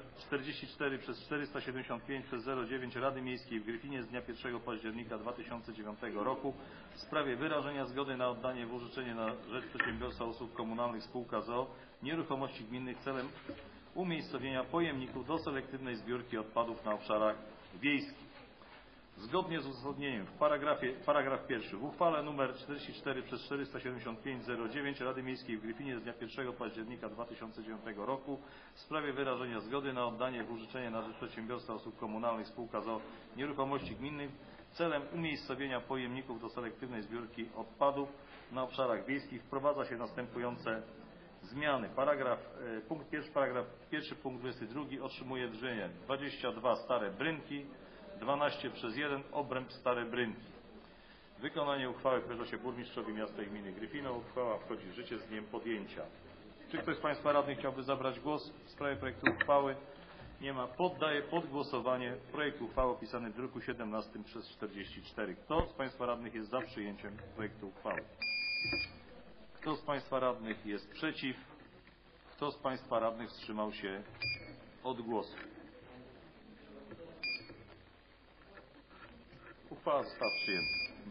44/475/09 Rady Miejskiej w Gryfinie z dnia 1 października 2009 roku w sprawie wyrażenia zgody na oddanie w użyczenie na rzecz Przedsiębiorstwa Usług Komunalnych Spółka z nieruchomości gminnych celem umiejscowienia pojemników do selektywnej zbiórki odpadów na obszarach wiejskich. Zgodnie z uzasadnieniem paragraf pierwszy w uchwale nr 44/475/09 Rady Miejskiej w Gryfinie z dnia 1 października 2009 roku w sprawie wyrażenia zgody na oddanie w użyczenie na rzecz Przedsiębiorstwa Usług Komunalnych Spółka z nieruchomości gminnych celem umiejscowienia pojemników do selektywnej zbiórki odpadów na obszarach wiejskich wprowadza się następujące zmiany. Punkt pierwszy, punkt 22 otrzymuje brzmienie 22 Stare Brynki, 12/1 Obręb Stare Brynki. Wykonanie uchwały powierza się burmistrzowi miasta i gminy Gryfino. Uchwała wchodzi w życie z dniem podjęcia. Czy ktoś z Państwa radnych chciałby zabrać głos w sprawie projektu uchwały? Nie ma. Poddaję pod głosowanie projekt uchwały opisany w druku 17/44. Kto z Państwa radnych jest za przyjęciem projektu uchwały? Kto z Państwa radnych jest przeciw? Kto z Państwa radnych wstrzymał się od głosu? Uchwała została przyjęta.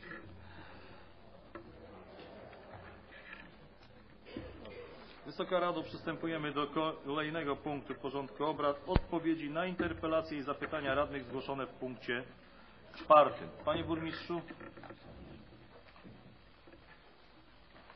Wysoka Rado, przystępujemy do kolejnego punktu porządku obrad. Odpowiedzi na interpelacje i zapytania radnych zgłoszone w punkcie 4. Panie Burmistrzu.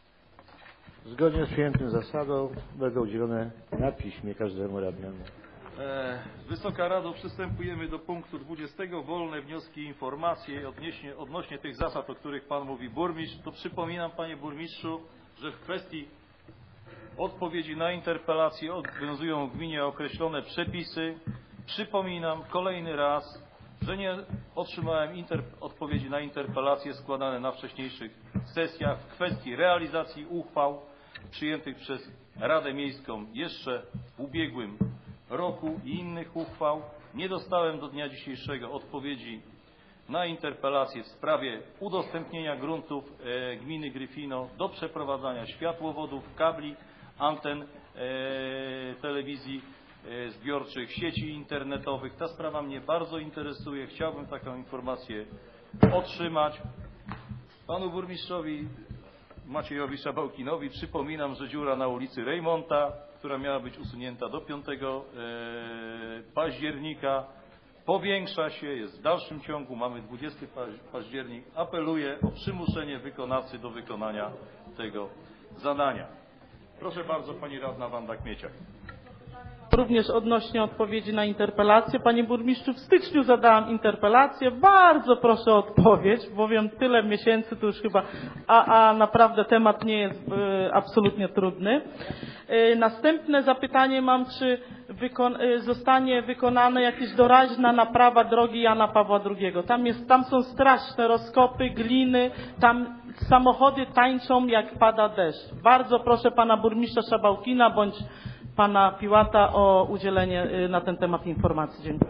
Zgodnie z przyjętą zasadą będą udzielone na piśmie każdemu radnemu. Wysoka Rado, przystępujemy do punktu 20. Wolne wnioski i informacje odnośnie tych zasad, o których Pan mówi burmistrz. To przypominam, Panie Burmistrzu, że w kwestii odpowiedzi na interpelacje obowiązują w gminie określone przepisy. Przypominam kolejny raz, że nie otrzymałem odpowiedzi na interpelacje składane na wcześniejszych sesjach w kwestii realizacji uchwał przyjętych przez Radę Miejską jeszcze w ubiegłym roku i innych uchwał. Nie dostałem do dnia dzisiejszego odpowiedzi na interpelację w sprawie udostępnienia gruntów gminy Gryfino do przeprowadzania światłowodów, kabli, anten telewizji zbiorczych, sieci internetowych. Ta sprawa mnie bardzo interesuje. Chciałbym taką informację otrzymać. Panu burmistrzowi Maciejowi Szabałkinowi przypominam, że dziura na ulicy Rejmonta, która miała być usunięta do 5 października, powiększa się, jest w dalszym ciągu, mamy 20 październik. Apeluję o przymuszenie wykonawcy do wykonania tego zadania. Proszę bardzo, pani radna Wanda Kmieciak. Również odnośnie odpowiedzi na interpelację. Panie burmistrzu, w styczniu zadałam interpelację. Bardzo proszę o odpowiedź, bowiem tyle miesięcy to już chyba, a naprawdę temat nie jest absolutnie trudny. Następne zapytanie mam, czy zostanie wykonana jakaś doraźna naprawa drogi Jana Pawła II. Tam są straszne rozkopy, gliny, tam samochody tańczą jak pada deszcz. Bardzo proszę pana burmistrza Szabałkina bądź pana Piłata o udzielenie na ten temat informacji. Dziękuję.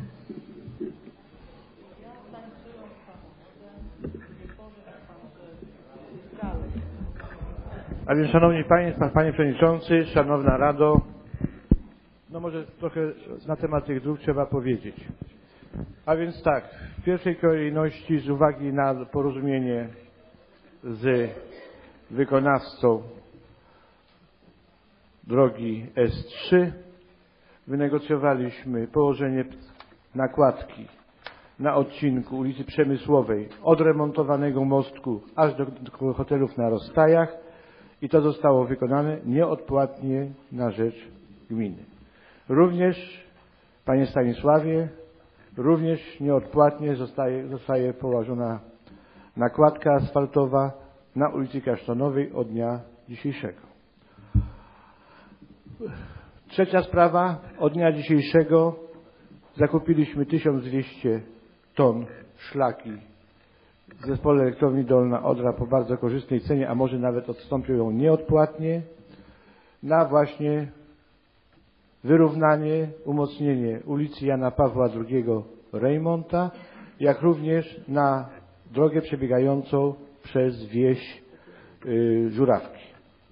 A więc szanowni państwo, panie przewodniczący, szanowna Rado, no może trochę na temat tych dróg trzeba powiedzieć. A więc tak, w pierwszej kolejności z uwagi na porozumienie z wykonawcą drogi S3 wynegocjowaliśmy położenie nakładki na odcinku ulicy Przemysłowej od remontowanego mostku aż do hotelów na Rozstajach i to zostało wykonane nieodpłatnie na rzecz gminy. Również, panie Stanisławie, również nieodpłatnie zostaje położona nakładka asfaltowa na ulicy Kasztanowej od dnia dzisiejszego. Trzecia sprawa, od dnia dzisiejszego zakupiliśmy 1200 ton szlaki w zespole elektrowni Dolna Odra po bardzo korzystnej cenie, a może nawet odstąpią ją nieodpłatnie, na właśnie wyrównanie, umocnienie ulicy Jana Pawła II Rejmonta, jak również na drogę przebiegającą przez wieś Żurawki.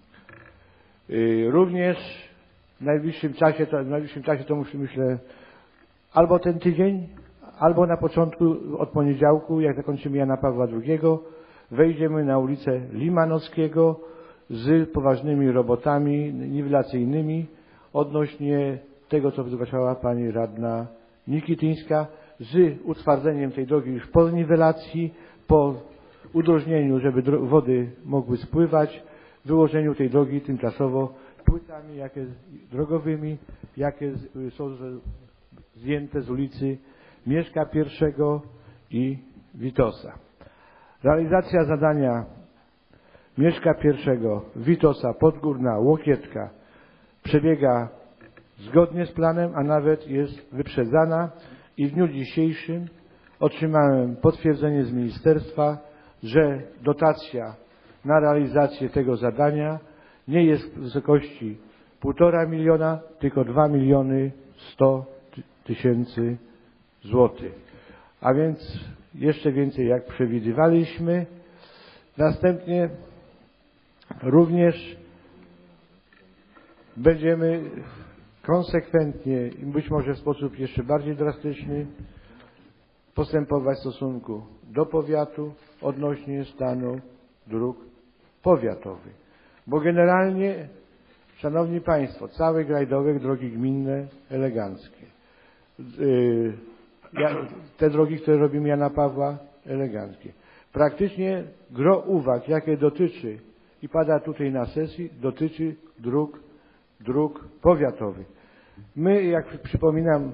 Również w najbliższym czasie to myślę albo ten tydzień, albo na początku od poniedziałku, jak zakończymy Jana Pawła II, wejdziemy na ulicę Limanowskiego z poważnymi robotami niwelacyjnymi odnośnie tego, co zgłaszała pani radna Nikityńska, z utwardzeniem tej drogi już po niwelacji, po udrożnieniu, żeby wody mogły spływać, wyłożeniu tej drogi tymczasowo płytami drogowymi, jakie są zdjęte z ulicy Mieszka I i Witosa. Realizacja zadania Mieszka I, Witosa, Podgórna, Łokietka przebiega zgodnie z planem, a nawet jest wyprzedzana i w dniu dzisiejszym otrzymałem potwierdzenie z ministerstwa, że dotacja na realizację tego zadania nie jest w wysokości 1,5 miliona, tylko 2 100 000 złotych. A więc jeszcze więcej jak przewidywaliśmy. Następnie również będziemy konsekwentnie i być może w sposób jeszcze bardziej drastyczny postępować w stosunku do powiatu odnośnie stanu dróg powiatowych. Bo generalnie, szanowni państwo, cały grajdołek, drogi gminne, eleganckie. Te drogi, które robimy Jana Pawła, eleganckie. Praktycznie gro uwag, jakie dotyczy i pada tutaj na sesji, dotyczy dróg powiatowych. My, jak przypominam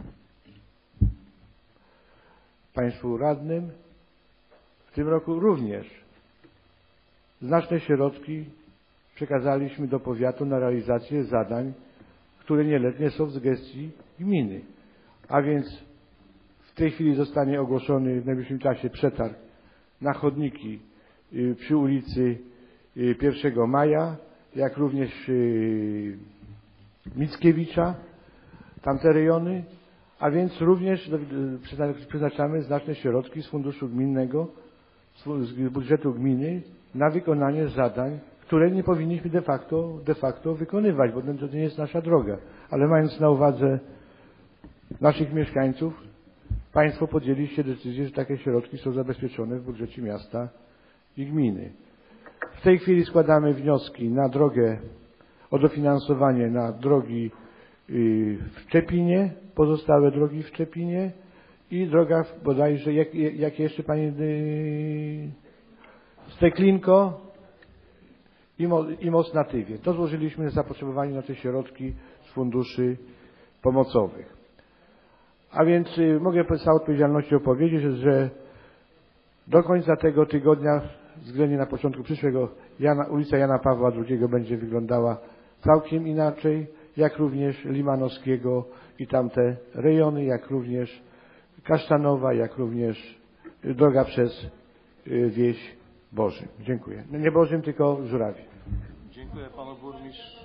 Państwu radnym, w tym roku również znaczne środki przekazaliśmy do powiatu na realizację zadań, które nieletnie są w gestii gminy. A więc w tej chwili zostanie ogłoszony w najbliższym czasie przetarg na chodniki przy ulicy 1 Maja, jak również Mickiewicza, tamte rejony, a więc również przeznaczamy znaczne środki z funduszu gminnego, z budżetu gminy na wykonanie zadań, które nie powinniśmy de facto wykonywać, bo to nie jest nasza droga. Ale mając na uwadze naszych mieszkańców, Państwo podjęliście decyzję, że takie środki są zabezpieczone w budżecie miasta i gminy. W tej chwili składamy wnioski na drogę o dofinansowanie na drogi w Czepinie, pozostałe drogi w Czepinie i droga bodajże, jak jeszcze Pani Steklinko i most na Tywie. To złożyliśmy zapotrzebowanie na te środki z funduszy pomocowych. A więc mogę z całą odpowiedzialnością powiedzieć, że do końca tego tygodnia, względnie na początku przyszłego, ulica Jana Pawła II będzie wyglądała całkiem inaczej, jak również Limanowskiego i tamte rejony, jak również Kasztanowa, jak również droga przez wieś Bożym. Dziękuję. Nie Bożym, tylko Żurawie. Dziękuję panu burmistrz.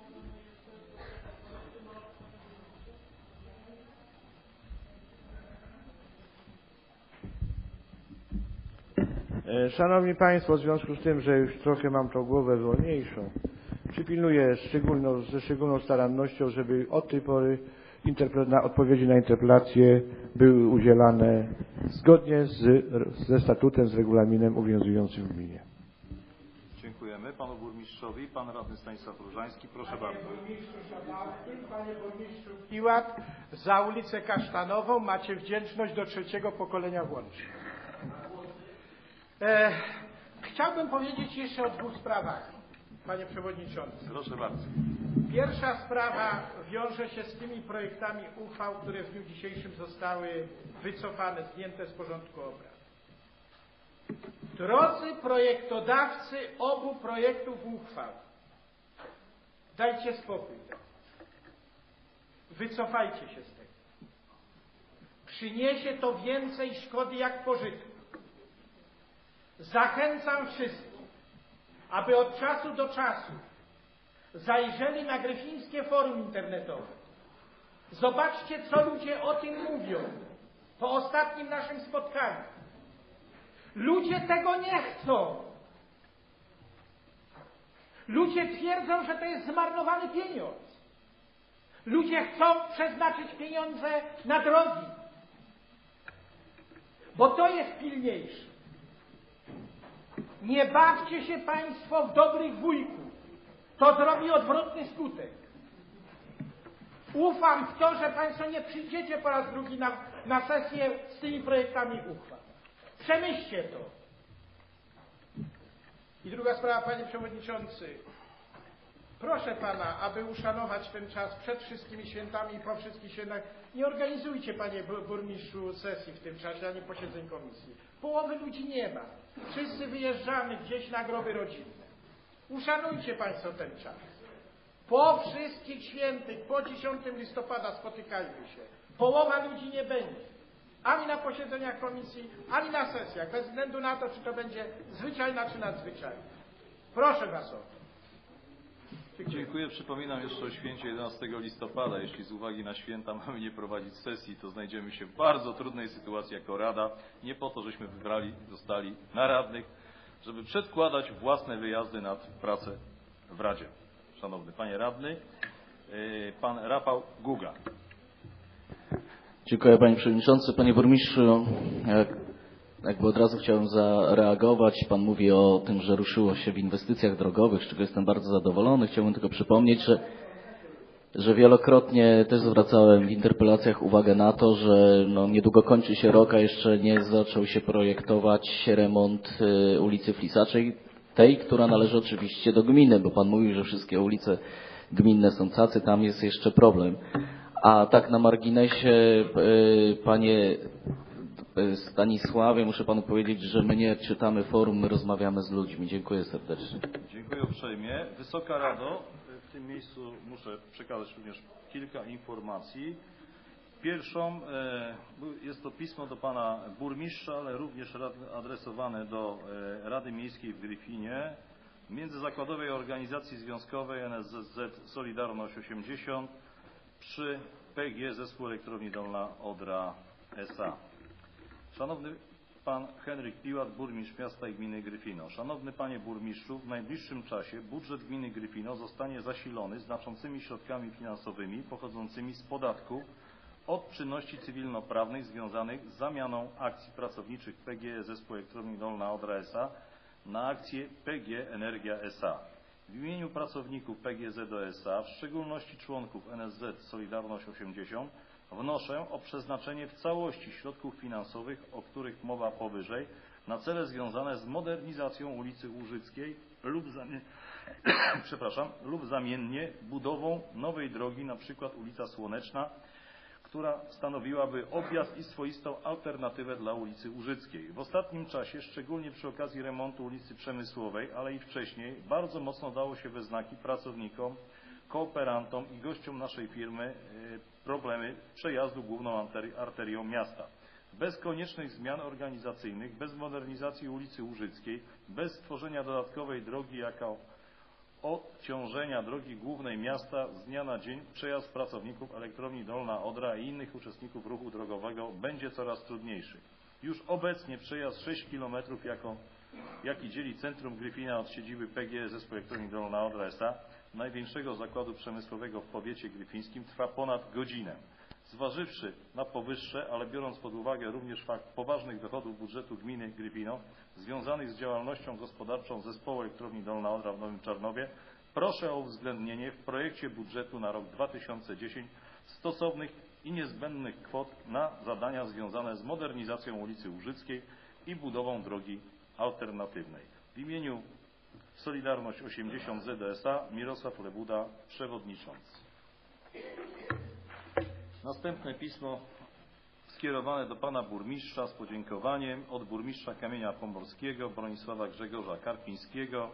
Szanowni Państwo, w związku z tym, że już trochę mam tą głowę wolniejszą, przypilnuję ze szczególną starannością, żeby od tej pory odpowiedzi na interpelacje były udzielane zgodnie ze statutem, z regulaminem obowiązującym w gminie. Dziękujemy panu burmistrzowi. Pan radny Stanisław Różański, proszę bardzo. Panie burmistrzu Piłat, za ulicę Kasztanową macie wdzięczność do 3. pokolenia włącznie. Chciałbym powiedzieć jeszcze o 2 sprawach, panie przewodniczący. Proszę bardzo. Pierwsza sprawa wiąże się z tymi projektami uchwał, które w dniu dzisiejszym zostały wycofane, zdjęte z porządku obrad. Drodzy projektodawcy obu projektów uchwał, dajcie spokój. Wycofajcie się z tego. Przyniesie to więcej szkody jak pożytku. Zachęcam wszystkich, aby od czasu do czasu zajrzeli na Gryfińskie Forum Internetowe. Zobaczcie, co ludzie o tym mówią po ostatnim naszym spotkaniu. Ludzie tego nie chcą. Ludzie twierdzą, że to jest zmarnowany pieniądz. Ludzie chcą przeznaczyć pieniądze na drogi, bo to jest pilniejsze. Nie bawcie się Państwo w dobrych wujków. To zrobi odwrotny skutek. Ufam w to, że Państwo nie przyjdziecie po raz drugi na sesję z tymi projektami uchwał. Przemyślcie to. I druga sprawa, panie przewodniczący. Proszę pana, aby uszanować ten czas przed wszystkimi świętami i po wszystkich świętach. Nie organizujcie, panie burmistrzu, sesji w tym czasie, ani posiedzeń komisji. Połowy ludzi nie ma. Wszyscy wyjeżdżamy gdzieś na groby rodzinne. Uszanujcie państwo ten czas. Po wszystkich świętych, po 10 listopada spotykajmy się. Połowa ludzi nie będzie. Ani na posiedzeniach komisji, ani na sesjach. Bez względu na to, czy to będzie zwyczajna, czy nadzwyczajna. Proszę was o to. Dziękuję. Przypominam jeszcze o święcie 11 listopada. Jeśli z uwagi na święta mamy nie prowadzić sesji, to znajdziemy się w bardzo trudnej sytuacji jako Rada. Nie po to, żeśmy zostali na radnych, żeby przedkładać własne wyjazdy nad pracę w Radzie. Szanowny Panie Radny, Pan Rafał Guga. Dziękuję Panie Przewodniczący. Panie Burmistrzu, jakby od razu chciałem zareagować. Pan mówi o tym, że ruszyło się w inwestycjach drogowych, z czego jestem bardzo zadowolony. Chciałbym tylko przypomnieć, że wielokrotnie też zwracałem w interpelacjach uwagę na to, że niedługo kończy się rok, a jeszcze nie zaczął się projektować remont ulicy Flisaczej, tej, która należy oczywiście do gminy, bo Pan mówił, że wszystkie ulice gminne są tacy, tam jest jeszcze problem. A tak na marginesie, panie Stanisławie, muszę panu powiedzieć, że my nie czytamy forum, my rozmawiamy z ludźmi. Dziękuję serdecznie. Dziękuję uprzejmie. Wysoka Rado, w tym miejscu muszę przekazać również kilka informacji. Pierwszą jest to pismo do pana burmistrza, ale również adresowane do Rady Miejskiej w Gryfinie, Międzyzakładowej Organizacji Związkowej NSZZ Solidarność 80 przy PG Zespół Elektrowni Dolna Odra S.A. Szanowny Pan Henryk Piłat, burmistrz miasta i gminy Gryfino. Szanowny Panie Burmistrzu, w najbliższym czasie budżet gminy Gryfino zostanie zasilony znaczącymi środkami finansowymi pochodzącymi z podatku od czynności cywilnoprawnych związanych z zamianą akcji pracowniczych PGE Zespół Elektrowni Dolna Odra S.A. na akcje PG Energia S.A. W imieniu pracowników PGZ S.A., w szczególności członków NSZ Solidarność 80, wnoszę o przeznaczenie w całości środków finansowych, o których mowa powyżej, na cele związane z modernizacją ulicy Łużyckiej lub zamiennie budową nowej drogi, np. ulica Słoneczna, która stanowiłaby objazd i swoistą alternatywę dla ulicy Łużyckiej. W ostatnim czasie, szczególnie przy okazji remontu ulicy Przemysłowej, ale i wcześniej, bardzo mocno dało się we znaki pracownikom, kooperantom i gościom naszej firmy problemy przejazdu główną arterią miasta. Bez koniecznych zmian organizacyjnych, bez modernizacji ulicy Łużyckiej, bez stworzenia dodatkowej drogi jako odciążenia drogi głównej miasta z dnia na dzień przejazd pracowników elektrowni Dolna Odra i innych uczestników ruchu drogowego będzie coraz trudniejszy. Już obecnie przejazd 6 km, jaki dzieli centrum Gryfina od siedziby PGE Zespół Elektrowni Dolna Odra S.A., największego zakładu przemysłowego w powiecie gryfińskim, trwa ponad godzinę. Zważywszy na powyższe, ale biorąc pod uwagę również fakt poważnych dochodów budżetu gminy Gryfino związanych z działalnością gospodarczą Zespołu Elektrowni Dolna Odra w Nowym Czarnowie, proszę o uwzględnienie w projekcie budżetu na rok 2010 stosownych i niezbędnych kwot na zadania związane z modernizacją ulicy Łużyckiej i budową drogi alternatywnej. W imieniu Solidarność 80 ZDSA Mirosław Lebuda, przewodniczący. Następne pismo skierowane do pana burmistrza z podziękowaniem od burmistrza Kamienia Pomorskiego Bronisława Grzegorza Karpińskiego.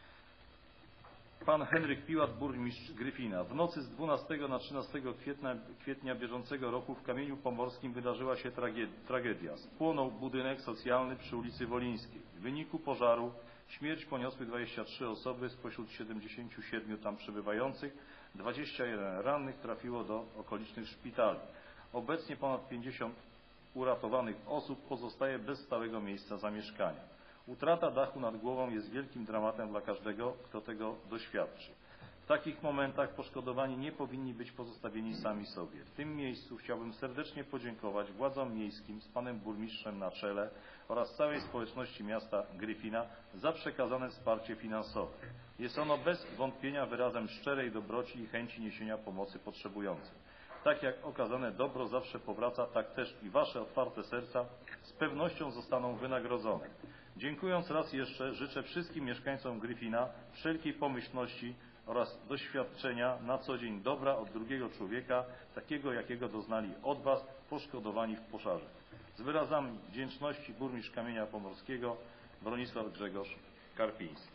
Pan Henryk Piłat, burmistrz Gryfina. W nocy z 12 na 13 kwietnia bieżącego roku w Kamieniu Pomorskim wydarzyła się tragedia. Spłonął budynek socjalny przy ulicy Wolińskiej. W wyniku pożaru śmierć poniosły 23 osoby, spośród 77 tam przebywających, 21 rannych trafiło do okolicznych szpitali. Obecnie ponad 50 uratowanych osób pozostaje bez stałego miejsca zamieszkania. Utrata dachu nad głową jest wielkim dramatem dla każdego, kto tego doświadczy. W takich momentach poszkodowani nie powinni być pozostawieni sami sobie. W tym miejscu chciałbym serdecznie podziękować władzom miejskim z panem burmistrzem na czele oraz całej społeczności miasta Gryfina za przekazane wsparcie finansowe. Jest ono bez wątpienia wyrazem szczerej dobroci i chęci niesienia pomocy potrzebującym. Tak jak okazane dobro zawsze powraca, tak też i wasze otwarte serca z pewnością zostaną wynagrodzone. Dziękując raz jeszcze, życzę wszystkim mieszkańcom Gryfina wszelkiej pomyślności oraz doświadczenia na co dzień dobra od drugiego człowieka, takiego jakiego doznali od was poszkodowani w pożarze. Z wyrazami wdzięczności burmistrz Kamienia Pomorskiego Bronisław Grzegorz Karpiński.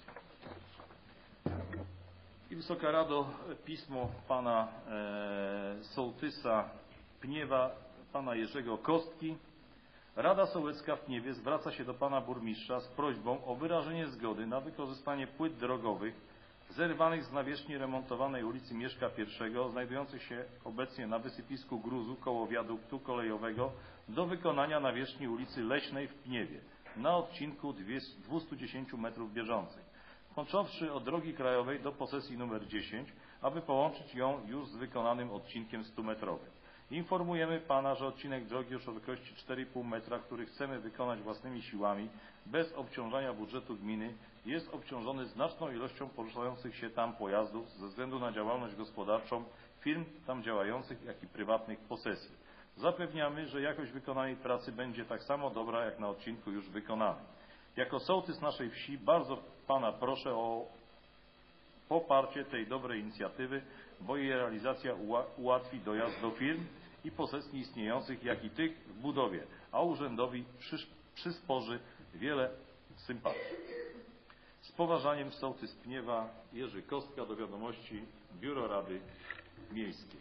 I Wysoka Rado, pismo pana sołtysa Pniewa, pana Jerzego Kostki. Rada Sołecka w Pniewie zwraca się do pana burmistrza z prośbą o wyrażenie zgody na wykorzystanie płyt drogowych zerwanych z nawierzchni remontowanej ulicy Mieszka I, znajdujących się obecnie na wysypisku gruzu koło wiaduktu kolejowego do wykonania nawierzchni ulicy Leśnej w Pniewie na odcinku 210 metrów bieżących, począwszy od drogi krajowej do posesji nr 10, aby połączyć ją już z wykonanym odcinkiem 100-metrowym. Informujemy pana, że odcinek drogi o szerokości 4,5 metra, który chcemy wykonać własnymi siłami, bez obciążania budżetu gminy, jest obciążony znaczną ilością poruszających się tam pojazdów ze względu na działalność gospodarczą firm tam działających, jak i prywatnych posesji. Zapewniamy, że jakość wykonanej pracy będzie tak samo dobra, jak na odcinku już wykonanym. Jako sołtys naszej wsi bardzo pana proszę o poparcie tej dobrej inicjatywy, bo jej realizacja ułatwi dojazd do firm i posesji istniejących, jak i tych w budowie, a urzędowi przysporzy wiele sympatii. Z poważaniem sołtys Pniewa Jerzy Kostka. Do wiadomości Biuro Rady Miejskiej.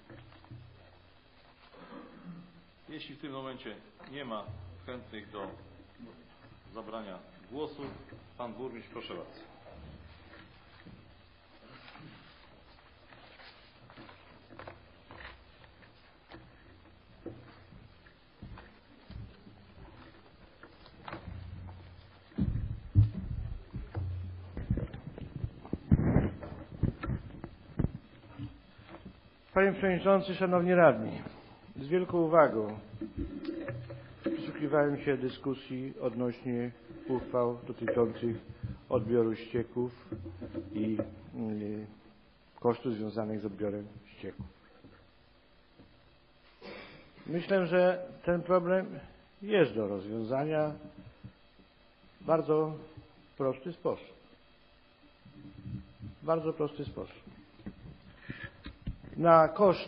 Jeśli w tym momencie nie ma chętnych do zabrania głosu, pan burmistrz, proszę bardzo. Panie Przewodniczący, Szanowni Radni, z wielką uwagą przysłuchiwałem się dyskusji odnośnie uchwał dotyczących odbioru ścieków i kosztów związanych z odbiorem ścieków. Myślę, że ten problem jest do rozwiązania w bardzo prosty sposób. Bardzo prosty sposób. Na koszt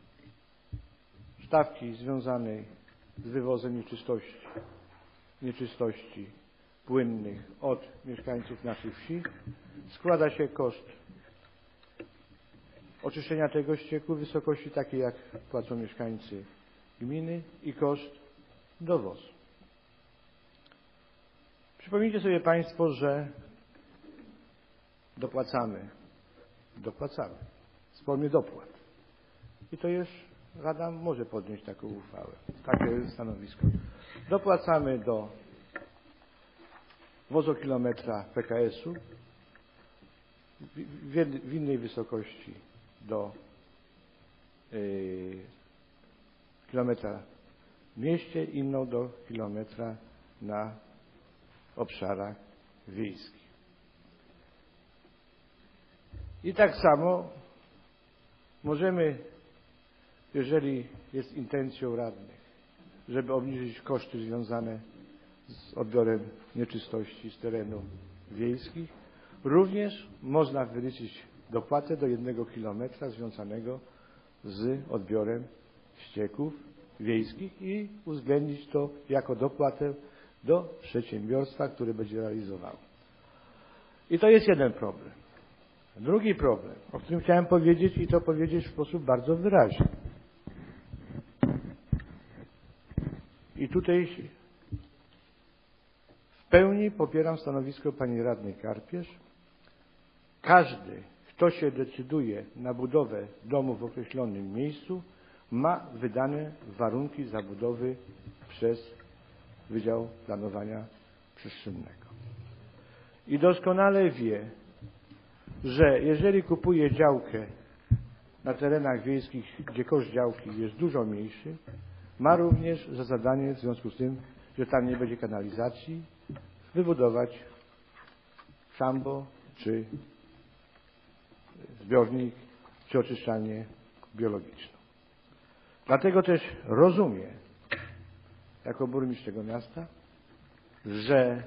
stawki związanej z wywozem nieczystości płynnych od mieszkańców naszych wsi składa się koszt oczyszczenia tego ścieku w wysokości takiej, jak płacą mieszkańcy gminy, i koszt dowozu. Przypomnijcie sobie Państwo, że dopłacamy w formie dopłat. I to już Rada może podjąć taką uchwałę, takie stanowisko. Dopłacamy do wozokilometra PKS-u w innej wysokości do kilometra w mieście, inną do kilometra na obszarach wiejskich. I tak samo możemy, jeżeli jest intencją radnych, żeby obniżyć koszty związane z odbiorem nieczystości z terenów wiejskich, również można wyliczyć dopłatę do 1 kilometra związanego z odbiorem ścieków wiejskich i uwzględnić to jako dopłatę do przedsiębiorstwa, które będzie realizowało. I to jest jeden problem. Drugi problem, o którym chciałem powiedzieć, i to powiedzieć w sposób bardzo wyraźny. I tutaj w pełni popieram stanowisko pani radnej Karpierz. Każdy, kto się decyduje na budowę domu w określonym miejscu, ma wydane warunki zabudowy przez Wydział Planowania Przestrzennego. I doskonale wie, że jeżeli kupuje działkę na terenach wiejskich, gdzie koszt działki jest dużo mniejszy, ma również za zadanie, w związku z tym, że tam nie będzie kanalizacji, wybudować szambo, czy zbiornik, czy oczyszczalnię biologiczną. Dlatego też rozumiem, jako burmistrz tego miasta, że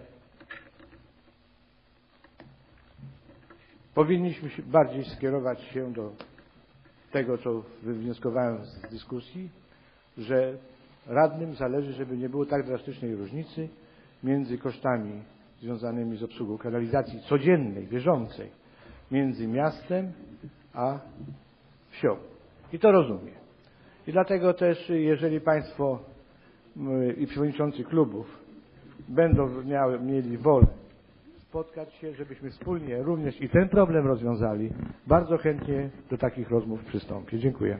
powinniśmy bardziej skierować się do tego, co wywnioskowałem z dyskusji, że radnym zależy, żeby nie było tak drastycznej różnicy między kosztami związanymi z obsługą kanalizacji codziennej, bieżącej, między miastem a wsią. I to rozumiem. I dlatego też, jeżeli Państwo i przewodniczący klubów będą mieli wolę spotkać się, żebyśmy wspólnie również i ten problem rozwiązali, bardzo chętnie do takich rozmów przystąpię. Dziękuję.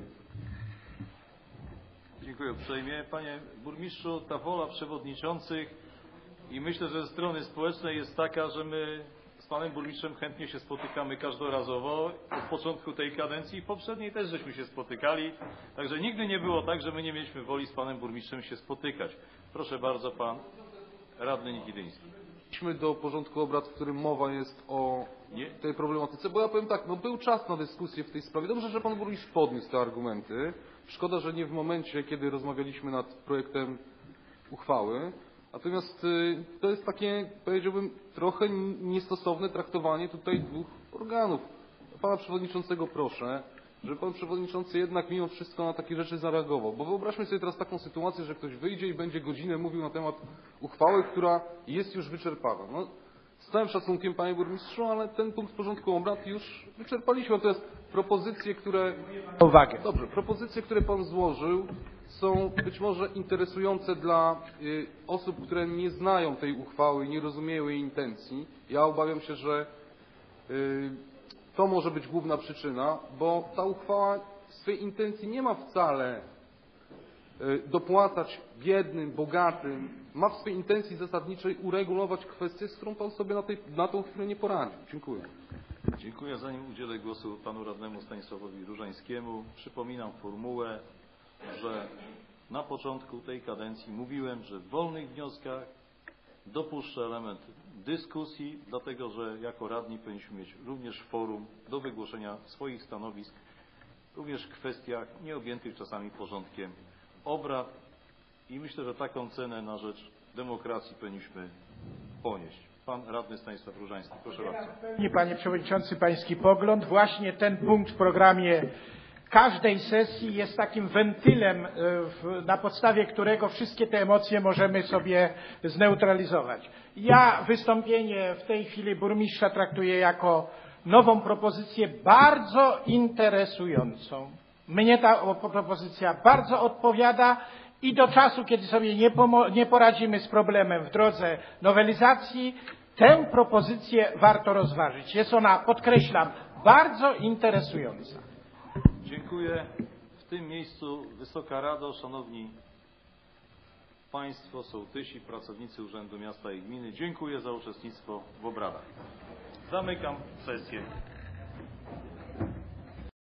Dziękuję uprzejmie. Panie burmistrzu, ta wola przewodniczących i myślę, że ze strony społecznej jest taka, że my z panem burmistrzem chętnie się spotykamy każdorazowo. Od początku tej kadencji, poprzedniej też żeśmy się spotykali. Także nigdy nie było tak, że my nie mieliśmy woli z panem burmistrzem się spotykać. Proszę bardzo, pan radny Nikityński. Przejdźmy do porządku obrad, w którym mowa jest o tej problematyce, bo ja powiem tak, no był czas na dyskusję w tej sprawie. Dobrze, że pan burmistrz podniósł te argumenty. Szkoda, że nie w momencie, kiedy rozmawialiśmy nad projektem uchwały. Natomiast to jest takie, powiedziałbym, trochę niestosowne traktowanie tutaj dwóch organów. pana przewodniczącego proszę, żeby pan przewodniczący jednak mimo wszystko na takie rzeczy zareagował. Bo wyobraźmy sobie teraz taką sytuację, że ktoś wyjdzie i będzie godzinę mówił na temat uchwały, która jest już wyczerpana. No, z całym szacunkiem, panie burmistrzu, ale ten punkt porządku obrad już wyczerpaliśmy. To jest propozycje, które... Uwagę. Dobrze, propozycje, które pan złożył, są być może interesujące dla osób, które nie znają tej uchwały i nie rozumieją jej intencji. Ja obawiam się, że to może być główna przyczyna, bo ta uchwała w swej intencji nie ma wcale dopłacać biednym, bogatym. Ma w swej intencji zasadniczej uregulować kwestię, z którą pan sobie na tą chwilę nie poradził. Dziękuję. Dziękuję. Zanim udzielę głosu panu radnemu Stanisławowi Różańskiemu, przypominam formułę, że na początku tej kadencji mówiłem, że w wolnych wnioskach dopuszczę element dyskusji, dlatego że jako radni powinniśmy mieć również forum do wygłoszenia swoich stanowisk, również w kwestiach nieobjętych czasami porządkiem obrad i myślę, że taką cenę na rzecz demokracji powinniśmy ponieść. Pan radny Stanisław Różański, proszę bardzo. Panie Przewodniczący, pański pogląd. Właśnie ten punkt w programie każdej sesji jest takim wentylem, na podstawie którego wszystkie te emocje możemy sobie zneutralizować. Ja wystąpienie w tej chwili burmistrza traktuję jako nową propozycję bardzo interesującą. Mnie ta propozycja bardzo odpowiada i do czasu, kiedy sobie nie poradzimy z problemem w drodze nowelizacji, tę propozycję warto rozważyć. Jest ona, podkreślam, bardzo interesująca. Dziękuję. W tym miejscu Wysoka Rado, Szanowni Państwo, sołtysi, pracownicy Urzędu Miasta i Gminy, dziękuję za uczestnictwo w obradach. Zamykam sesję.